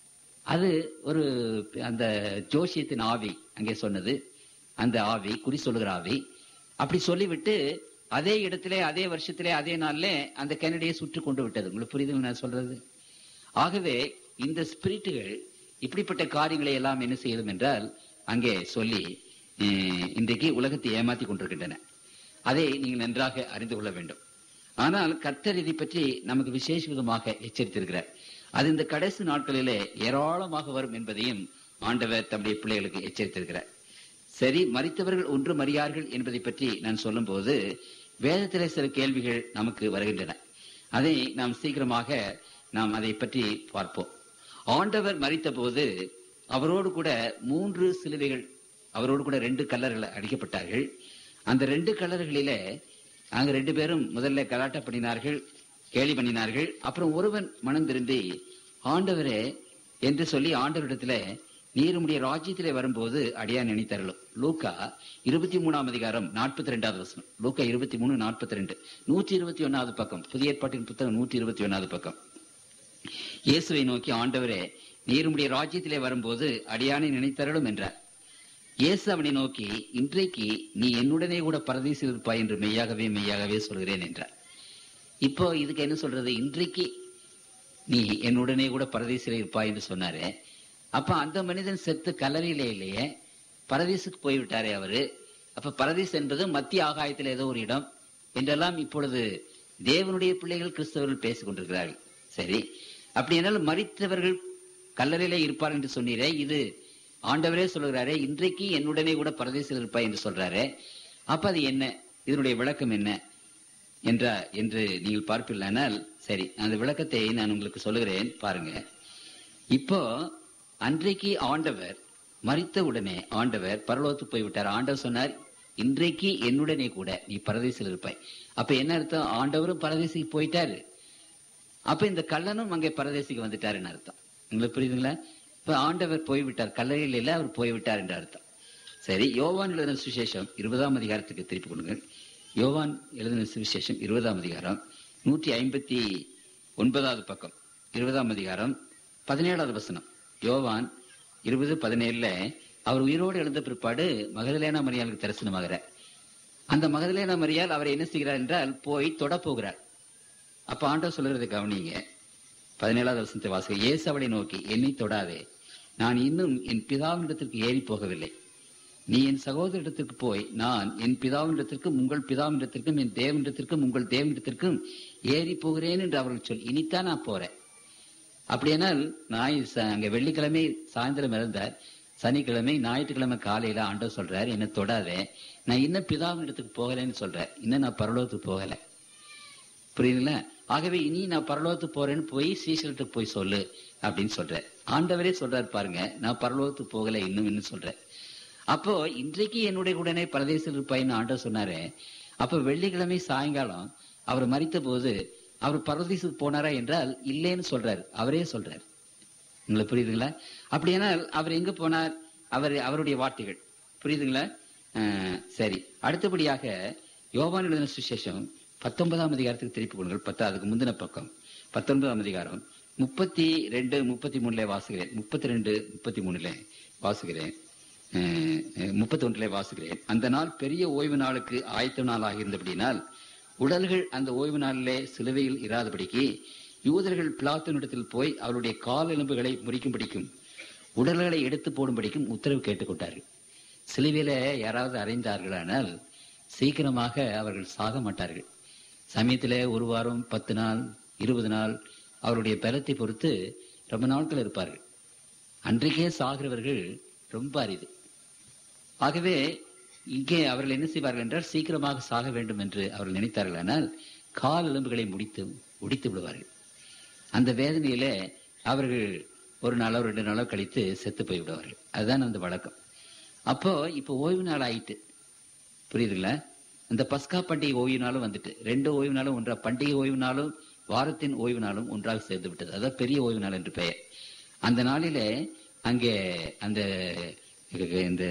அது ஒரு அந்த ஜோசியத்தின் ஆவி அங்கே சொன்னது. அந்த ஆவி, குறி சொல்லுகிற ஆவி, அப்படி சொல்லிவிட்டு அதே இடத்திலே அதே வருஷத்திலே அதே நாள்ல அந்த கென்னடியை சுட்டு கொண்டு விட்டது. உங்களுக்கு புரியுது நான் சொல்றது? ஆகவே இந்த ஸ்பிரிட்டுகள் இப்படிப்பட்ட காரியங்களை எல்லாம் என்ன செய்யும் என்றால் அங்கே சொல்லி இன்றைக்கு உலகத்தை ஏமாற்றி கொண்டிருக்கின்றன. அதை நீங்கள் நன்றாக அறிந்து கொள்ள வேண்டும். ஆனால் கர்த்தர் இதை பற்றி நமக்கு விசேஷ விதமாக எச்சரித்திருக்கிறார். அது இந்த கடைசி நாட்களிலே ஏராளமாக வரும் என்பதையும் ஆண்டவர் தம்முடைய பிள்ளைகளுக்கு எச்சரித்திருக்கிறார். சரி, மரித்தவர்கள் ஒன்று மறியார்கள் என்பதை பற்றி நான் சொல்லும் போது வேதத்திலே சில கேள்விகள் நமக்கு வருகின்றன. அதை நாம் சீக்கிரமாக நாம் அதை பற்றி பார்ப்போம். ஆண்டவர் மரித்த போது அவரோடு கூட மூன்று சிலுவைகள், அவரோடு கூட ரெண்டு கல்லர்கள் அடிக்கப்பட்டார்கள். அந்த ரெண்டு கல்லர்களிலே அங்க ரெண்டு பேரும் முதல்ல கலாட்டா பண்ணினார்கள், கேலி பண்ணினார்கள். அப்புறம் ஒருவன் மனம் திரும்பி ஆண்டவரே என்று சொல்லி ஆண்டவரிடத்துல நீருடைய ராஜ்யத்திலே வரும்போது அடியா நினைத்தரலும். லூக்கா இருபத்தி மூணாம் அதிகாரம் நாற்பத்தி ரெண்டாவது வசனம். லூக்கா இருபத்தி மூணு நாற்பத்தி ரெண்டு நூற்றி இருபத்தி ஒன்னாவது பக்கம், புதிய ஏற்பாட்டின் புத்தகம் நூற்றி இருபத்தி ஒன்னாவது பக்கம். இயேசுவை நோக்கி ஆண்டவரே நீருடைய ராஜ்யத்திலே வரும்போது அடியானை நினைத்தரலும் என்றார். இயேசு அவனை நோக்கி இன்றைக்கு நீ என்னுடனே கூட பரதீசில் இருப்பாய் என்று மெய்யாகவே மெய்யாகவே சொல்கிறேன் என்றார். இப்போ இதுக்கு என்ன சொல்றது? இன்றைக்கு நீ என்னுடனே கூட பரதீசில் இருப்பாய் என்று சொன்னாரே. அப்ப அந்த மனிதன் செத்து கல்லறையிலே இல்லையே, பரதீசுக்கு போய்விட்டாரே அவரு. அப்ப பரதீஸ் என்பது மத்திய ஆகாயத்தில் ஏதோ ஒரு இடம் என்றெல்லாம் இப்பொழுது தேவனுடைய பிள்ளைகள் கிறிஸ்தவர்கள் பேசிக் கொண்டிருக்கிறார்கள். சரி, அப்படி என்னால் மரித்தவர்கள் கல்லறையிலே இருப்பார் என்று சொன்னீரே, இது ஆண்டவரே சொல்லுகிறாரே இன்றைக்கு என்னுடனே கூட பரதேசில் இருப்பாய் என்று சொல்றாரே. அப்ப அது என்ன, இதனுடைய விளக்கம் என்ன என்ற என்று நீங்கள் பார்ப்பீர்களானால் சரி, அந்த விளக்கத்தை நான் உங்களுக்கு சொல்லுகிறேன் பாருங்க. இப்போ அன்றைக்கு ஆண்டவர் மரித்த உடனே ஆண்டவர் பரலோகத்துக்கு போய்விட்டார். ஆண்டவர் சொன்னார் இன்றைக்கு என்னுடனே கூட நீ பரதேசில் இருப்பாய். அப்ப என்ன அர்த்தம்? ஆண்டவரும் பரதேசிக்கு போயிட்டாரு. அப்ப இந்த கள்ளனும் அங்கே பரதேசிக்கு வந்துட்டாருன்னு அர்த்தம். உங்களுக்கு புரியுதுங்களா? இப்ப ஆண்டவர் போய்விட்டார், கல்லறையில் இல்ல, அவர் போய்விட்டார் என்ற அர்த்தம். சரி, யோவான் எழுதின சுவிசேஷம் இருபதாம் அதிகாரத்துக்கு திருப்பி கொடுங்க. யோவான் எழுதின சுவிசேஷம் இருபதாம் அதிகாரம் நூற்றி ஐம்பத்தி ஒன்பதாவது பக்கம், இருபதாம் அதிகாரம் பதினேழாவது வசனம். யோவான் இருபது பதினேழுல அவர் உயிரோடு எழுந்த பிற்பாடு மகதலேனா மரியாளுக்கு தரிசனமாகிற அந்த மகதலேனா மரியாள் அவரை என்ன செய்கிறார் என்றால் போய் தொட போகிறார். அப்ப ஆண்டவர் சொல்றது கவனிங்க. பதினேழாவது வருஷத்தை வாசிக்க. இயேசு அவளை நோக்கி, என்னை தொடாதே, நான் இன்னும் என் பிதாவினிடத்திற்கு ஏறி போகவில்லை. நீ என் சகோதரிடத்திற்கு போய், நான் என் பிதாவினிடத்திற்கும் உங்கள் பிதாவினிடத்திற்கும் என் தேவனிடத்திற்கும் உங்கள் தேவனிடத்திற்கும் ஏறி போகிறேன் என்று அவர்கள் சொல். இனித்தான் நான் போறேன். அப்படியானால் நான் அங்க வெள்ளிக்கிழமை சாயந்தரம் இருந்தார், சனிக்கிழமை ஞாயிற்றுக்கிழமை காலையில ஆண்டவர் சொல்றாரு, என்ன தொடாதே, நான் இன்னும் பிதாவினிடத்துக்கு போகலன்னு சொல்றேன், இன்னும் நான் பரலோகத்துக்கு போகல. புரியுதுங்களா? ஆகவே இனி நான் பரலோகத்துக்கு போறேன்னு போய் சீசலுக்கு போய் சொல்லு அப்படின்னு சொல்றேன். ஆண்டவரே சொல்றாரு பாருங்க, நான் பரலோகத்துக்கு போகல இன்னும் இன்னும் சொல்றேன். அப்போ இன்றைக்கு என்னுடைய உடனே பரதேசத்தில் இருப்பாயின்னு ஆண்டவர் சொன்னாரு. அப்ப வெள்ளிக்கிழமை சாயங்காலம் அவர் மரித்த போது அவர் பரதேசத்துக்கு போனாரா என்றால் இல்லைன்னு சொல்றாரு, அவரே சொல்றாரு. உங்களுக்கு புரியுதுங்களா? அப்படியானால் அவர் எங்க போனார்? அவர் அவருடைய வார்த்தைகள் புரியுதுங்களா? சரி, அடுத்தபடியாக யோவான் எழுதின சுவிசேஷம் பத்தொன்பதாம் அதிகாரத்துக்கு திருப்பி கொள்ளுங்கள். பத்தா அதுக்கு முந்தின பக்கம் பத்தொன்பதாம் அதிகாரம் முப்பத்தி ரெண்டு முப்பத்தி மூணுல வாசுகிறேன். முப்பத்தி ரெண்டு முப்பத்தி மூணுல வாசுகிறேன். முப்பத்தி ஒன்றுல வாசுகிறேன். அந்த நாள் பெரிய ஓய்வு நாளுக்கு ஆயத்த நாள் ஆகியிருந்தபடினால் உடல்கள் அந்த ஓய்வு நாளிலே சிலுவையில் இராதபடிக்கு யூதர்கள் பிலாத்துவினிடத்தில் போய் அவருடைய கால் எலும்புகளை முறிக்கும்படிக்கும் உடல்களை எடுத்து போடும்படிக்கும் உத்தரவு கேட்டுக்கொண்டார்கள். சிலுவையில யாராவது அறைந்தார்களானால் சீக்கிரமாக அவர்கள் சாக மாட்டார்கள். சமயத்திலே ஒரு வாரம், பத்து நாள், இருபது நாள் அவருடைய பலத்தை பொறுத்து ரொம்ப நாட்கள் இருப்பார்கள். அன்றைக்கே சாகிறவர்கள் ரொம்ப அரிது. ஆகவே இங்கே அவர்கள் என்ன செய்வார்கள் என்றால் சீக்கிரமாக சாக வேண்டும் என்று அவர்கள் நினைத்தார்கள். ஆனால் கால் எலும்புகளை முடித்து உடித்து விடுவார்கள். அந்த வேதனையில அவர்கள் ஒரு நாளோ ரெண்டு நாளோ கழித்து செத்து போய் விடுவார்கள். அதுதான் அந்த வழக்கம். அப்போ இப்போ ஓய்வு நாள் ஆயிட்டு, புரியுதுங்களா? அந்த பஸ்கா பண்டிகை ஓய்வு நாளும் வந்துட்டு, ரெண்டு ஓய்வு நாளும் ஒன்றா, பண்டிகை ஓய்வு நாளும் வாரத்தின் ஓய்வு நாளும் ஒன்றாக சேர்ந்து விட்டது. அதான் பெரிய ஓய்வு நாள் என்று பெயர். அந்த நாளிலே அங்கே அந்த இந்த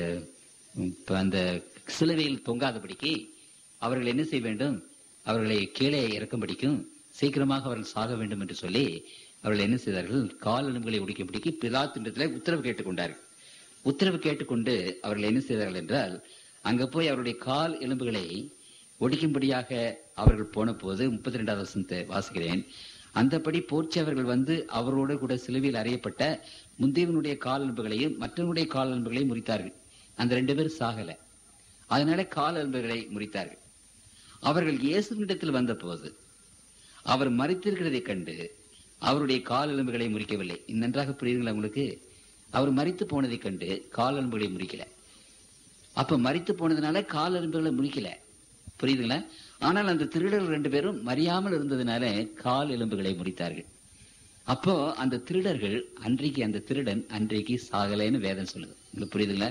அந்த சிலுவையில் தொங்காதபடிக்கு அவர்கள் என்ன செய்ய வேண்டும்? அவர்களை கீழே இறக்கும்படிக்கும் சீக்கிரமாக அவர்கள் சாக வேண்டும் என்று சொல்லி அவர்கள் என்ன செய்தார்கள்? கால் எலும்புகளை உடைக்கும்படிக்கு பிலாத்துவிடத்தில் உத்தரவு கேட்டுக்கொண்டார்கள். உத்தரவு கேட்டுக்கொண்டு அவர்கள் என்ன செய்தார்கள் என்றால் அங்க போய் அவருடைய கால் எலும்புகளை ஒடிக்கும்படியாக அவர்கள் போன போது முப்பத்தி ரெண்டாவது வசனத்தை வாசிக்கிறேன். அந்தபடி போர்ச்சவர்கள் வந்து அவரோடு கூட சிலுவையில் அறையப்பட்ட முந்தியவனுடைய கால் எலும்புகளையும் மற்றவனுடைய கால் எலும்புகளையும் முறித்தார்கள். அந்த ரெண்டு பேரும் சாகல, அதனால கால் எலும்புகளை முறித்தார்கள். அவர்கள் இயேசுவினிடத்தில் வந்த போது அவர் மரித்திருக்கிறதை கண்டு அவருடைய கால் எலும்புகளை முறிக்கவில்லை. நன்றாக புரியுதுங்களா உங்களுக்கு? அவர் மரித்து போனதை கண்டு கால் எலும்புகளை முறிக்கல. அப்ப மரித்து போனதுனால கால் எலும்புகளை முறிக்கல, புரியுதுங்களா? ஆனால் அந்த திருடர்கள் ரெண்டு பேரும் மறியாமல் இருந்ததுனால கால் எலும்புகளை முறித்தார்கள். அப்போ அந்த திருடர்கள் அன்றைக்கு அந்த திருடன் அன்றைக்கு சாகலைன்னு வேதம் சொல்லுது. உங்களுக்கு புரியுதுங்களா?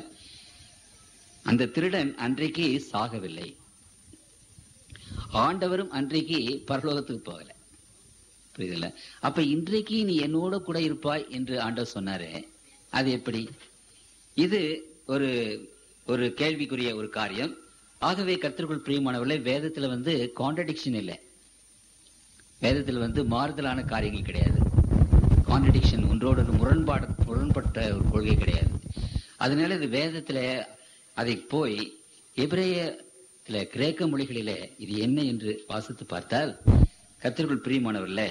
அந்த திருடன் அன்றைக்கு சாகவில்லை. ஆண்டவரும் அன்றைக்கு பரலோகத்துக்கு போகல, புரியுதுல்ல? அப்ப இன்றைக்கு நீ என்னோட கூட இருப்பாய் என்று ஆண்டவர் சொன்னாரு. அது எப்படி? இது ஒரு ஒரு கேள்விக்குரிய ஒரு காரியம். ஆகவே கர்த்தருக்குள் பிரியமானவர்களே, வேதத்துல வந்து கான்ட்ரடிக்ஷன் இல்லை, வேதத்தில் வந்து மாறுதலான காரியங்கள் கிடையாது. கான்ட்ரடிக்ஷன், ஒன்றோடு முரண்பாடு முரண்பட்ட ஒரு கொள்கை கிடையாது. அதனால இது வேதத்துல அதை போய் எபிரேயத்துல கிரேக்க மொழிகளிலே இது என்ன என்று வாசித்து பார்த்தால், கர்த்தருக்குள் பிரியமானவர்களே,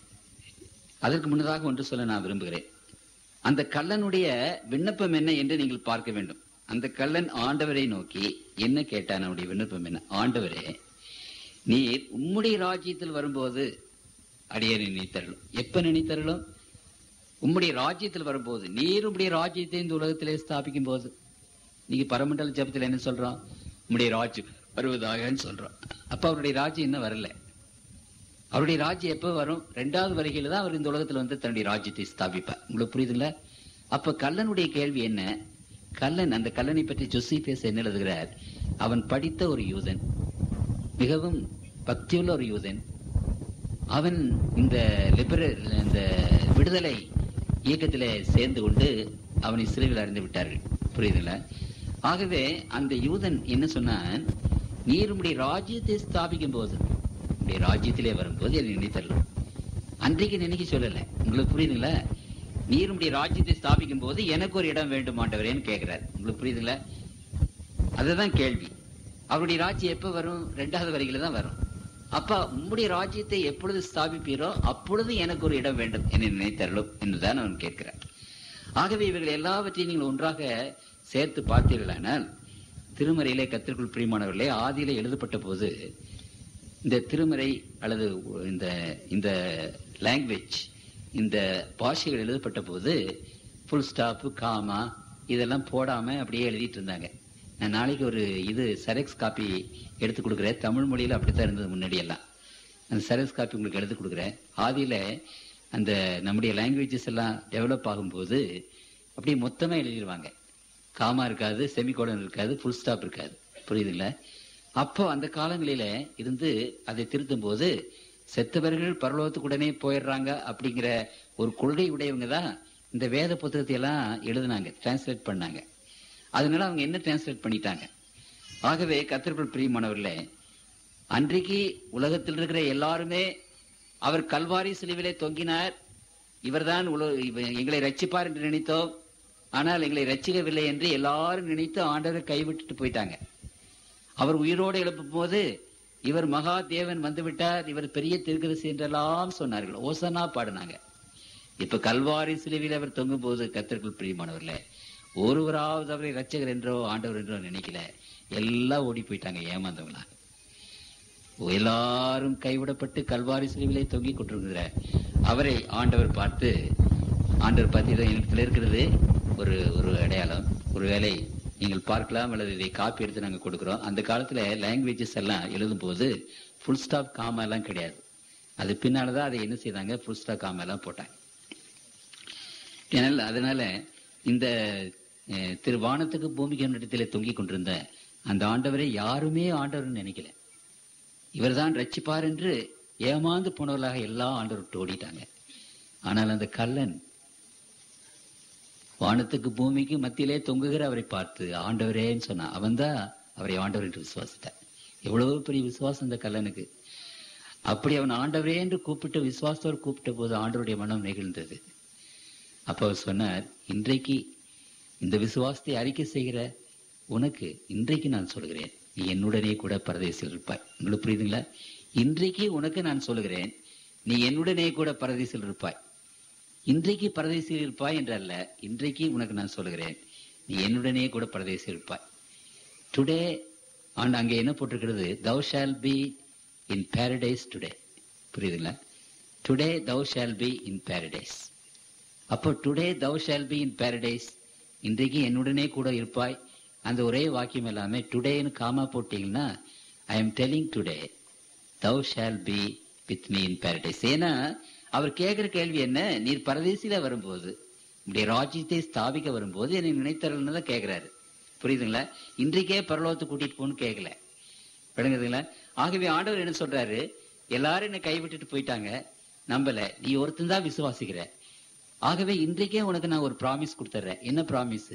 அதற்கு முன்னதாக ஒன்று சொல்ல நான் விரும்புகிறேன். அந்த கள்ளனுடைய விண்ணப்பம் என்ன என்று நீங்கள் பார்க்க வேண்டும். அந்த கள்ளன் ஆண்டவரை நோக்கி என்ன கேட்டான்? அவனுடைய விண்ணப்பம் என்ன? ஆண்டவரே, நீர் உம்முடைய ராஜ்யத்தில் வரும்போது அடியே நினைத்தரலும். எப்ப நினைத்தரலும்? உம்முடைய ராஜ்யத்தில் வரும்போது. நீர் உம்முடைய ராஜ்யத்தை இந்த உலகத்திலே ஸ்தாபிக்கும் போது. நீங்க பரமண்டல ஜபத்தில் என்ன சொல்றோம்? உம்முடைய ராஜ்யம் வருவதாக சொல்றோம். அப்ப அவருடைய ராஜ்யம் இன்னும் வரல. அவருடைய ராஜ்யம் எப்ப வரும்? ரெண்டாவது வருகையில தான் அவர் இந்த உலகத்துல வந்து தன்னுடைய ராஜ்யத்தை ஸ்தாபிப்பார். உங்களுக்கு புரியுதுங்களா? அப்ப கள்ளனுடைய கேள்வி என்ன? கள்ளன், அந்த கள்ளனை பற்றி ஜோசிபியஸ் என்ன எழுதுகிறார்? அவன் படித்த ஒரு யூதன், மிகவும் பக்தியுள்ள ஒரு யூதன். அவன் இந்த லிபரல் இந்த விடுதலை இயக்கத்திலே சேர்ந்து கொண்டு அவனை சிறையில் அறிந்து விட்டார்கள். புரியுதுங்களா? ஆகவே அந்த யூதன் என்ன சொன்னான்? நீர் உம்முடைய ராஜ்யத்தை ஸ்தாபிக்கும் போது, உடைய ராஜ்யத்திலே வரும்போது என்னை நினைத்தரலாம். அன்றைக்கு நினைக்க சொல்லல. உங்களுக்கு புரியுதுங்களா? நீர் உம்முடைய ராஜ்யத்தை ஸ்தாபிக்கும் போது எனக்கு ஒரு இடம் வேண்டும் ஆண்டவரேன்னு கேட்கிறார். உங்களுக்கு புரியுதுங்களா? அதுதான் கேள்வி. அவருடைய ராஜ்யம் எப்ப வரும்? ரெண்டாவது வரியில தான் வரும். அப்ப உம்முடைய ராஜ்யத்தை எப்பொழுது ஸ்தாபிப்பீரோ அப்பொழுது எனக்கு ஒரு இடம் வேண்டும் என்று நினைத்தருளும் என்றுதான் அவன் கேட்கிறார். ஆகவே இவர்கள் எல்லாவற்றையும் நீங்கள் ஒன்றாக சேர்த்து பார்த்தீர்களானால், திருமறையிலே கர்த்தருக்குள் பிரியமானவர்களே, ஆதியிலே எழுதப்பட்ட போது இந்த திருமறை அல்லது இந்த இந்த லாங்குவேஜ், இந்த பாஷைகள் எழுதப்பட்ட போது ஃபுல் ஸ்டாப்பு, காமா இதெல்லாம் போடாம அப்படியே எழுதிட்டு இருந்தாங்க. நான் நாளைக்கு ஒரு இது செரெக்ஸ் காப்பி எடுத்து கொடுக்குறேன். தமிழ் மொழியில் அப்படித்தான் இருந்தது முன்னாடியெல்லாம். அந்த செரெக்ஸ் காப்பி உங்களுக்கு எடுத்து கொடுக்குறேன். ஆதியில் அந்த நம்முடைய லாங்குவேஜஸ் எல்லாம் டெவலப் ஆகும்போது அப்படியே மொத்தமாக எழுதிடுவாங்க. காமா இருக்காது, செமிகோலன் இருக்காது, ஃபுல் ஸ்டாப் இருக்காது. புரியுதுல்ல? அப்போ அந்த காலங்களில இருந்து அதை திருத்தும் போது செத்தவர்கள் பரலோகத்துக்கு உடனே போயிடுறாங்க அப்படிங்கிற ஒரு கொள்கை உடையவங்க தான் இந்த வேத புத்தகத்தை எல்லாம் எழுதினாங்க, டிரான்ஸ்லேட் பண்ணாங்க. அதனால அவங்க என்ன டிரான்ஸ்லேட் பண்ணிட்டாங்க. ஆகவே கர்த்தருக்குள் பிரியமானவர்களே, அன்றைக்கு உலகத்தில் இருக்கிற எல்லாருமே அவர் கல்வாரி சிலுவிலே தொங்கினார், இவர்தான் எங்களை ரட்சிப்பார் என்று நினைத்தோம், ஆனால் எங்களை ரட்சிக்கவில்லை என்று எல்லாரும் நினைத்து ஆண்டவரை கைவிட்டுட்டு போயிட்டாங்க. அவர் உயிரோடு எழுப்பும் போது இவர் மகா தேவன் வந்து விட்டார், இவர் பெரிய தீர்க்கதரிசி என்றெல்லாம் சொன்னார்கள், ஓசனா பாடினாங்க. இப்ப கல்வாரி சிலுவையில் அவர் தொங்கும் போது கர்த்தருக்குள் பிரியமானவர்களே, ஒருவராவது அவரை ரட்சகர் என்றோ ஆண்டவர் என்றோ நினைக்கல. எல்லாம் ஓடி போயிட்டாங்க ஏமாந்தவங்களா. எல்லாரும் கைவிடப்பட்டு கல்வாரி சிலுவிலே தொங்கி கொண்டிருக்கிற அவரை ஆண்டவர் பார்த்து ஆண்டவர் பார்த்து இதை இடத்துல இருக்கிறது ஒரு ஒரு அடையாளம், ஒருவேளை நீங்கள் பார்க்கலாம் அல்லது இதை காப்பி எடுத்து நாங்கள் கொடுக்குறோம். அந்த காலத்துல லாங்குவேஜஸ் எல்லாம் எழுதும் போது ஃபுல் ஸ்டாப் காமா எல்லாம் கிடையாது. அது பின்னால்தான் அதை என்ன செய்தாங்க, ஃபுல் ஸ்டாப் காமா எல்லாம் போட்டாங்க. அதனால இந்த திரு வானத்துக்கு பூமிக்கு இடத்திலே தொங்கிக் கொண்டிருந்த அந்த ஆண்டவரை யாருமே ஆண்டவர் நினைக்கல. இவர்தான் ரட்சிப்பார் என்று ஏமாந்து போனவர்களாக எல்லா ஆண்டவர் விட்டு ஓடிட்டாங்க. ஆனால் அந்த கல்லன் வானத்துக்கு பூமிக்கு மத்தியிலே தொங்குகிற அவரை பார்த்து ஆண்டவரேன்னு சொன்னான். அவன் தான் அவரை ஆண்டவர் என்று விசுவாசித்தார். எவ்வளவு பெரிய விசுவாசம் அந்த கல்லனுக்கு. அப்படி அவன் ஆண்டவரே என்று கூப்பிட்டு விசுவாசத்தோடு கூப்பிட்ட போது ஆண்டவருடைய மனம் நெகிழ்ந்தது. அப்ப அவர் சொன்னார், இன்றைக்கு இந்த விசுவாசத்தை அறிக்கை செய்கிற உனக்கு இன்றைக்கு நான் சொல்கிறேன், நீ என்னுடனே கூட பரதேசில் இருப்பாய். உங்களுக்கு புரியுதுங்களா? இன்றைக்கு உனக்கு நான் சொல்லுகிறேன், நீ என்னுடனே கூட பரதேசில் இருப்பாய். இன்றைக்கு பரதேசில் இருப்பாய் என்றல்ல, இன்றைக்கு உனக்கு நான் சொல்லுகிறேன், நீ என்னுடனே கூட பரதேசில் இருப்பாய். டுடே ஆண்ட் அங்கே என்ன போட்டிருக்கிறது, thou shall be in paradise today. புரியுதுங்களா? Today thou shall be in paradise. அப்போ today thou shall be in paradise, இன்றைக்கு என்னுடனே கூட இருப்பாய். அந்த ஒரே வாக்கியம் எல்லாமே டுடேன்னு காமா போட்டீங்கன்னா I am telling today thou shall be with me in paradise. ஏன்னா அவர் கேட்கிற கேள்வி என்ன, நீர் பரதேசில வரும்போது உடைய ராஜ்யத்தை ஸ்தாபிக்க வரும்போது என்னை நினைத்தரல்னு தான் கேட்கிறாரு. புரியுதுங்களா? இன்றைக்கே பரலோகத்தை கூட்டிட்டு போன்னு கேட்கல. விளங்குதுங்களா? ஆகவே ஆண்டவர் என்ன சொல்றாரு, எல்லாரும் என்னை கைவிட்டுட்டு போயிட்டாங்க, நம்பல, நீ ஒருத்தன் தான் விசுவாசிக்கிற. ஆகவே இன்றைக்கே உனக்கு நான் ஒரு ப்ராமிஸ் கொடுத்துட்றேன். என்ன ப்ராமிஸ்?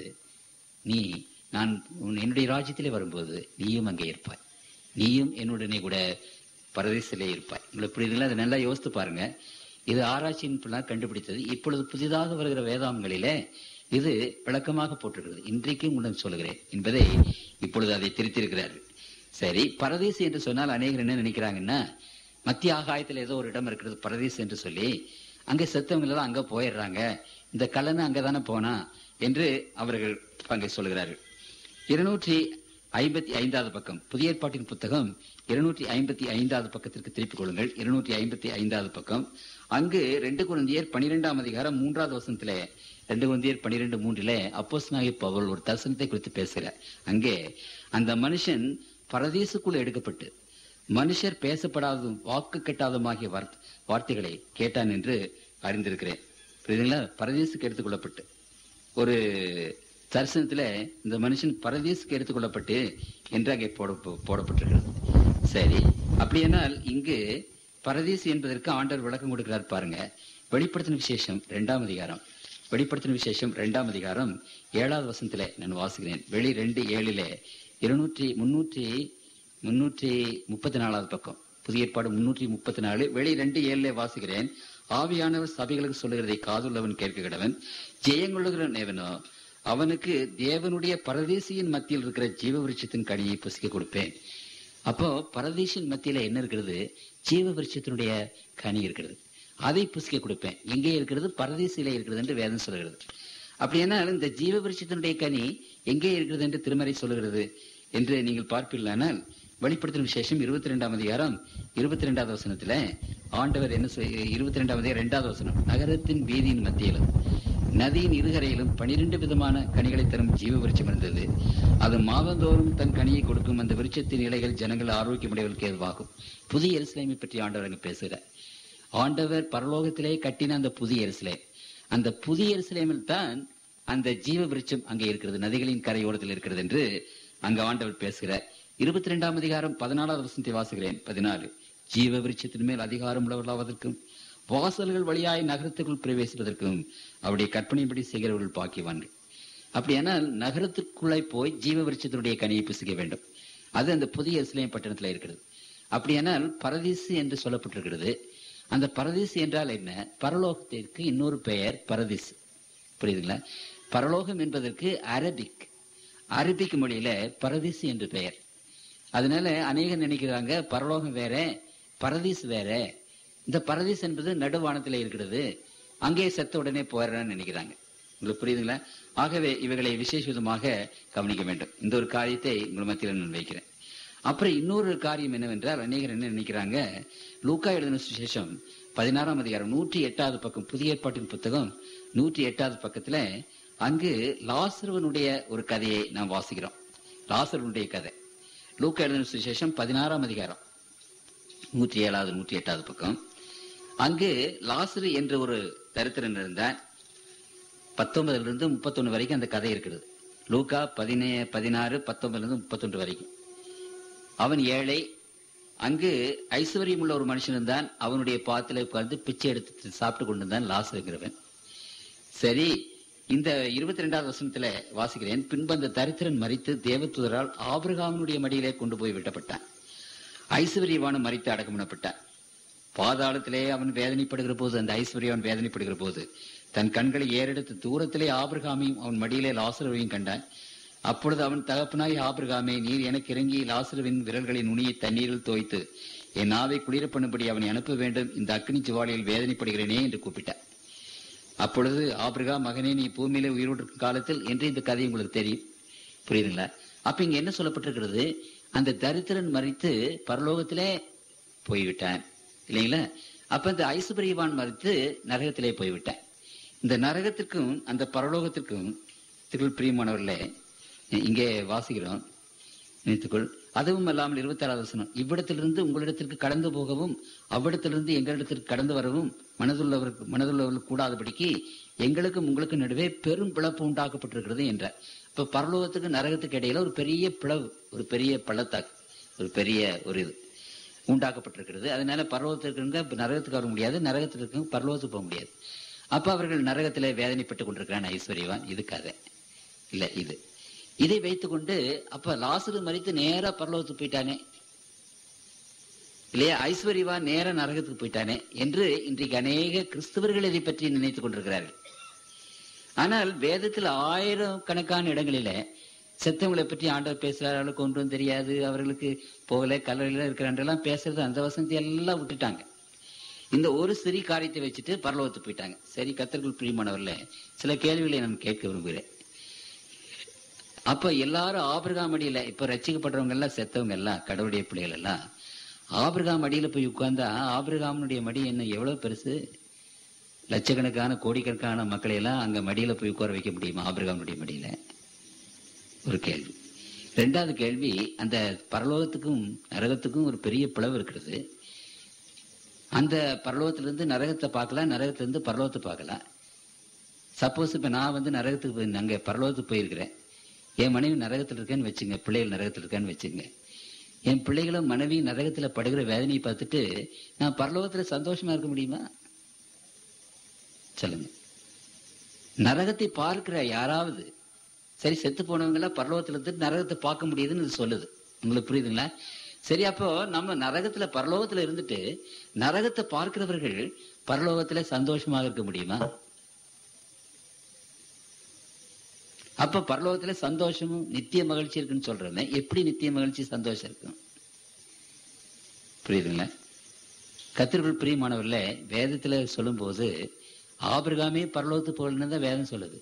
நீ நான் என்னுடைய ராஜ்யத்திலே வரும்போது நீயும் அங்கே இருப்பாய், நீயும் என்னுடனே கூட பரதேசிலே இருப்பாய். உங்களுக்கு புரியுதுங்களா? அதை நல்லா யோசித்து பாருங்க. இது ஆராய்ச்சியின் கண்டுபிடித்தது. இப்பொழுது புதிதாக வருகிற வேதாகங்களிலே இது விளக்கமாக போட்டிருக்கிறது. இன்றைக்கும் உடன் சொல்லுகிறேன் என்பதை இப்பொழுது அதை திருத்திருக்கிறார்கள். சரி, பரதேசி என்று சொன்னால் அநேகர் என்ன நினைக்கிறாங்கன்னா, மத்திய ஆகாயத்தில் ஏதோ ஒரு இடம் இருக்கிறது பரதேசி என்று சொல்லி அங்கே செத்தவங்க எல்லாம் அங்க போயிடுறாங்க, இந்த கல்லன் அங்கதானே போனா என்று அவர்கள் அங்கே சொல்கிறார்கள். இருநூற்றி ஐம்பத்தி ஐந்தாவது பக்கம், புதிய ஏற்பாட்டின் புத்தகம் இருநூற்றி ஐம்பத்தி ஐந்தாவது பக்கத்திற்கு திருப்பிக் கொள்ளுங்கள். இருநூற்றி ஐம்பத்தி ஐந்தாவது பக்கம். அங்கு ரெண்டு கொரிந்தியர் பனிரெண்டாம் அதிகாரம் மூன்றாவது வசனத்திலே, ரெண்டு கொரிந்தியர் பனிரெண்டு மூன்றிலே அப்போஸ்தலனாகிய பவுல் ஒரு தரிசனத்தை குறித்து பேசுகிறார். அங்கே அந்த மனுஷன் பரதீசுக்குள் எடுக்கப்பட்டு மனுஷர் பேசப்படாததும் வாக்கு கெட்டாதமாகிய வார்த்தைகளை கேட்டான் என்று அறிந்திருக்கிறேன். புரியுதுங்களா? பரதீசுக்கு எடுத்துக்கொள்ளப்பட்டு ஒரு தரிசனத்துல இந்த மனுஷன் பரதீசுக்கு எடுத்துக்கொள்ளப்பட்டு என்று அங்கே போட போடப்பட்டிருக்கிறது. சரி, அப்படியானால் இங்கு பரதீசு என்பதற்கு ஆண்டவர் விளக்கம் கொடுக்கிறார் பாருங்க. வெளிப்படுத்தின விசேஷம் இரண்டாம் அதிகாரம், வெளிப்படுத்தின விசேஷம் இரண்டாம் அதிகாரம் ஏழாவது வசனத்திலே நான் வாசிக்கிறேன். வெளி ரெண்டு ஏழிலே இருநூற்றி முன்னூற்றி முன்னூற்றி முப்பத்தி நாலாவது பக்கம், புதிய ஏற்பாடு முன்னூற்றி முப்பத்தி நாலு, வெளி ரெண்டு ஏழுல வாசிக்கிறேன். ஆவியானவர் சபைகளுக்கு சொல்லுகிறதை காதுள்ளவன் கேட்க கடவன். ஜெயங்கொள்ளுகிறவன் எவனோ அவனுக்கு தேவனுடைய பரதேசியின் மத்தியில் இருக்கிற ஜீவ விருட்சத்தின் கனியை புசிக்க கொடுப்பேன். அப்போ பரதேசின் மத்தியில என்ன இருக்கிறது? ஜீவ விருட்சத்தினுடைய கனி இருக்கிறது. அதை புசிக்க கொடுப்பேன். எங்கே இருக்கிறது? பரதேசியில இருக்கிறது என்று வேதம் சொல்லுகிறது. அப்படியானால் இந்த ஜீவ விருட்சத்தினுடைய கனி எங்கே இருக்கிறது என்று திருமறை சொல்லுகிறது என்று நீங்கள் பார்ப்பீர்களானால், வெளிப்படுத்தும் விசேஷம் இருபத்தி ரெண்டாம் அதிகாரம் இருபத்தி ரெண்டாவது வசனத்துல ஆண்டவர் என்ன சொல் இருபத்தி ரெண்டாம் அதிகாரம் இரண்டாவது வசனம், நகரத்தின் வீதியின் மத்தியிலும் நதியின் இருகரையிலும் பனிரெண்டு விதமான கனிகளை தரும் ஜீவ விருட்சம் இருந்தது. அது மாதந்தோறும் தன் கனியை கொடுக்கும். அந்த விருட்சத்தின் இலைகள் ஜனங்கள் ஆரோக்கியமுடையவர்களுக்கு ஏதுவாகும். புதிய எருசலேமை பற்றி ஆண்டவர் அங்கு பேசுகிறார். ஆண்டவர் பரலோகத்திலே கட்டின அந்த புதிய எருசலேம், அந்த புதிய எருசலேமில் தான் அந்த ஜீவ விருட்சம் அங்கே இருக்கிறது, நதிகளின் கரையோரத்தில் இருக்கிறது என்று அங்கு ஆண்டவர் பேசுகிறார். இருபத்தி ரெண்டாம் அதிகாரம் பதினாலாவது வசனத்தை வாசுகிறேன். பதினாலு, ஜீவ விருட்சத்தின் மேல் அதிகாரம் உள்ளவர்களாவதற்கும் வாசல்கள் வழியாய் நகரத்துக்குள் பிரவேசிப்பதற்கும் அவருடைய கற்பனைப்படி செய்கிறவர்கள் பாக்கியவான்கள். அப்படியானால் நகரத்திற்குள்ளே போய் ஜீவ விருட்சத்தினுடைய கனியை புசிக்க வேண்டும். அது அந்த புதிய எருசலேம் பட்டணத்தில் இருக்கிறது. அப்படியானால் பரதீசு என்று சொல்லப்பட்டிருக்கிறது. அந்த பரதீசு என்றால் என்ன? பரலோகத்திற்கு இன்னொரு பெயர் பரதீசு. புரியுதுங்களா? பரலோகம் என்பதற்கு அரபிக் அரபிக் மொழியில பரதீசு என்று பெயர். அதனால அநேகர் நினைக்கிறாங்க பரலோகம் வேற பரதீசு வேற. இந்த பரதீஸ் என்பது நடுவானத்தில் இருக்கிறது, அங்கே செத்த உடனே போயிடறான்னு நினைக்கிறாங்க. உங்களுக்கு புரியுதுங்களா? ஆகவே இவைகளை விசேஷ விதமாக கவனிக்க வேண்டும். இந்த ஒரு காரியத்தை உங்கள் மத்தியில் நான் வைக்கிறேன். அப்புறம் இன்னொரு காரியம் என்னவென்றால், அநேகர் என்ன நினைக்கிறாங்க, லூக்கா எழுதின சுவிசேஷம் பதினாறாம் அதிகாரம் நூற்றி எட்டாவது பக்கம், புதிய ஏற்பாட்டின் புத்தகம் நூற்றி எட்டாவது பக்கத்துல அங்கு லாசருவனுடைய ஒரு கதையை நாம் வாசிக்கிறோம். லாசருவனுடைய கதை லூக்கா எழுதின சுவிசேஷம் பதினாறாம் அதிகாரம் நூற்றி ஏழாவது நூற்றி எட்டாவது பக்கம். அங்கு லாசரு என்ற ஒரு தரித்திரன் இருந்தார். பத்தொன்பதுல இருந்து முப்பத்தொன்னு வரைக்கும் அந்த கதை இருக்கிறது. லூக்கா பதினே பதினாறு பத்தொன்பதுல இருந்து முப்பத்தொன்று வரைக்கும். அவன் ஏழை. அங்கு ஐஸ்வர்யம் உள்ள ஒரு மனுஷன் இருந்தான். அவனுடைய பாத்தில உட்கார்ந்து பிச்சை எடுத்து சாப்பிட்டு கொண்டிருந்தான் லாசருங்கிறவன். சரி, இந்த இருபத்தி ரெண்டாவது வசனத்துல வாசிக்கிறேன். பின்பு அந்த தரித்திரன் மரித்து தேவதூதரால் ஆபிரகாமுடைய மடியிலே கொண்டு போய் விட்டப்பட்டான். ஐஸ்வர்யவானும் மரித்து அடக்கம் பண்ணப்பட்டான். பாதாளத்திலே அவன் வேதனைப்படுகிற போது, அந்த ஐஸ்வர்யவான் வேதனைப்படுகிற போது தன் கண்களை ஏறெடுத்து தூரத்திலே ஆபிரகாமையும் அவன் மடியிலே லாசருவையும் கண்டான். அப்பொழுது அவன் தகப்பனாய் ஆபிரகாமே, நீர் எனக்கு இறங்கி லாசருவின் விரல்களின் நுனியை தண்ணீரில் தோய்த்து என் நாவை குளிர பண்ணும்படி அவனை அனுப்ப வேண்டும், இந்த அக்னி ஜுவாலையில் வேதனைப்படுகிறேனே என்று கூப்பிட்டான். அப்பொழுது ஆபிரகாம், மகனே, நீ பூமியிலே உயிரோடு இருக்கும் காலத்தில் என்று இந்த கதை உங்களுக்கு தெரியும். புரியுதுங்களா? அப்ப இங்க என்ன சொல்லப்பட்டிருக்கிறது? அந்த தரித்திரன் மரித்து பரலோகத்திலே போய்விட்டான் இல்லைங்களா? அப்ப இந்த ஐஸ்வர்யவான் மரித்து நரகத்திலே போய்விட்டான். இந்த நரகத்திற்கும் அந்த பரலோகத்திற்கும் பிரியமானவர்களே இங்கே வாசிக்கிறோம். நினைத்துக்கொள். அதுவும் அல்லாமல் இருபத்தி ஆறாவது வசனம், இவ்விடத்திலிருந்து உங்களிடத்திற்கு கடந்து போகவும் அவ்விடத்திலிருந்து எங்களிடத்திற்கு கடந்து வரவும் மனதுள்ளவருக்கு மனதுள்ளவர்கள் கூடாதபடிக்கு எங்களுக்கும் உங்களுக்கு நடுவே பெரும் பிளப்பு உண்டாக்கப்பட்டிருக்கிறது என்றார். இப்ப பரலோகத்துக்கு நரகத்துக்கு இடையில ஒரு பெரிய பிளவு, ஒரு பெரிய பள்ளத்தாக்கு, ஒரு பெரிய ஒரு இது உண்டாக்கப்பட்டிருக்கிறது. அதனால பரலோகத்திற்கு நரகத்துக்கு வர முடியாது, நரகத்திற்கு பரலோகத்துக்கு போக முடியாது. அப்ப அவர்கள் நரகத்திலே வேதனைப்பட்டுக் கொண்டிருக்கிறான் ஐஸ்வர்யவான். இது கதை இல்ல, இது இதை வைத்துக் கொண்டு அப்ப லாசரு மரித்து நேரா பரலோகத்துக்கு போயிட்டானே இல்லையா, ஐஸ்வர்யவான் நேர நரகத்துக்கு போயிட்டானே என்று இன்றைக்கு அநேக கிறிஸ்தவர்கள் இதை பற்றி நினைத்துக் கொண்டிருக்கிறார்கள். ஆனால் வேதத்தில் ஆயிரம் கணக்கான இடங்களில செத்தவங்களை பற்றி ஆண்டவர் பேசுறாரு. அவளுக்கு ஒன்றும் தெரியாது, அவர்களுக்கு போகல, கல்லறையில இருக்கிறான்றெல்லாம் பேசுறது, அந்த வசனத்தை எல்லாம் விட்டுட்டாங்க. இந்த ஒரு சிறி காரியத்தை வச்சுட்டு பரலோகத்துக்கு போயிட்டாங்க. சரி, கர்த்தருக்குள் பிரியமானவர்களே, சில கேள்விகளை நான் கேட்க விரும்புகிறேன். அப்ப எல்லாரும் ஆபிரகாம் அடியில, இப்ப ரட்சிக்கப்படுறவங்க எல்லாம் செத்தவங்க எல்லாம் கடவுளுடைய பிள்ளைகள் எல்லாம் ஆபிரகாம் அடியில போய் உட்கார்ந்தா ஆபிரகாமுடைய மடி என்ன எவ்வளவு பெருசு? லட்சக்கணக்கான கோடிக்கணக்கான மக்களை எல்லாம் அங்க மடியில போய் உட்கார வைக்க முடியுமா ஆபிரகாமுடைய மடியில? ஒரு கேள்வி. ரெண்டாவது கேள்வி, அந்த பரலோகத்துக்கும் நரகத்துக்கும் ஒரு பெரிய பிளவு இருக்கிறது. அந்த பரலோகத்திலிருந்து நரகத்தை பார்க்கலாம், நரகத்திலிருந்து பரலோகத்தை பார்க்கலாம். சப்போஸ் இப்ப நான் வந்து நரகத்துக்கு போய் அங்க பரலோகத்துக்கு போயிருக்கிறேன், என் மனைவி நரகத்தில் இருக்கேன்னு வச்சுங்க, பிள்ளைகள் நரகத்தில் இருக்கான்னு வச்சுங்க. என் பிள்ளைகளும் மனைவி நரகத்துல படுகிற வேதனையை பார்த்துட்டு நான் பரலோகத்துல சந்தோஷமா இருக்க முடியுமா? சொல்லுங்க. நரகத்தை பார்க்கிற யாராவது, சரி செத்து போனவங்க எல்லாம் பரலோகத்துல இருந்து நரகத்தை பார்க்க முடியுதுன்னு சொல்லுது. உங்களுக்கு புரியுதுங்களா? சரி, அப்போ நம்ம நரகத்துல பரலோகத்துல இருந்துட்டு நரகத்தை பார்க்கிறவர்கள் பரலோகத்துல சந்தோஷமாக இருக்க முடியுமா? அப்ப பரலோகத்துல சந்தோஷமும் நித்திய மகிழ்ச்சி இருக்குன்னு சொல்றோமே, எப்படி நித்திய மகிழ்ச்சி சந்தோஷம் இருக்கும்? புரியுதுங்களா? கர்த்தருக்குள் பிரியமானவர்களே, வேதத்துல சொல்லும் போது ஆபிரகாமே பரலோகத்து போகலன்னு தான் வேதம் சொல்லுது.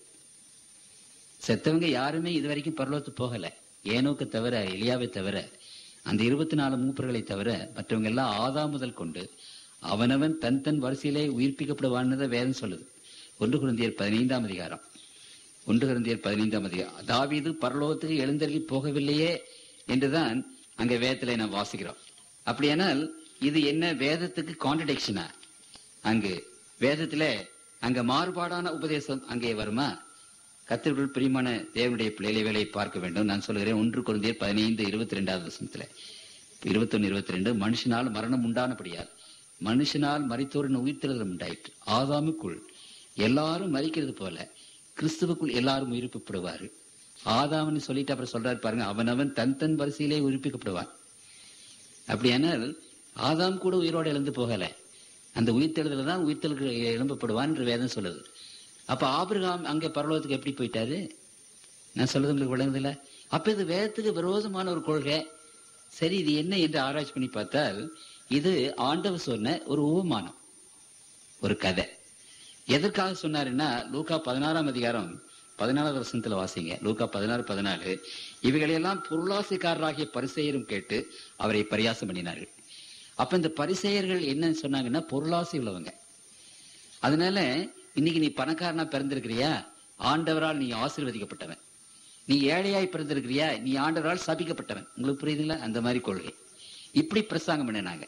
செத்தவங்க யாருமே இது வரைக்கும் பரலோகத்து போகல. ஏனோக்கு தவிர, எலியாவை தவிர, அந்த இருபத்தி நாலு மூப்பர்களை தவிர மற்றவங்க எல்லாம் ஆதாம் முதல் கொண்டு அவனவன் தன் தன் வரிசையிலே உயிர்ப்பிக்கப்படுவான்னு தான் வேதம் சொல்லுது. ஒன்று கொரிந்தியர் பதினைந்தாம் அதிகாரம் ஒன்று கொரிந்தியர் பதினைந்தாம் அதிகாரம் தாவீது பரலோகத்துக்கு எழுந்தருளி போகவில்லையே என்றுதான் அங்க வேதத்திலே நாம் வாசிக்கிறோம். அப்படியானால் இது என்ன வேதத்துக்கு கான்ட்ரடிக்ஷனா? அங்கு வேதத்துல அங்க மாறுபாடான உபதேசம் அங்கே வருமா? கர்த்தருக்குள் பிரியமான தேவனுடைய பிள்ளைகளை வேலையை பார்க்க வேண்டும். நான் சொல்கிறேன், ஒன்று கொரிந்தியர் பதினைந்து இருபத்தி ரெண்டாவது வசனத்துல இருபத்தி ஒன்னு இருபத்தி ரெண்டு மனுஷனால் மரணம் உண்டானபடியால் மனுஷனால் மரித்தோரின் உயிர்த்தெழுதல் உண்டாயிற்று. ஆதாமுக்குள் எல்லாரும் மரிக்கிறது போல கிறிஸ்துவுக்குள் எல்லாரும் உயிர்ப்பிக்கப்படுவாரு. ஆதாம்னு சொல்லிட்டு அப்புறம் சொல்றாரு பாருங்க, அவனவன் தன் தன் வரிசையிலே உயிர்ப்பிக்கப்படுவான். அப்படியானால் ஆதாம் கூட உயிரோடு எழுந்து போகல, அந்த உயிர்த்தெழுதல தான் உயிர்த்தெழுக்கு எழும்பப்படுவான் என்று வேதம் சொல்லுது. அப்ப ஆபிரகாம் அங்கே பரலோகத்துக்கு எப்படி போயிட்டாரு? நான் சொல்றது உங்களுக்கு விளங்குதில்ல? அப்ப இது வேதத்துக்கு விரோதமான ஒரு கொள்கை. சரி, இது என்ன என்று ஆராய்ச்சி பண்ணி பார்த்தால் இது ஆண்டவர் சொன்ன ஒரு உவமானம், ஒரு கதை. எதற்காக சொன்னாருன்னா, லூக்கா பதினாறாம் அதிகாரம் பதினாலாவது வசனத்துல வாசிங்க. லூக்கா பதினாறு பதினாலு இவைகளையெல்லாம் பொருளாசைக்காரராகிய பரிசேயரும் கேட்டு அவரை பரியாசம் பண்ணினார்கள். அப்ப இந்த பரிசேயர்கள் என்ன சொன்னாங்கன்னா, பொருளாசை உள்ளவங்க. அதனால இன்னைக்கு நீ பணக்காரனா பிறந்திருக்கிறியா, ஆண்டவரால் நீ ஆசீர்வதிக்கப்பட்டவன். நீ ஏழையாய் பிறந்திருக்கிறியா, நீ ஆண்டவரால் சபிக்கப்பட்டவன். உங்களுக்கு புரியுதுங்களா? அந்த மாதிரி கொள்கை இப்படி பிரசங்கம் பண்ணினாங்க.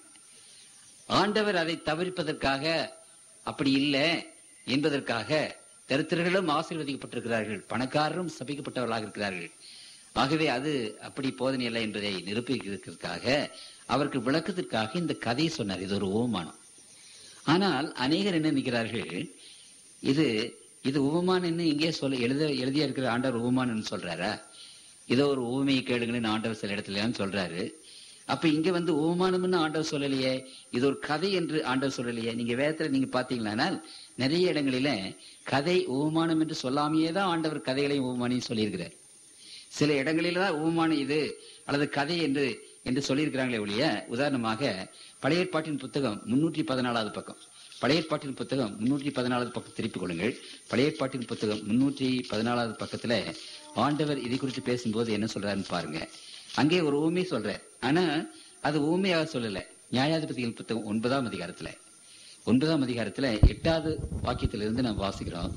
ஆண்டவர் அதை தவிர்ப்பதற்காக, அப்படி இல்லை என்பதற்காக தரித்திரர்களும் ஆசீர்வதிக்கப்பட்டிருக்கிறார்கள், பணக்காரரும் சபிக்கப்பட்டவர்களாக இருக்கிறார்கள். ஆகவே அது அப்படி போதனை இல்லை என்பதை நிரூபிக்கிறதுக்காக, அவருக்கு விளக்கத்திற்காக இந்த கதையை சொன்னார். இது ஒரு உவமானம். ஆனால் அநேகர் என்ன நினைக்கிறார்கள், இது இது உவமானம் இங்கே சொல்ல எழுத எழுதியா இருக்கிற ஆண்டவர் உவமானன்னு சொல்றாரா? இதோ ஒரு உவமையை கேளுங்கன்னு ஆண்டவர் சில இடத்துல சொல்றாரு. அப்ப இங்க வந்து உவமானம்னு ஆண்டவர் சொல்லலையே, இது ஒரு கதை என்று ஆண்டவர் சொல்லலையே. நீங்க வேதத்துல நீங்க பாத்தீங்களானால் நிறைய இடங்களில கதை உவமானம் என்று சொல்லாமையே தான் ஆண்டவர் கதைகளையும் உவமானையும் சொல்லியிருக்கிறார். சில இடங்களில தான் உவமானம் இது அல்லது கதை என்று என்று சொல்லியிருக்கிறாங்களே ஒழிய, உதாரணமாக பழைய ஏற்பாட்டின் புத்தகம் முன்னூற்றி பதினாலாவது பக்கம் பழைய ஏற்பாட்டின் புத்தகம் முன்னூற்றி பதினாலாவது பக்கம் திருப்பிக் கொள்ளுங்கள். பழைய ஏற்பாட்டின் புத்தகம் முன்னூற்றி பதினாலாவது பக்கத்துல ஆண்டவர் இதை குறித்து பேசும்போது என்ன சொல்றாருன்னு பாருங்க. அங்கே ஒரு ஊமை சொல்ற, ஆனா அது ஊமையாக சொல்லல. நியாயாதிபதிகள் புத்தகம் ஒன்பதாம் அதிகாரத்துல ஒன்பதாம் அதிகாரத்துல எட்டாவது வாக்கியத்திலிருந்து நாம் வாசிக்கிறோம்.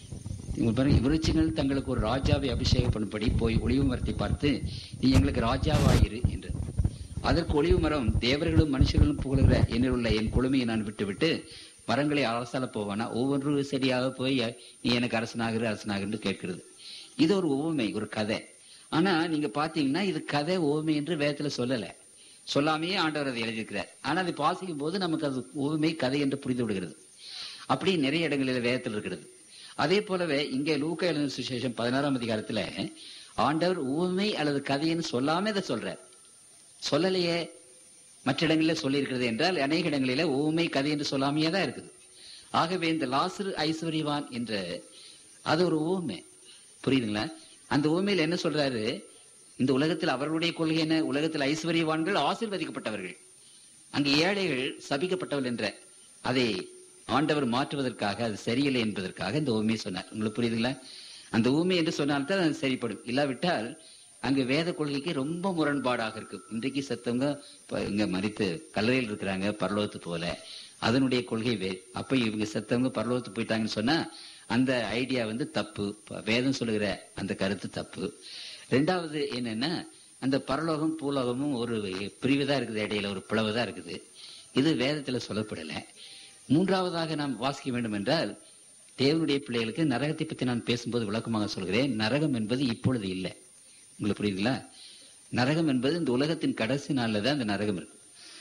விருட்சங்கள் தங்களுக்கு ஒரு ராஜாவை அபிஷேகம் பண்ணும்படி போய் ஒளிவு மரத்தை பார்த்து, நீ எங்களுக்கு ராஜாவாயிரு என்று. அதற்கு ஒளிவு மரம், தேவர்களும் மனுஷர்களும் புகழுகிற என்னில் உள்ள என் குழுமையை நான் விட்டு விட்டு மரங்களை அரசால போவானா? ஒவ்வொரு செடியாக போய் நீ எனக்கு அரசனாகிற அரசனாக கேட்கிறது. இது ஒரு உவமை, ஒரு கதை. ஆனா நீங்க பாத்தீங்கன்னா இது கதை உவமை என்று வேதத்துல சொல்லல, சொல்லாமையே ஆண்டவர் அதை எழுதியிருக்கிறார். ஆனா அதை வாசிக்கும் போது நமக்கு அது உவமை கதை என்று புரிந்து விடுகிறது. அப்படி நிறைய இடங்களில் வேதத்தில் இருக்கிறது. அதே போலவே இங்கே லூக்கா எழுதின சுவிசேஷம் பதினாறாம் அதிகாரத்துல ஆண்டவர் உவமை அல்லது கதைன்னு சொல்லாம இதை சொல்றார். சொல்லலையே, மற்ற இடங்களில சொல்லி இருக்கிறது என்றால் அநேக இடங்களில உவமை கதை என்று சொல்லாமையே தான் இருக்குது. ஆகவே இந்த லாசரு ஐஸ்வர்யவான் என்ற அது ஒரு உவமை, புரியுதுங்களா? அந்த உவமையில் என்ன சொல்றாரு, இந்த உலகத்தில் அவர்களுடைய கொள்கை என்ன, உலகத்தில் ஐஸ்வர்யவான்கள் ஆசீர்வதிக்கப்பட்டவர்கள், அங்கு ஏழைகள் சபிக்கப்பட்டவர்கள் என்ற அதை ஆண்டவர் மாற்றுவதற்காக, அது சரியில்லை என்பதற்காக இந்த ஊமையை சொன்னார். உங்களுக்கு புரியுதுங்களா? அந்த ஊமை என்று சொன்னால்தான் அது சரிப்படும். இல்லாவிட்டால் அங்கு வேத கொள்கைக்கு ரொம்ப முரண்பாடாக இருக்கு. இன்றைக்கு சத்தவங்க இங்க மறித்து கல்லறையில் இருக்கிறாங்க பரலோகத்து போல, அதனுடைய கொள்கை வே. அப்ப இவங்க செத்தவங்க பரலோகத்து போயிட்டாங்கன்னு சொன்னா அந்த ஐடியா வந்து தப்பு. வேதம் சொல்லுகிற அந்த கருத்து தப்பு. ரெண்டாவது என்னன்னா, அந்த பரலோகம் பூலோகமும் ஒரு பிரிவுதான் இருக்குது, இடையில ஒரு பிளவுதான் இருக்குது. இது வேதத்துல சொல்லப்படல. மூன்றாவதாக நாம் வாசிக்க வேண்டும் என்றால், தேவனுடைய பிள்ளைகளுக்கு நரகத்தை பற்றி நான் பேசும்போது விளக்கமாக சொல்கிறேன். நரகம் என்பது இப்பொழுது இல்லை. உங்களுக்கு புரியுதுங்களா? நரகம் என்பது இந்த உலகத்தின் கடைசி நாள்ல தான் அந்த நரகம் இருக்கு.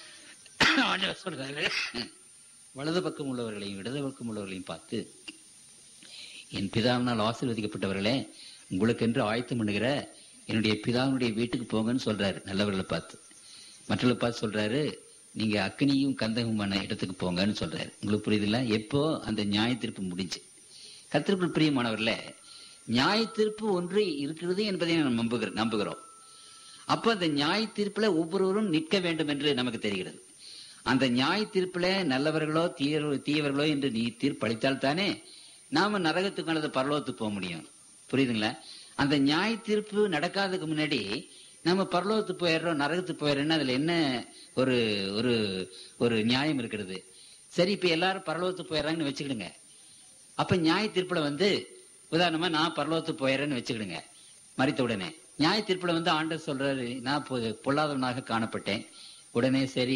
சொல்றாரு, வலது பக்கம் உள்ளவர்களையும் இடது பக்கம் உள்ளவர்களையும் பார்த்து, என் பிதாவினால் ஆசீர்வதிக்கப்பட்டவர்களே, உங்களுக்கு என்று ஆயத்தம் பண்ணுகிற என்னுடைய பிதாவினுடைய வீட்டுக்கு போங்கன்னு சொல்றாரு நல்லவர்களை பார்த்து. மற்றவங்களை பார்த்து சொல்றாரு, நீங்க அக்னியும் கந்தகமான இடத்துக்கு போங்கன்னு சொல்றாரு. உங்களுக்கு புரியுதுல்ல? எப்போ அந்த நியாய தீர்ப்பு முடிஞ்சு. கர்த்தருக்குள் பிரியமானவர்களே, நியாய தீர்ப்பு ஒன்று இருக்கிறது என்பதை நாம் நம்புகிறோம் நம்புகிறோம் அப்போ அந்த நியாய தீர்ப்புல ஒவ்வொருவரும் நிற்க வேண்டும் என்று நமக்கு தெரிகிறது. அந்த நியாய தீர்ப்புல நல்லவர்களோ தீய தீயவர்களோ என்று நீ தீர்ப்பளித்தால் தானே நாம நரகத்துக்கு அல்லது பரலோகத்துக்கு போக முடியும். புரியுதுங்களா? அந்த நியாய தீர்ப்பு நடக்காததுக்கு முன்னாடி நம்ம பரலோகத்துக்கு போயிடுறோம், நரகத்துக்கு போயிடுறோம்னா அதுல என்ன ஒரு ஒரு ஒரு நியாயம் இருக்கிறது? சரி, இப்ப எல்லாரும் பரலோகத்துக்கு போயிடுறாங்கன்னு வச்சுக்கிடுங்க. அப்ப நியாய தீர்ப்புல வந்து உதாரணமா நான் பரலோகத்துக்கு போயிடுறேன்னு வச்சுக்கிடுங்க. மரித்த உடனே நியாய தீர்ப்புல வந்து ஆண்டவர் சொல்றாரு, நான் பொல்லாதவனாக காணப்பட்டேன். உடனே சரி,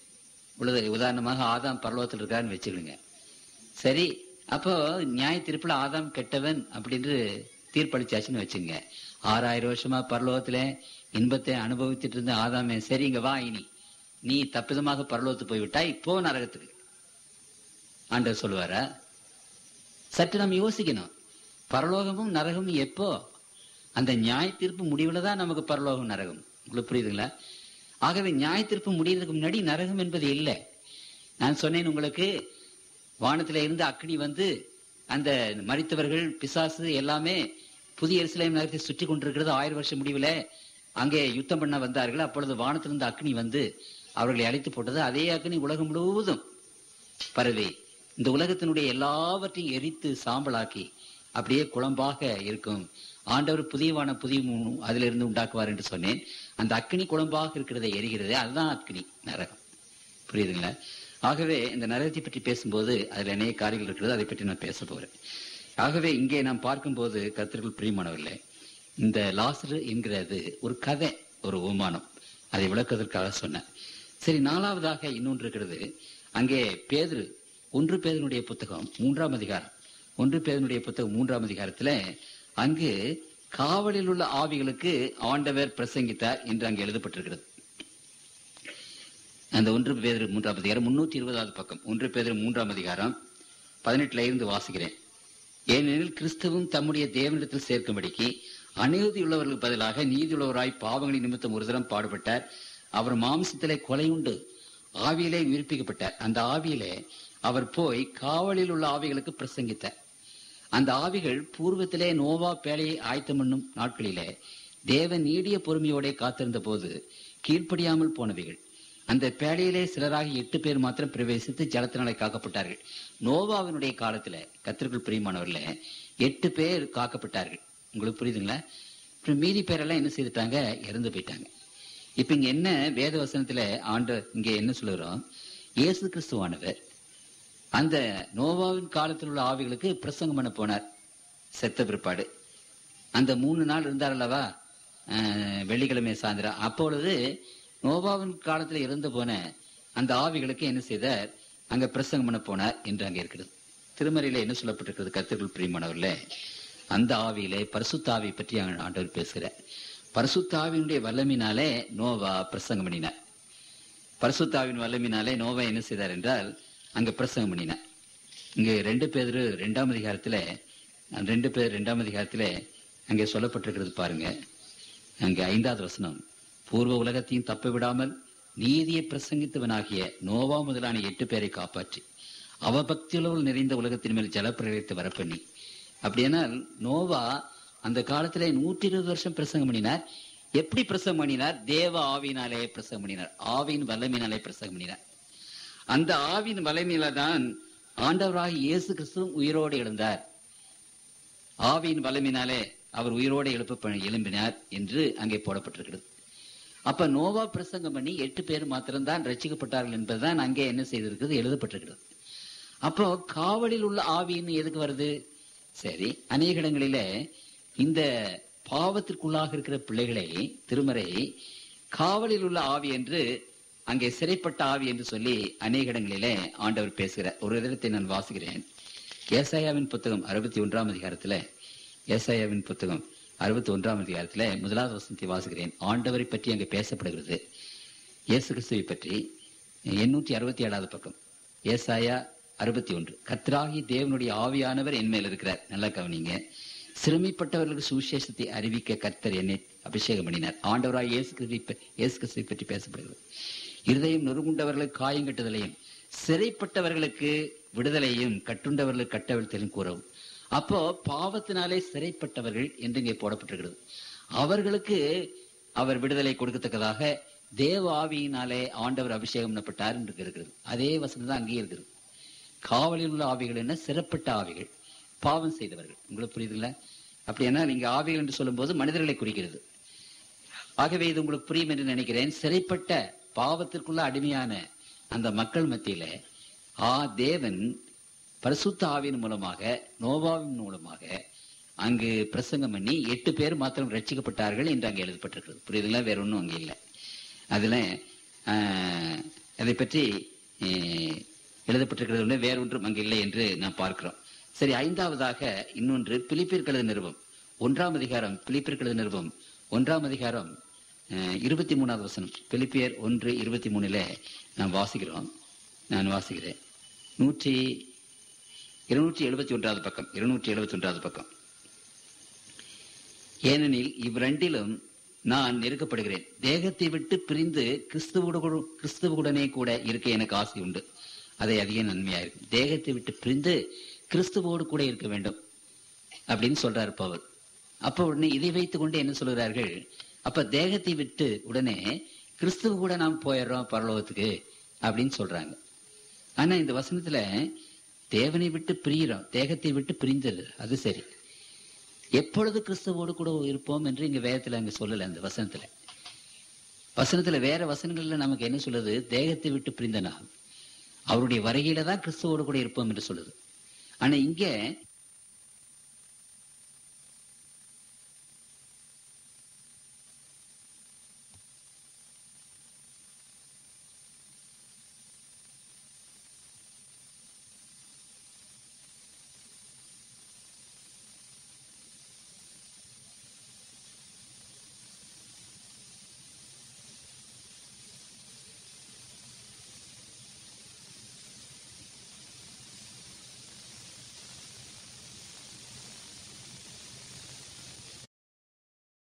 உதாரணமாக ஆதாம் பரலோகத்தில் இருக்காருன்னு வச்சுக்கிடுங்க. சரி, அப்போ நியாய தீர்ப்புல ஆதாம் கெட்டவன் அப்படின்னு தீர்ப்பளிச்சாச்சுன்னு வச்சுங்க. ஆறாயிரம் வருஷமா பரலோகத்துல இன்பத்தை அனுபவிச்சுட்டு இருந்த ஆதாமே, சரி இங்க வா, இனி நீ தப்பிதமாக பரலோகத்துக்கு போய்விட்டாய், இப்போ நரகத்துக்கு. ஆண்டவர் சொல்லுவாரா? சற்று நம்ம யோசிக்கணும். பரலோகமும் நரகமும் எப்போ? அந்த நியாய தீர்ப்பு முடிவுல தான் நமக்கு பரலோகம் நரகம். உங்களுக்கு புரியுதுங்களா? ஆகவே நியாய தீர்ப்பு முடியறதுக்கு முன்னாடி நரகம் என்பது இல்லை. நான் சொன்னேன் உங்களுக்கு, வானத்தில இருந்து அக்னி வந்து அந்த மரித்தவர்கள் பிசாசு எல்லாமே புதிய எருசலேம் நகரத்தை சுற்றி கொண்டிருக்கிறது. ஆயிரம் வருஷம் முடிவுல அங்கே யுத்தம் பண்ண வந்தார்கள். அப்பொழுது வானத்திலிருந்து அக்னி வந்து அவர்களை அழைத்து போட்டது. அதே அக்னி உலகம் முழுவதும் பரவி இந்த உலகத்தினுடைய எல்லாவற்றையும் எரித்து சாம்பலாக்கி அப்படியே குழம்பாக இருக்கும். ஆண்டவர் புதியவான புதிய அதுல இருந்து உண்டாக்குவார் என்று சொன்னேன். அந்த அக்னி குழம்பாக இருக்கிறத எரிகிறது, அதுதான் அக்னி நரகம். புரியுதுங்களா? ஆகவே இந்த நரகத்தை பற்றி பேசும்போது அதுல அநேக காரியங்கள் இருக்கிறது, அதை பற்றி நான் பேச போறேன். ஆகவே இங்கே நாம் பார்க்கும்போது கர்த்தருக்குள் பிரியமானவர்களே, இந்த லாசரு என்கிறது ஒரு கதை, ஒரு உமானம். அதை விளக்குவதற்காக சொன்னேன். சரி, நாலாவதாக இன்னொன்று இருக்கிறது. அங்கே பேதுரு, ஒன்று பேதுனுடைய புத்தகம் மூன்றாம் அதிகாரம், ஒன்று பேதுனுடைய புத்தகம் மூன்றாம் அதிகாரத்துல அங்கு காவலில் உள்ள ஆவிகளுக்கு ஆண்டவர் பிரசங்கித்தார் என்று அங்கு எழுதப்பட்டிருக்கிறது. அந்த ஒன்று பேதுரு மூன்றாம் அதிகாரம் முன்னூத்தி இருபதாவது பக்கம், ஒன்று பேதுரு மூன்றாம் அதிகாரம் பதினெட்டுல இருந்து வாசிக்கிறேன். ஏனெனில் கிறிஸ்துவும் தம்முடைய தேவனிடத்தில் சேர்க்கும்படிக்கு அநீதியுள்ளவர்களுக்கு பதிலாக நீதியுள்ளவராய் பாவங்களின் நிமித்தம் ஒரு தரம் பாடுபட்டார். அவர் மாம்சத்திலே கொலை உண்டு, ஆவியிலே உயிர்ப்பிக்கப்பட்டார். அந்த ஆவியிலே அவர் போய் காவலில் உள்ள ஆவிகளுக்கு பிரசங்கித்தார். அந்த ஆவிகள் பூர்வத்திலே நோவா பேழையை ஆயத்தம் பண்ணும் நாட்களிலே தேவன் நீடிய பொறுமையோட காத்திருந்த போது கீழ்ப்படியாமல் போனவைகள். அந்த பேழையிலே சிலராக எட்டு பேர் மாத்திரம் பிரவேசித்து ஜலத்தினாலே காக்கப்பட்டார்கள். நோவாவினுடைய காலத்துல கர்த்தருக்குள் பிரியமானவர்கள எட்டு பேர் காக்கப்பட்டார்கள். உங்களுக்கு புரியுதுங்களா? மீதி பேரெல்லாம் என்ன செய்துட்டாங்க? இறந்து போயிட்டாங்க. இப்ப இங்க என்ன வேத வசனத்துல ஆண்டு இங்க என்ன சொல்லுறோம்? இயேசு கிறிஸ்துவானவர் அந்த நோவாவின் காலத்தில் உள்ள ஆவிகளுக்கு பிரசங்கம் பண்ண போனார். செத்த பிற்பாடு அந்த மூணு நாள் இருந்தார் அல்லவா, வெள்ளிக்கிழமை சாயந்திரம். அப்பொழுது நோவாவின் காலத்துல இறந்து போன அந்த ஆவிகளுக்கு என்ன செய்தார்? அங்க பிரசங்கம் பண்ண போனார் என்று அங்க இருக்கிறது. திருமறையில என்ன சொல்லப்பட்டிருக்கிறது? கர்த்தருக்குள் பிரியமானவர்கள, அந்த ஆவியிலே பரிசுத்தாவி பற்றி ஆண்டவர் பேசுகிறார். பரிசுத்தாவினுடைய வல்லமினாலே நோவா பிரசங்கம் பண்ணினார். பரிசுத்தாவின் வல்லமினாலே நோவா என்ன செய்தார் என்றால் அங்க பிரசங்கம் பண்ணினார். இங்க ரெண்டு பேர் ரெண்டாம் அதிகாரத்துல ரெண்டு பேர் ரெண்டாம் அதிகாரத்துல அங்கே சொல்லப்பட்டிருக்கிறது பாருங்க. அங்க ஐந்தாவது வசனம், பூர்வ உலகத்தையும் தப்ப விடாமல் நீதியை பிரசங்கித்தவனாகிய நோவா முதலான எட்டு பேரை காப்பாற்றி அவபக்தியுள்ளவர்கள் நிறைந்த உலகத்தின் மேல் ஜலப்பிரளயத்தை வரப்பண்ணி. அப்படியானால் நோவா அந்த காலத்திலே நூற்றி இருபது வருஷம் பிரசங்கம் பண்ணினார். எப்படி பிரசங்கம் பண்ணினார்? தேவ ஆவியினாலே பிரசங்கம் பண்ணினார். ஆவியின் வல்லமையினாலே பிரசங்கம் பண்ணினார். அந்த ஆவியின் வல்லமையில தான் ஆண்டவராக இயேசு கிறிஸ்துவும் உயிரோடு எழுந்தார். ஆவியின் வல்லமையினாலே அவர் உயிரோடு எழுப்ப எழும்பினார் என்று அங்கே போடப்பட்டிருக்கிறது. அப்ப நோவா பிரசங்கம் பண்ணி எட்டு பேர் மாத்திரம்தான் ரட்சிக்கப்பட்டார்கள் என்பதுதான் அங்கே என்ன செய்திருக்கிறது? எழுதப்பட்டிருக்கிறது. அப்போ காவலில் உள்ள ஆவின்னு எதுக்கு வருது? சரி, அநேக இடங்களில இந்த பாவத்திற்குள்ளாக இருக்கிற பிள்ளைகளை திருமறை காவலில் உள்ள ஆவி என்று, அங்கே சிறைப்பட்ட ஆவி என்று சொல்லி அநேக இடங்களிலே ஆண்டவர் பேசுகிறார். ஒரு இடத்தை நான் வாசிக்கிறேன். ஏசாயாவின் புத்தகம் அறுபத்தி ஒன்றாம் அதிகாரத்துல ஏசாயாவின் புத்தகம் அறுபத்தி ஒன்றாம் அதிகாரத்துல முதலாவது வசனத்தை வாசிக்கிறேன். ஆண்டவரை பற்றி அங்கே பேசப்படுகிறது. இயேசு கிறிஸ்துவை பற்றி எண்ணூற்றி அறுபத்தி ஏழாவது பக்கம், ஏசாயா அறுபத்தி ஒன்று. கர்த்தராகிய தேவனுடைய ஆவியானவர் என் மேல் இருக்கிறார். நல்லா கவனிங்க. சிறுமைப்பட்டவர்களுக்கு சுவிசேஷத்தை அறிவிக்க கர்த்தர் என்னை அபிஷேகம் பண்ணினார். ஆண்டவராய் இயேசு கிறிஸ்து இயேசு கிறிஸ்துவை பற்றி பேசப்படுகிறது. இருதயம் நொறுங்குண்டவர்களுக்கு காயம் கட்டுதலையும், சிறைப்பட்டவர்களுக்கு விடுதலையும், கட்டுண்டவர்களுக்கு கட்டவிழ்த்தலையும் கூறவும். அப்போ பாவத்தினாலே சிறைப்பட்டவர்கள் என்று இங்கே போடப்பட்டிருக்கிறது. அவர்களுக்கு அவர் விடுதலை கொடுக்கத்தக்கதாக தேவ ஆவியினாலே ஆண்டவர் அபிஷேகம் பண்ணப்பட்டார் என்று இருக்கிறது. அதே வசனம் தான் அங்கே இருக்கிறது. காவலில் உள்ள ஆவிகள் என்ன? சிறப்பட்ட ஆவிகள், பாவம் செய்தவர்கள். உங்களுக்கு புரியுதுல்ல? அப்படின்னா நீங்க ஆவிகள் என்று சொல்லும் போது மனிதர்களை குறிக்கிறது. ஆகவே இது உங்களுக்கு புரியும் என்று நினைக்கிறேன். சிறைப்பட்ட பாவத்திற்குள்ள அடிமையான அந்த மக்கள் மத்தியில ஆ தேவன் பரிசுத்த ஆவியின் மூலமாக, நோவாவின் மூலமாக அங்கு பிரசங்கம் பண்ணி எட்டு பேர் மாத்திரம் ரட்சிக்கப்பட்டார்கள் என்று அங்கே எழுதப்பட்டிருக்கிறது. புரியுதுங்களா? வேற ஒன்றும் அங்கே இல்லை. அதுல அதை பற்றி எழுதப்பட்டிருக்கிறது வேறொன்றும் அங்கு இல்லை என்று நாம் பார்க்கிறோம். சரி, ஐந்தாவதாக இன்னொன்று பிலிப்பியர் எழுதின நிருபம் ஒன்றாம் அதிகாரம். பிலிப்பியர் எழுதின நிருபம் ஒன்றாம் அதிகாரம் இருபத்தி மூணாவது வசனம். பிலிப்பியர் ஒன்று இருபத்தி மூணுல நாம் வாசிக்கிறோம். நான் வாசிக்கிறேன். நூற்றி இருநூற்றி எழுபத்தி ஒன்றாவது பக்கம் இருநூற்றி எழுபத்தி ஒன்றாவது பக்கம். ஏனெனில் இவ்விரண்டிலும் நான் நெருக்கப்படுகிறேன். தேகத்தை விட்டு பிரிந்து கிறிஸ்துவோடு கிறிஸ்துவுடனே கூட இருக்க எனக்கு ஆசை உண்டு. அதை அதிக நன்மையாயிருக்கும். தேகத்தை விட்டு பிரிந்து கிறிஸ்துவோடு கூட இருக்க வேண்டும் அப்படின்னு சொல்றாரு பவுல். அப்ப உடனே இதை வைத்துக் கொண்டு என்ன சொல்கிறார்கள்? அப்ப தேகத்தை விட்டு உடனே கிறிஸ்துவ கூட நாம் போயிடுறோம் பரலோகத்துக்கு அப்படின்னு சொல்றாங்க. ஆனா இந்த வசனத்துல தேவனை விட்டு பிரிகிறோம், தேகத்தை விட்டு பிரிந்தது அது சரி. எப்பொழுது கிறிஸ்துவோடு கூட இருப்போம் என்று இங்க வேதத்துல அங்க சொல்லல. அந்த வசனத்துல வசனத்துல வேற வசனங்கள்ல நமக்கு என்ன சொல்லுது? தேகத்தை விட்டு பிரிந்தனா அவருடைய வருகையில தான் கிறிஸ்துவோடு கூட இருப்போம் என்று சொல்லுது. ஆனா இங்க